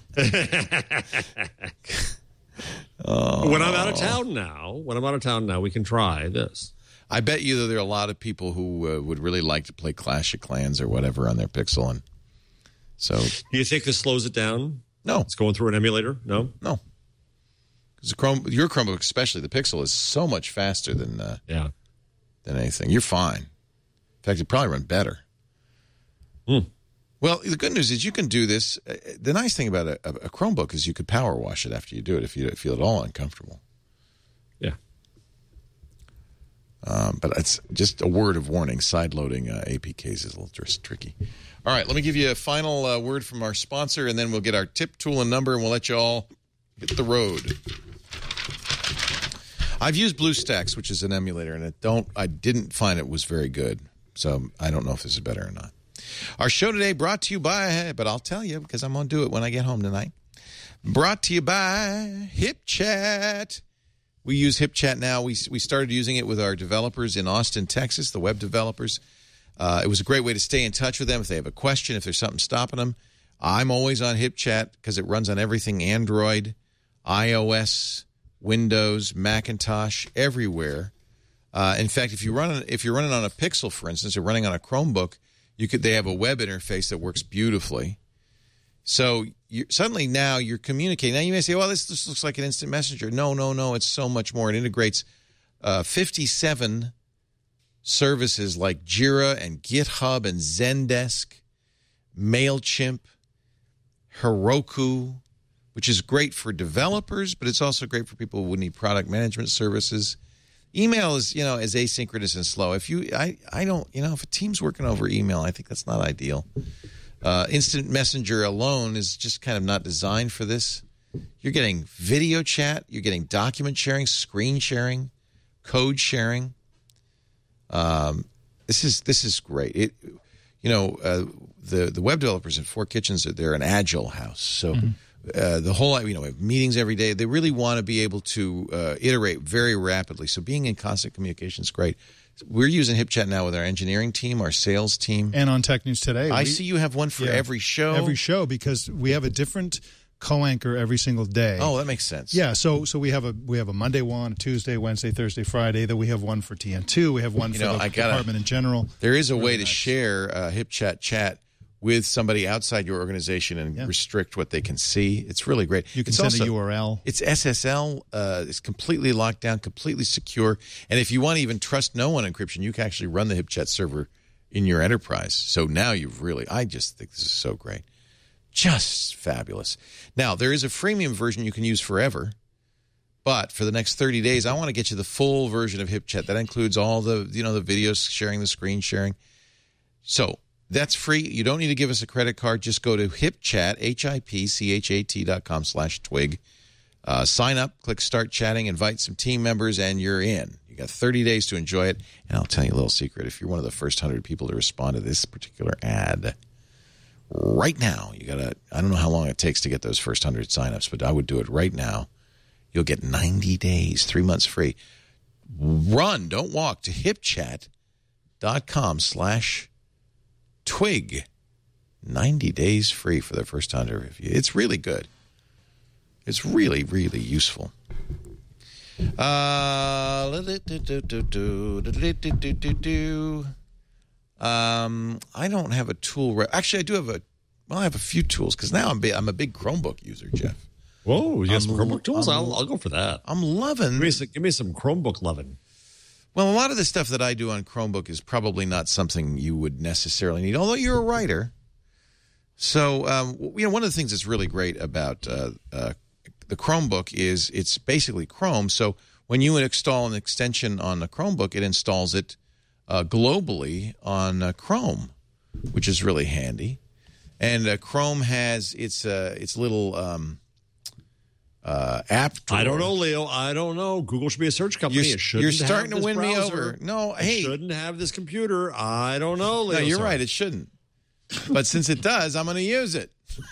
But when I'm out of town now, when I'm out of town now, we can try this. I bet you that there are a lot of people who uh, would really like to play Clash of Clans or whatever on their Pixel, and so Do you think this slows it down? no, It's going through an emulator? No? no, because the Chrome, your Chromebook, especially the Pixel, is so much faster than uh, Yeah. than anything. You're fine. In fact, it probably run better. Hmm. Well, the good news is you can do this. Uh, the nice thing about a, a Chromebook is you could power wash it after you do it if you feel at all uncomfortable. Yeah. Um, but it's just a word of warning. Side loading uh, A P Ks is a little tr- tricky. All right, let me give you a final uh, word from our sponsor, and then we'll get our tip, tool, and number, and we'll let you all hit the road. I've used BlueStacks, which is an emulator, and it don't. I didn't find it was very good, so I don't know if this is better or not. Our show today brought to you by, but I'll tell you because I'm going to do it when I get home tonight. Brought to you by HipChat. We use HipChat now. We we started using it with our developers in Austin, Texas, the web developers. Uh, it was a great way to stay in touch with them if they have a question, if there's something stopping them. I'm always on HipChat because it runs on everything Android, iOS, Windows, Macintosh, everywhere. Uh, in fact, if you run if you're running on a Pixel, for instance, or running on a Chromebook, you could they have a web interface that works beautifully. So you, suddenly now you're communicating. Now you may say, well, this, this looks like an instant messenger. No, no, no. It's so much more. It integrates uh, fifty-seven services like Jira and GitHub and Zendesk, MailChimp, Heroku, which is great for developers, but it's also great for people who need product management services. Email is, you know, is asynchronous and slow. If you, I, I don't, you know, if a team's working over email, I think that's not ideal. Uh, Instant Messenger alone is just kind of not designed for this. You're getting video chat, you're getting document sharing, screen sharing, code sharing. Um, this is this is great. It, you know, uh, the the web developers at Four Kitchens, they're an agile house, so. Mm-hmm. Uh, the whole, you know, we have meetings every day. They really want to be able to uh, iterate very rapidly. So being in constant communication is great. We're using HipChat now with our engineering team, our sales team. And on Tech News Today. I we, see you have one for yeah, every show. Every show, because we have a different co-anchor every single day. Oh, that makes sense. Yeah, so so we have a we have a Monday one, a Tuesday, Wednesday, Thursday, Friday. Then we have one for T N two. We have one You for know, the I gotta, department in general. There is a way Really to nice. share uh, HipChat chat with somebody outside your organization and Yeah. restrict what they can see. It's really great. You can it's send also, a U R L. It's S S L. Uh, it's completely locked down, completely secure. And if you want to even trust no one encryption, you can actually run the HipChat server in your enterprise. So now you've really, I just think this is so great. Just fabulous. Now, there is a freemium version you can use forever. But for the next thirty days, I want to get you the full version of HipChat. That includes all the, you know, the video sharing, the screen sharing. So that's free. You don't need to give us a credit card. Just go to HipChat, H I P C H A T dot com slash twig. Uh, sign up, click Start Chatting, invite some team members, and you're in. You got thirty days to enjoy it. And I'll tell you a little secret. If you're one of the first one hundred people to respond to this particular ad, right now, you got to, I don't know how long it takes to get those first one hundred signups, but I would do it right now. You'll get ninety days, three months free. Run, don't walk, to hipchat dot com slash twig. ninety days free for the first one hundred review. It's really good. It's really, really useful. Uh, um, I don't have a tool. Re- Actually, I do have a, well, I have a few tools because now I'm, I'm a big Chromebook user, Jeff. Whoa, you got some I'm- Chromebook tools? I'm- I'll, I'll go for that. I'm loving. Give me some, give me some Chromebook loving. Well, a lot of the stuff that I do on Chromebook is probably not something you would necessarily need, although you're a writer. So, um, you know, one of the things that's really great about uh, uh, the Chromebook is it's basically Chrome. So when you install an extension on the Chromebook, it installs it uh, globally on uh, Chrome, which is really handy. And uh, Chrome has its uh, its little um, uh, app drawer. I don't know, Leo. I don't know. Google should be a search company. You're, it shouldn't you're starting have to this win me browser. over. No, It hey. shouldn't have this computer. I don't know, Leo. No, you're Sorry. right. It shouldn't. But since it does, I'm going to use it.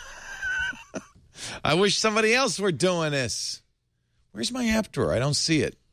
I wish somebody else were doing this. Where's my app drawer? I don't see it.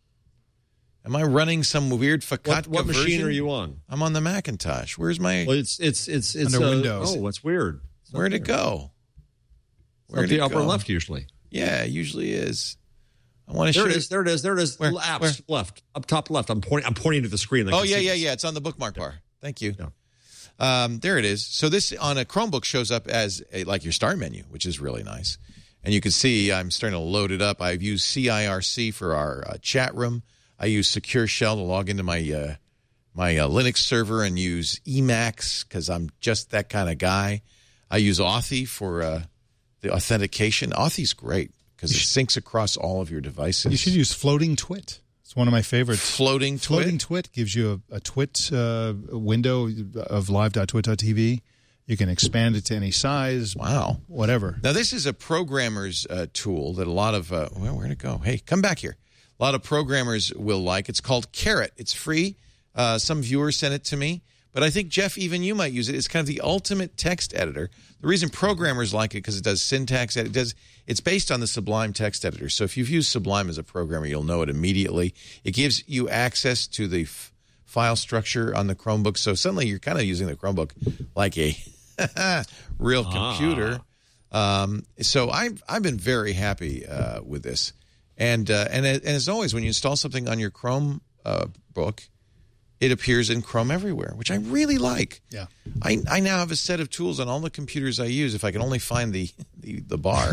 Am I running some weird Fakatka What, what machine version? are you on? I'm on the Macintosh. Where's my? Well, it's it's it's it's Under uh, Windows. Oh, what's weird? It's not Where'd it there. go? It's up Where'd the it upper go? left usually. Yeah, it usually is. I want to There show it is. There it is. There it is. Where? Apps Where? left, up top left. I'm pointing. I'm pointing to the screen. I Oh can yeah, see yeah, this. yeah. It's on the bookmark bar. Thank you. Yeah. Um, there it is. So this on a Chromebook shows up as a, like your start menu, which is really nice. And you can see I'm starting to load it up. I've used C I R C for our uh, chat room. I use Secure Shell to log into my uh, my uh, Linux server and use Emacs because I'm just that kind of guy. I use Authy for uh, the authentication. Authy's great because it syncs across all of your devices. You should use Floating Twit. It's one of my favorites. Floating Twit. Floating Twit gives you a, a Twit uh, window of live dot twit dot t v. You can expand it to any size. Wow. Whatever. Now, this is a programmer's uh, tool that a lot of, uh, well, where'd it go? Hey, come back here. A lot of programmers will like. It's called Carrot. It's free. Uh, some viewers sent it to me. But I think, Jeff, even you might use it. It's kind of the ultimate text editor. The reason programmers like it because it does syntax. It does. It's based on the Sublime text editor. So if you've used Sublime as a programmer, you'll know it immediately. It gives you access to the f- file structure on the Chromebook. So suddenly you're kind of using the Chromebook like a real computer. Ah. Um, so I've I've been very happy uh, with this. And uh, and and as always, when you install something on your Chrome uh, book, it appears in Chrome everywhere, which I really like. Yeah. I, I now have a set of tools on all the computers I use, if I can only find the the, the bar.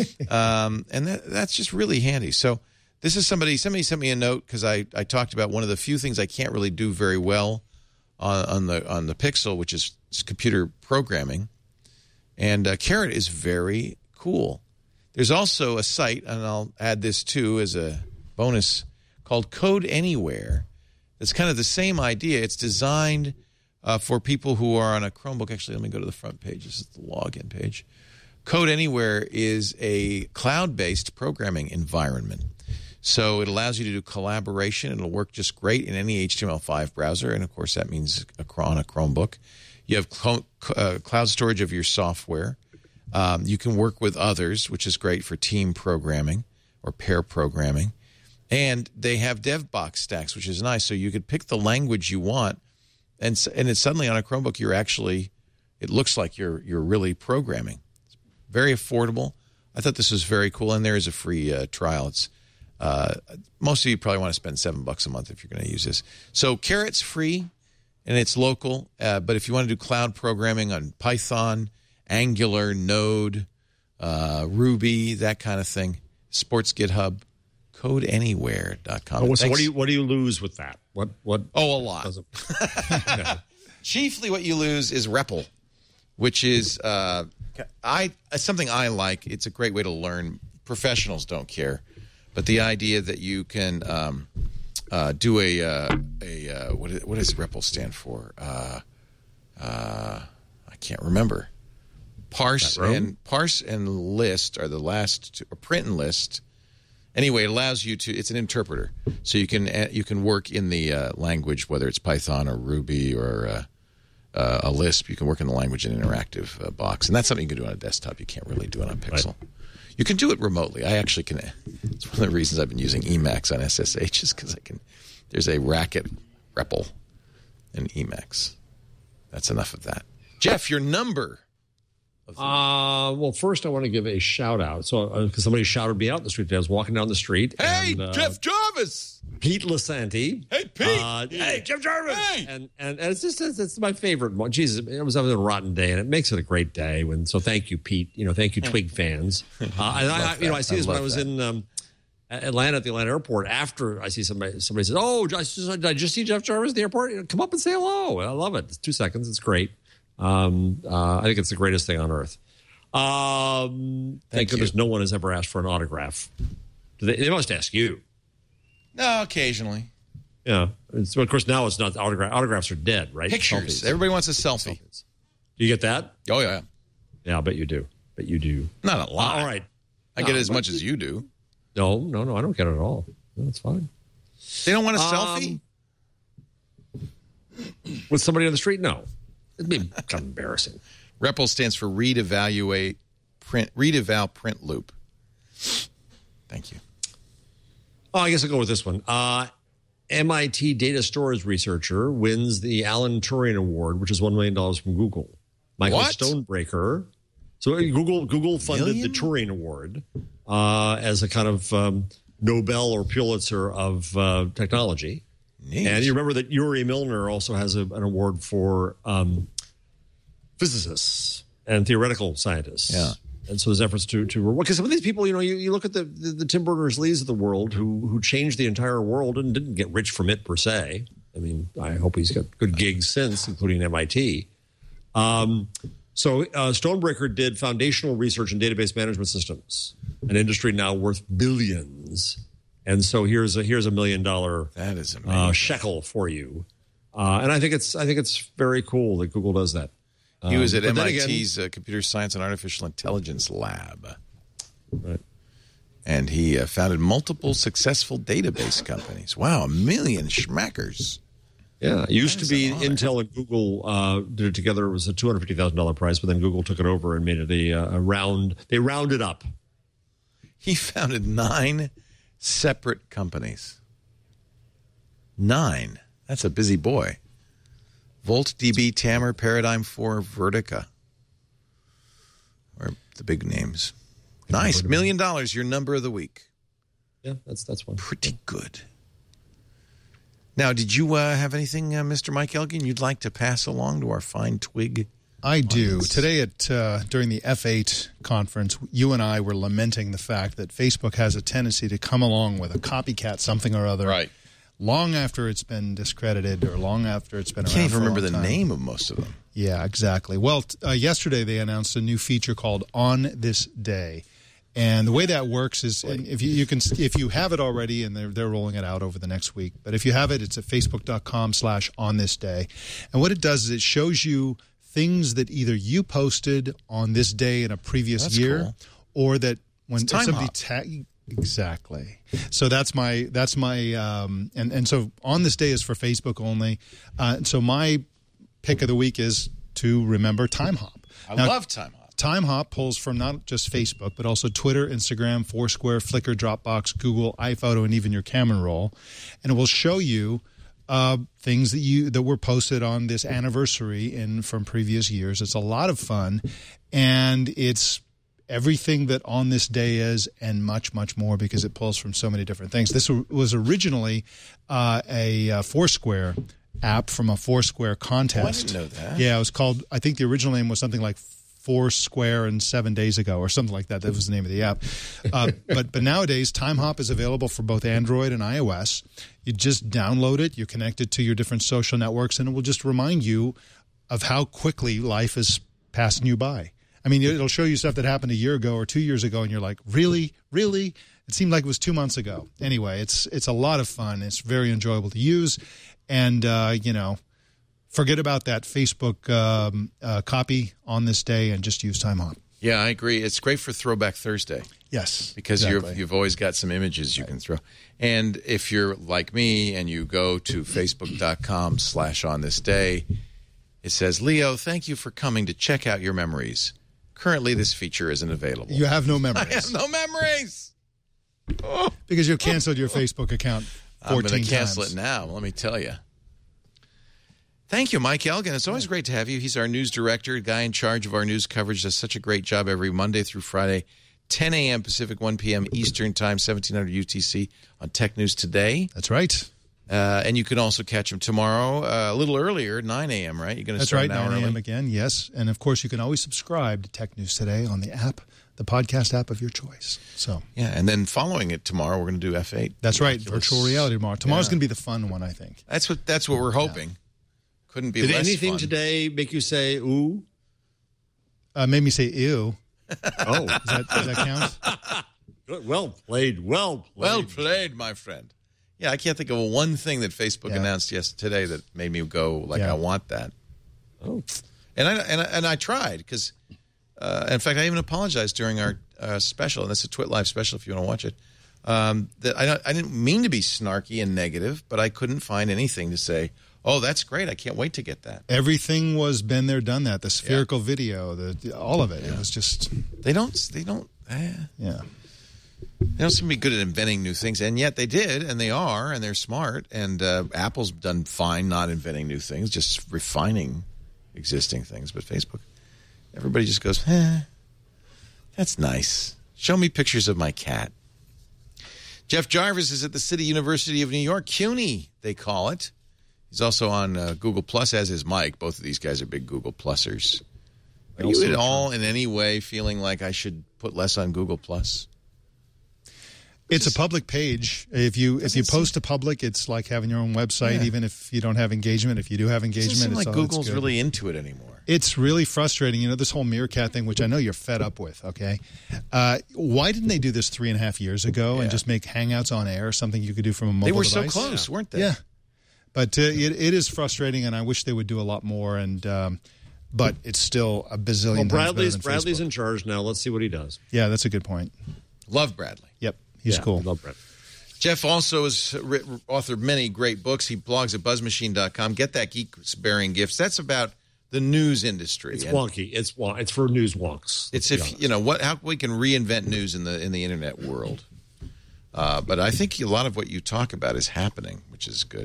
um, and that, that's just really handy. So this is somebody, somebody sent me a note because I, I talked about one of the few things I can't really do very well on, on the on the Pixel, which is computer programming. And uh, Carrot is very cool. There's also a site, and I'll add this too as a bonus, called Code Anywhere. It's kind of the same idea. It's designed uh, for people who are on a Chromebook. Actually, let me go to the front page. This is the login page. Code Anywhere is a cloud-based programming environment. So it allows you to do collaboration. It'll work just great in any H T M L five browser. And, of course, that means on a Chromebook. You have cl- uh, cloud storage of your software. Um, you can work with others, which is great for team programming or pair programming. And they have DevBox stacks, which is nice. So you could pick the language you want, and and it's suddenly on a Chromebook, you're actually, it looks like you're you're really programming. It's very affordable. I thought this was very cool, and there is a free uh, trial. It's uh, most of you probably want to spend seven bucks a month if you're going to use this. So Carrot's free, and it's local. Uh, but if you want to do cloud programming on Python, Angular, Node, uh, Ruby, that kind of thing, Sports GitHub, code anywhere dot com. Oh, so what do you what do you lose with that? What what? Oh, a lot. Chiefly, what you lose is R E P L, which is uh, I something I like. It's a great way to learn. Professionals don't care, but the idea that you can um, uh, do a uh, a uh, what is, what does R E P L stand for? Uh, uh, I can't remember. Parse and parse and list are the last two, or print and list. Anyway, it allows you to. It's an interpreter, so you can you can work in the uh, language, whether it's Python or Ruby or uh, uh, a Lisp. You can work in the language in an interactive uh, box, and that's something you can do on a desktop. You can't really do it on Pixel. Right. You can do it remotely. I actually can. It's one of the reasons I've been using Emacs on S S H is because I can. There's a racket R E P L in Emacs. That's enough of that. Jeff, your number. Uh, well, first I want to give a shout out. So, because uh, somebody shouted me out in the street today. I was walking down the street. Hey, and, uh, Jeff Jarvis. Pete Lisanti. Hey, Pete. Uh, hey, Jeff Jarvis. Hey. And, and and it's just it's, it's my favorite one. Jesus, it was, it was a rotten day, and it makes it a great day. When so, thank you, Pete. You know, thank you, Twig fans. Uh, and I, I, you know, I see I this when I was that. in um, Atlanta at the Atlanta airport. After I see somebody, somebody says, "Oh, did I just, did I just see Jeff Jarvis at the airport? You know, come up and say hello." I love it. It's two seconds. It's great. Um, uh, I think it's the greatest thing on earth. Um, thank, thank goodness no one has ever asked for an autograph. They, they must ask you. No, occasionally. Yeah. It's, of course, now it's not autograph. Autographs are dead, right? Pictures. Selfies. Everybody wants a selfie. Selfies. Do you get that? Oh, yeah. Yeah, I bet you do. Bet you do. Not a lot. Uh, all right. I no, get as much as you do. No, no, no. I don't get it at all. No, that's fine. They don't want a um, selfie? With somebody on the street? No. It'd be kind of embarrassing. R E P L stands for Read, Evaluate, Print, Read, Eval, Print Loop. Thank you. Oh, I guess I'll go with this one. Uh, M I T data storage researcher wins the Alan Turing Award, which is one million dollars from Google. Michael what? Stonebreaker. So Google Google funded Million? the Turing Award uh, as a kind of um, Nobel or Pulitzer of uh, technology. Neat. And you remember that Yuri Milner also has a, an award for um, physicists and theoretical scientists. Yeah. And so there's efforts to, to because some of these people, you know, you, you look at the, the, the Tim Berners-Lees of the world who who changed the entire world and didn't get rich from it per se. I mean, I hope he's got good gigs since, including M I T. Um, so uh, Stonebreaker did foundational research in database management systems, an industry now worth billions. And so here's a here's a million dollar that is uh, shekel for you. Uh, and I think it's I think it's very cool that Google does that. He was at um, M I T's again, uh, Computer Science and Artificial Intelligence Lab. Right. And he uh, founded multiple successful database companies. Wow, a million schmackers. Yeah, it used to be Intel and Google uh, did it together. It was a two hundred fifty thousand dollars prize, but then Google took it over and made it a, a round. They rounded up. He founded nine separate companies. Nine. That's a busy boy. VoltDB, Tammer, Paradigm four, Vertica. Or the big names. Nice. Million dollars, your number of the week. Yeah, that's that's one. Pretty good. Now, did you uh, have anything, uh, Mister Mike Elgin, you'd like to pass along to our fine twig? I do. Today at uh, during the F eight conference, you and I were lamenting the fact that Facebook has a tendency to come along with a copycat something or other. Right. Long after it's been discredited or long after it's been around. I can't even for a remember the long time. name of most of them. Yeah, exactly. Well, uh, yesterday they announced a new feature called On This Day. And the way that works is, and if you, you can, if you have it already, and they're they're rolling it out over the next week. But if you have it, it's at facebook dot com slash on this day. And what it does is it shows you things that either you posted on this day in a previous that's year, cool. or that when time somebody hop. tag. Exactly. So that's my that's my um, and and so on this day is for Facebook only. Uh, so my pick of the week is to remember Time Hop. I now, love Time Hop. Time Hop pulls from not just Facebook, but also Twitter, Instagram, Foursquare, Flickr, Dropbox, Google, iPhoto, and even your camera roll. And it will show you uh, things that you that were posted on this anniversary in from previous years. It's a lot of fun, and it's everything that On This Day is and much, much more because it pulls from so many different things. This was originally uh, a uh, Foursquare app from a Foursquare contest. Oh, I didn't know that. Yeah, it was called, I think the original name was something like Foursquare and seven days ago or something like that. That was the name of the app. Uh, but but nowadays, TimeHop is available for both Android and iOS. You just download it, you connect it to your different social networks, and it will just remind you of how quickly life is passing you by. I mean, it'll show you stuff that happened a year ago or two years ago, and you're like, really? Really? It seemed like it was two months ago. Anyway, it's it's a lot of fun. It's very enjoyable to use. And, uh, you know, forget about that Facebook um, uh, copy on this day and just use TimeHop. Yeah, I agree. It's great for Throwback Thursday. Yes. Because exactly. you're, you've always got some images you right. can throw. And if you're like me and you go to facebook.com slash on this day, it says, Leo, thank you for coming to check out your memories. Currently, this feature isn't available. You have no memories. I have no memories. Oh. Because you've canceled your Facebook account fourteen times. I'm going to cancel it now, let me tell you. Thank you, Mike Elgin. It's always great to have you. He's our news director, guy in charge of our news coverage, does such a great job every Monday through Friday, ten a.m. Pacific, one p.m. Eastern Time, seventeen hundred U T C on Tech News Today. That's right. Uh, and you can also catch him tomorrow uh, a little earlier, nine a.m., right? You're going to That's start right, an hour nine a.m. early? again, yes. And, of course, you can always subscribe to Tech News Today on the app, the podcast app of your choice. So Yeah, and then following it tomorrow, we're going to do F eight. That's right, virtual reality tomorrow. Tomorrow's Yeah. going to be the fun one, I think. That's what That's what we're hoping. Yeah. Couldn't be Did less anything fun. today make you say, ooh? Uh, made me say, ew. Oh. Does that, does that count? Good. Well played. Well played. Well played, my friend. Yeah, I can't think of one thing that Facebook Yeah. announced yes today that made me go like Yeah. I want that. Oh. And I and I, and I tried because, uh, in fact, I even apologized during our uh, special, and that's a Twit Live special if you want to watch it. Um, that I I didn't mean to be snarky and negative, but I couldn't find anything to say, oh, that's great. I can't wait to get that. Everything was been there, done that. The spherical yeah. video, the all of it. Yeah. It was just they don't they don't eh. yeah. They don't seem to be good at inventing new things, and yet they did, and they are, and they're smart. And uh, Apple's done fine not inventing new things, just refining existing things. But Facebook, everybody just goes, eh, that's nice. Show me pictures of my cat. Jeff Jarvis is at the City University of New York, CUNY, they call it. He's also on uh, Google Plus, as is Mike. Both of these guys are big Google Plussers. Are you at all in any way feeling like I should put less on Google Plus? It's a public page. If you if you post to public, it's like having your own website, Yeah. even if you don't have engagement. If you do have engagement, It doesn't seem it's like all, Google's it's good. really into it anymore. It's really frustrating. You know, this whole Meerkat thing, which I know you're fed up with, okay? Uh, why didn't they do this three and a half years ago Yeah. and just make Hangouts on air, something you could do from a mobile They were device? so close, weren't they? Yeah. But uh, it, it is frustrating, and I wish they would do a lot more. And um, But it's still a bazillion Well, times better Bradley's than Bradley's Facebook. in charge now. Let's see what he does. Yeah, that's a good point. Love Bradley. Yep, he's Yeah, cool. Love Bradley. Jeff also has written, authored many great books. He blogs at buzz machine dot com. Get that Geeks Bearing Gifts. That's about the news industry. It's And wonky. It's won- It's for news wonks. It's let's be if honest. you know what how we can reinvent news in the in the internet world. Uh, but I think a lot of what you talk about is happening, which is good.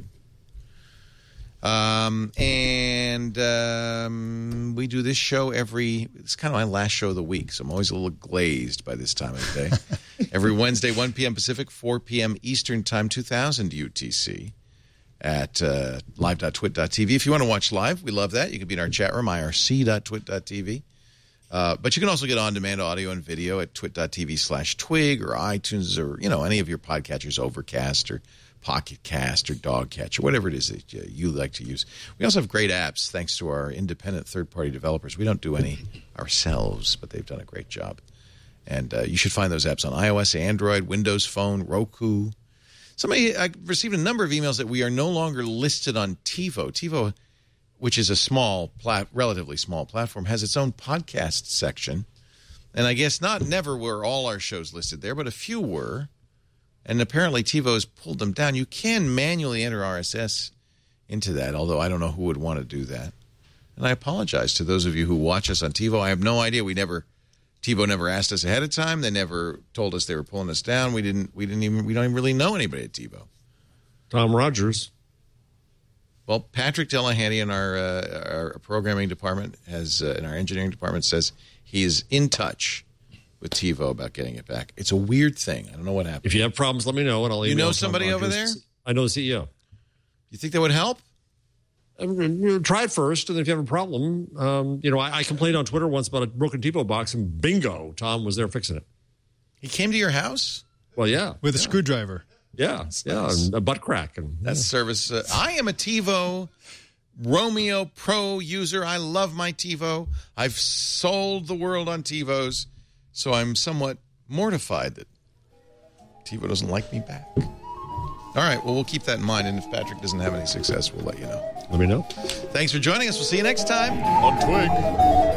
Um, and um, we do this show every. It's kind of my last show of the week, so I'm always a little glazed by this time of the day. Every Wednesday, one p.m. Pacific, four p.m. Eastern Time, two thousand U T C. At uh, live dot twit dot t v. If you want to watch live, we love that. You can be in our chat room, I R C dot twit dot t v. Uh, but you can also get on-demand audio and video at twit dot t v slash twig or iTunes or, you know, any of your podcatchers, Overcast or Pocket Cast or Dogcatcher, whatever it is that uh, you like to use. We also have great apps thanks to our independent third-party developers. We don't do any ourselves, but they've done a great job. And uh, you should find those apps on iOS, Android, Windows Phone, Roku. Somebody, I received a number of emails that we are no longer listed on TiVo. TiVo, which is a small, plat, relatively small platform, has its own podcast section. And I guess not never were all our shows listed there, but a few were. And apparently TiVo has pulled them down. You can manually enter R S S into that, although I don't know who would want to do that. And I apologize to those of you who watch us on TiVo. I have no idea. We never... TiVo never asked us ahead of time. They never told us they were pulling us down. We didn't. We didn't even. We don't even really know anybody at TiVo. Tom Rogers. Well, Patrick Delahanty in our uh, our programming department has uh, in our engineering department says he is in touch with TiVo about getting it back. It's a weird thing. I don't know what happened. If you have problems, let me know, and I'll. You email know Tom somebody Rogers. over there? I know the C E O. You think that would help? um, try it first, and if you have a problem, um, you know, I, I complained on Twitter once about a broken TiVo box, and bingo, Tom was there fixing it. He came to your house? Well, yeah. With a yeah. screwdriver. Yeah, yeah, nice. and a butt crack. And, That's yeah. service. Uh, I am a TiVo Romeo Pro user. I love my TiVo. I've sold the world on TiVos, so I'm somewhat mortified that TiVo doesn't like me back. All right, well, we'll keep that in mind, and if Patrick doesn't have any success, we'll let you know. Let me know. Thanks for joining us. We'll see you next time on Twig.